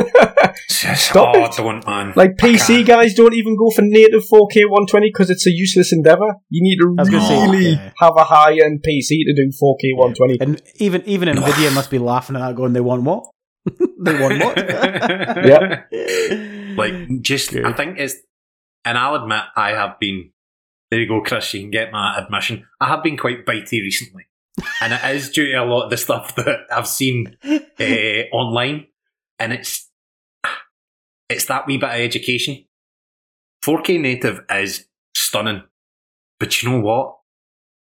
Stop oh, it. Don't, man. Like, P C guys don't even go for native four K one twenty because it's a useless endeavour. You need to really say, yeah. have a high-end P C to do four K one twenty. And even even Nvidia must be laughing at that going, they want what? They want what? Yeah. Like, just, Good. I think it's, and I'll admit I have been, there you go, Chris, you can get my admission. I have been quite bitey recently. And it is due to a lot of the stuff that I've seen uh, online. And it's it's that wee bit of education. four K native is stunning. But you know what?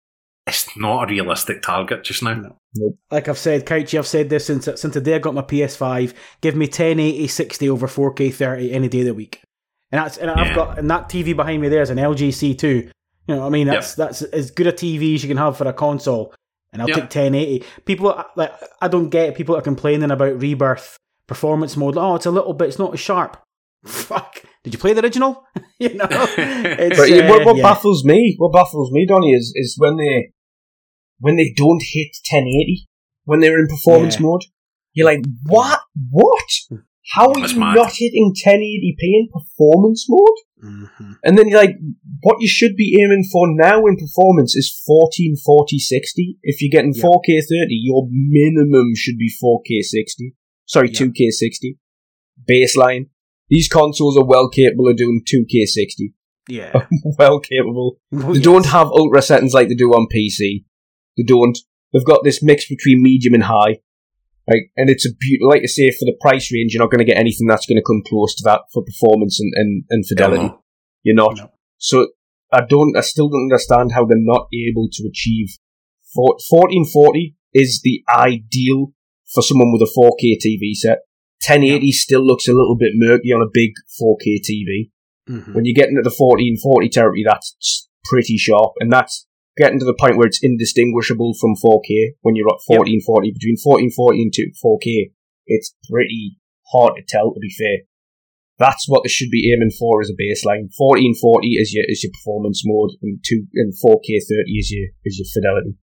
it's not a realistic target just now. No. Nope. Like I've said, Couchy, I've said this since since the day I got my P S five. Give me ten eighty sixty over four K thirty any day of the week, and that's and I've yeah. got and that T V behind me there is an L G C two. You know what I mean? That's yep. that's as good a T V as you can have for a console, and I'll yep. take ten eighty. People like I don't get it. People are complaining about Rebirth performance mode. Oh, it's a little bit. It's not as sharp. Fuck. Did you play the original? you know, it's, but uh, what, what yeah. baffles me, what baffles me, Donnie, is is when they when they don't hit ten eighty when they're in performance yeah. mode. You're like, what? What? How are That's you mad. not hitting ten eighty p in performance mode? Mm-hmm. And then you're like, what you should be aiming for now in performance is fourteen forty sixty. If you're getting yeah. four K thirty, your minimum should be four K sixty. Sorry, yeah. two K sixty. Baseline. These consoles are well capable of doing two K sixty. Yeah. well capable. Oh, they yes. don't have ultra settings like they do on P C. They don't. They've got this mix between medium and high. Like, and it's a beautiful, like I say, for the price range, you're not going to get anything that's going to come close to that for performance and, and, and fidelity. No. You're not. No. So, I don't, I still don't understand how they're not able to achieve fourteen forty is the ideal for someone with a four K T V set. ten eighty yeah. still looks a little bit murky on a big four K T V. Mm-hmm. When you get into the fourteen forty territory, that's pretty sharp, and that's getting to the point where it's indistinguishable from four K. When you're at fourteen forty, yep. between fourteen forty and four K, it's pretty hard to tell, to be fair. That's what they should be aiming for as a baseline. fourteen forty is your is your performance mode, and two and four K thirty is your is your fidelity.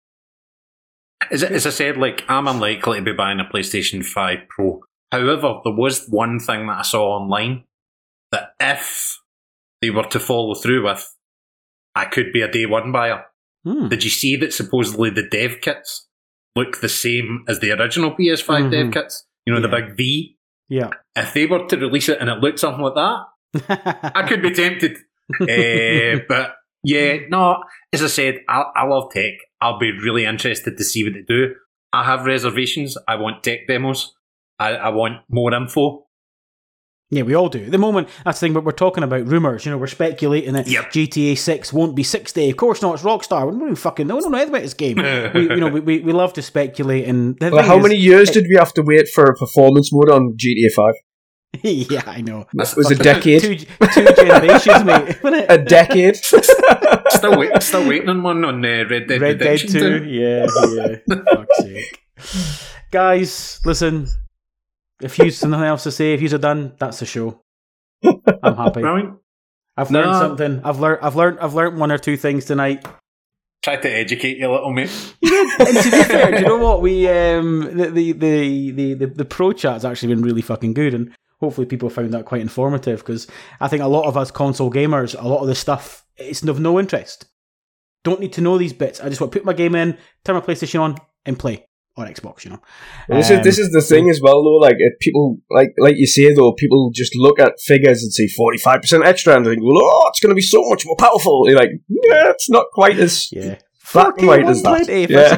As, as I said, like, I'm unlikely to be buying a PlayStation five Pro. However, there was one thing that I saw online that if they were to follow through with, I could be a day one buyer. Hmm. Did you see that supposedly the dev kits look the same as the original P S five mm-hmm. dev kits? You know, yeah. the big V? Yeah. If they were to release it and it looked something like that, I could be tempted. uh, but yeah, no, as I said, I, I love tech. I'll be really interested to see what they do. I have reservations. I want tech demos. I, I want more info. Yeah, we all do. At the moment, that's the thing, but we're talking about rumours. You know, we're speculating that yep. G T A six won't be sixty. Of course not, it's Rockstar. We don't even fucking know. We don't know anything about this game. we, you know, we, we, we love to speculate. And the well, thing how is, many years it, did we have to wait for a performance mode on G T A five? Yeah, I know. It was a decade. Two, two generations, mate. Wasn't it? A decade. still, wait, still waiting on one on uh, Red Dead Red Redemption Dead two. Yeah, yeah. Fuck's sake. Guys, listen. If you've nothing else to say, if you're done, that's the show. I'm happy. Brilliant. I've learned no. something. I've learned. I've learned. I've learned one or two things tonight. Try to educate you a little, mate. You did. And to be fair, do you know what? We um the the the the, the, the pro chat's actually been really fucking good, and hopefully people found that quite informative, because I think a lot of us console gamers, a lot of the stuff, it's of no interest. Don't need to know these bits. I just want to put my game in, turn my PlayStation on, and play. Or Xbox, you know. Well, this um, is this is the thing as well, though. Like if people, like like you say, though, people just look at figures and say forty-five percent extra, and think, well, oh, it's going to be so much more powerful. You're like, yeah, it's not quite as yeah, black and white as that.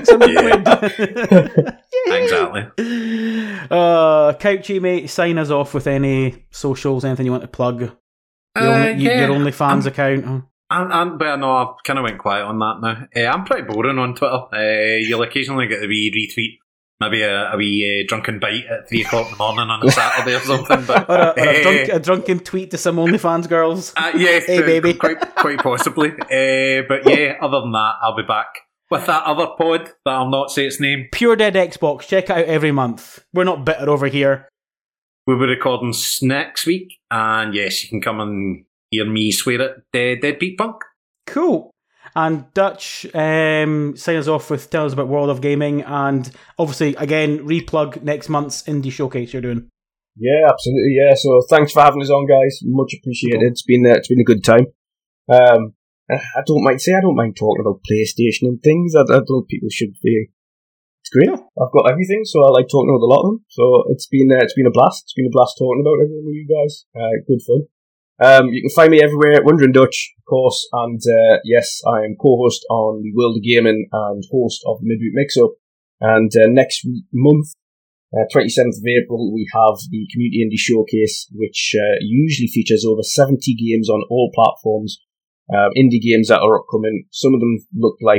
Yeah. Exactly. Uh, Couchy, mate, sign us off with any socials, anything you want to plug. Your, uh, only, yeah. your OnlyFans account. Huh? I'm, I'm, but no, I've kind of went quiet on that now. Uh, I'm pretty boring on Twitter. Uh, you'll occasionally get a wee retweet, maybe a, a wee uh, drunken bite at three o'clock in the morning on a Saturday or something. But, or a, or a, uh, drunk, a drunken tweet to some OnlyFans girls. Uh, yeah, hey, uh, baby. Quite, quite possibly. Uh, but yeah, other than that, I'll be back with that other pod that I'll not say its name. Pure Dead Xbox. Check it out every month. We're not bitter over here. We'll be recording next week, and yes, you can come and hear me swear at uh, Deadbeat Punk. Cool. And Dutch, um, sign us off with tell us about World of Gaming, and obviously, again, replug next month's indie showcase you're doing. Yeah, absolutely. Yeah, so thanks for having us on, guys. Much appreciated. It's been uh, it's been a good time. Um, I don't mind say I don't mind talking about PlayStation and things. I, I don't. People should be. It's great. I've got everything, so I like talking about a lot of them. So it's been uh, it's been a blast. It's been a blast talking about everything with you guys. Uh, good fun. Um, you can find me everywhere, Wondering Dutch, of course, and uh, yes, I am co-host on the World of Gaming and host of the Midweek Mix-Up. And uh, next month, uh, twenty-seventh of April, we have the Community Indie Showcase, which uh, usually features over seventy games on all platforms, um, indie games that are upcoming. Some of them look like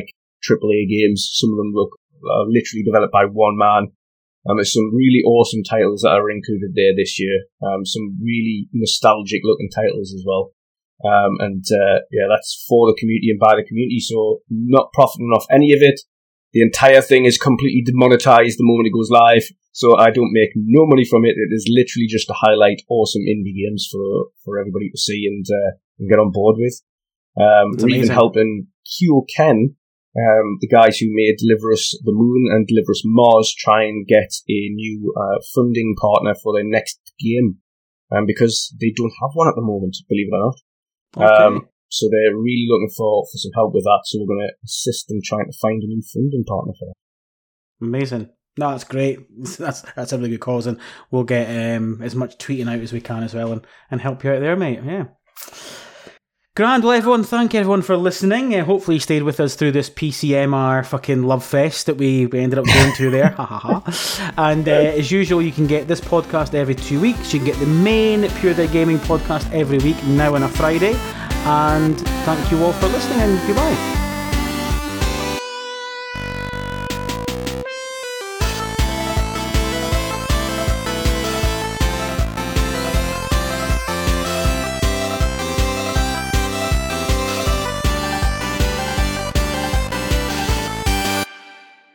triple A games. Some of them look uh, literally developed by one man. Um, there's some really awesome titles that are included there this year. Um, some really nostalgic looking titles as well. Um, and uh, yeah, that's for the community and by the community. So not profiting off any of it. The entire thing is completely demonetized the moment it goes live. So I don't make no money from it. It is literally just to highlight awesome indie games for, for everybody to see and, uh, and get on board with. Um, we're even helping Kyoken, um, the guys who made Deliver Us the Moon and Deliver Us Mars, try and get a new uh, funding partner for their next game. Um, because they don't have one at the moment, believe it or not. Okay. Um, so they're really looking for, for some help with that. So we're going to assist them trying to find a new funding partner for that. Amazing. No, that's great. That's that's a really good cause, and we'll get um, as much tweeting out as we can as well, and, and help you out there, mate. Yeah. Grand. Well, everyone, thank everyone for listening. Uh, hopefully you stayed with us through this P C M R fucking love fest that we, we ended up going to there. Ha ha ha. And uh, as usual, you can get this podcast every two weeks. You can get the main Pure Dead Gaming podcast every week, now on a Friday. And thank you all for listening, and goodbye.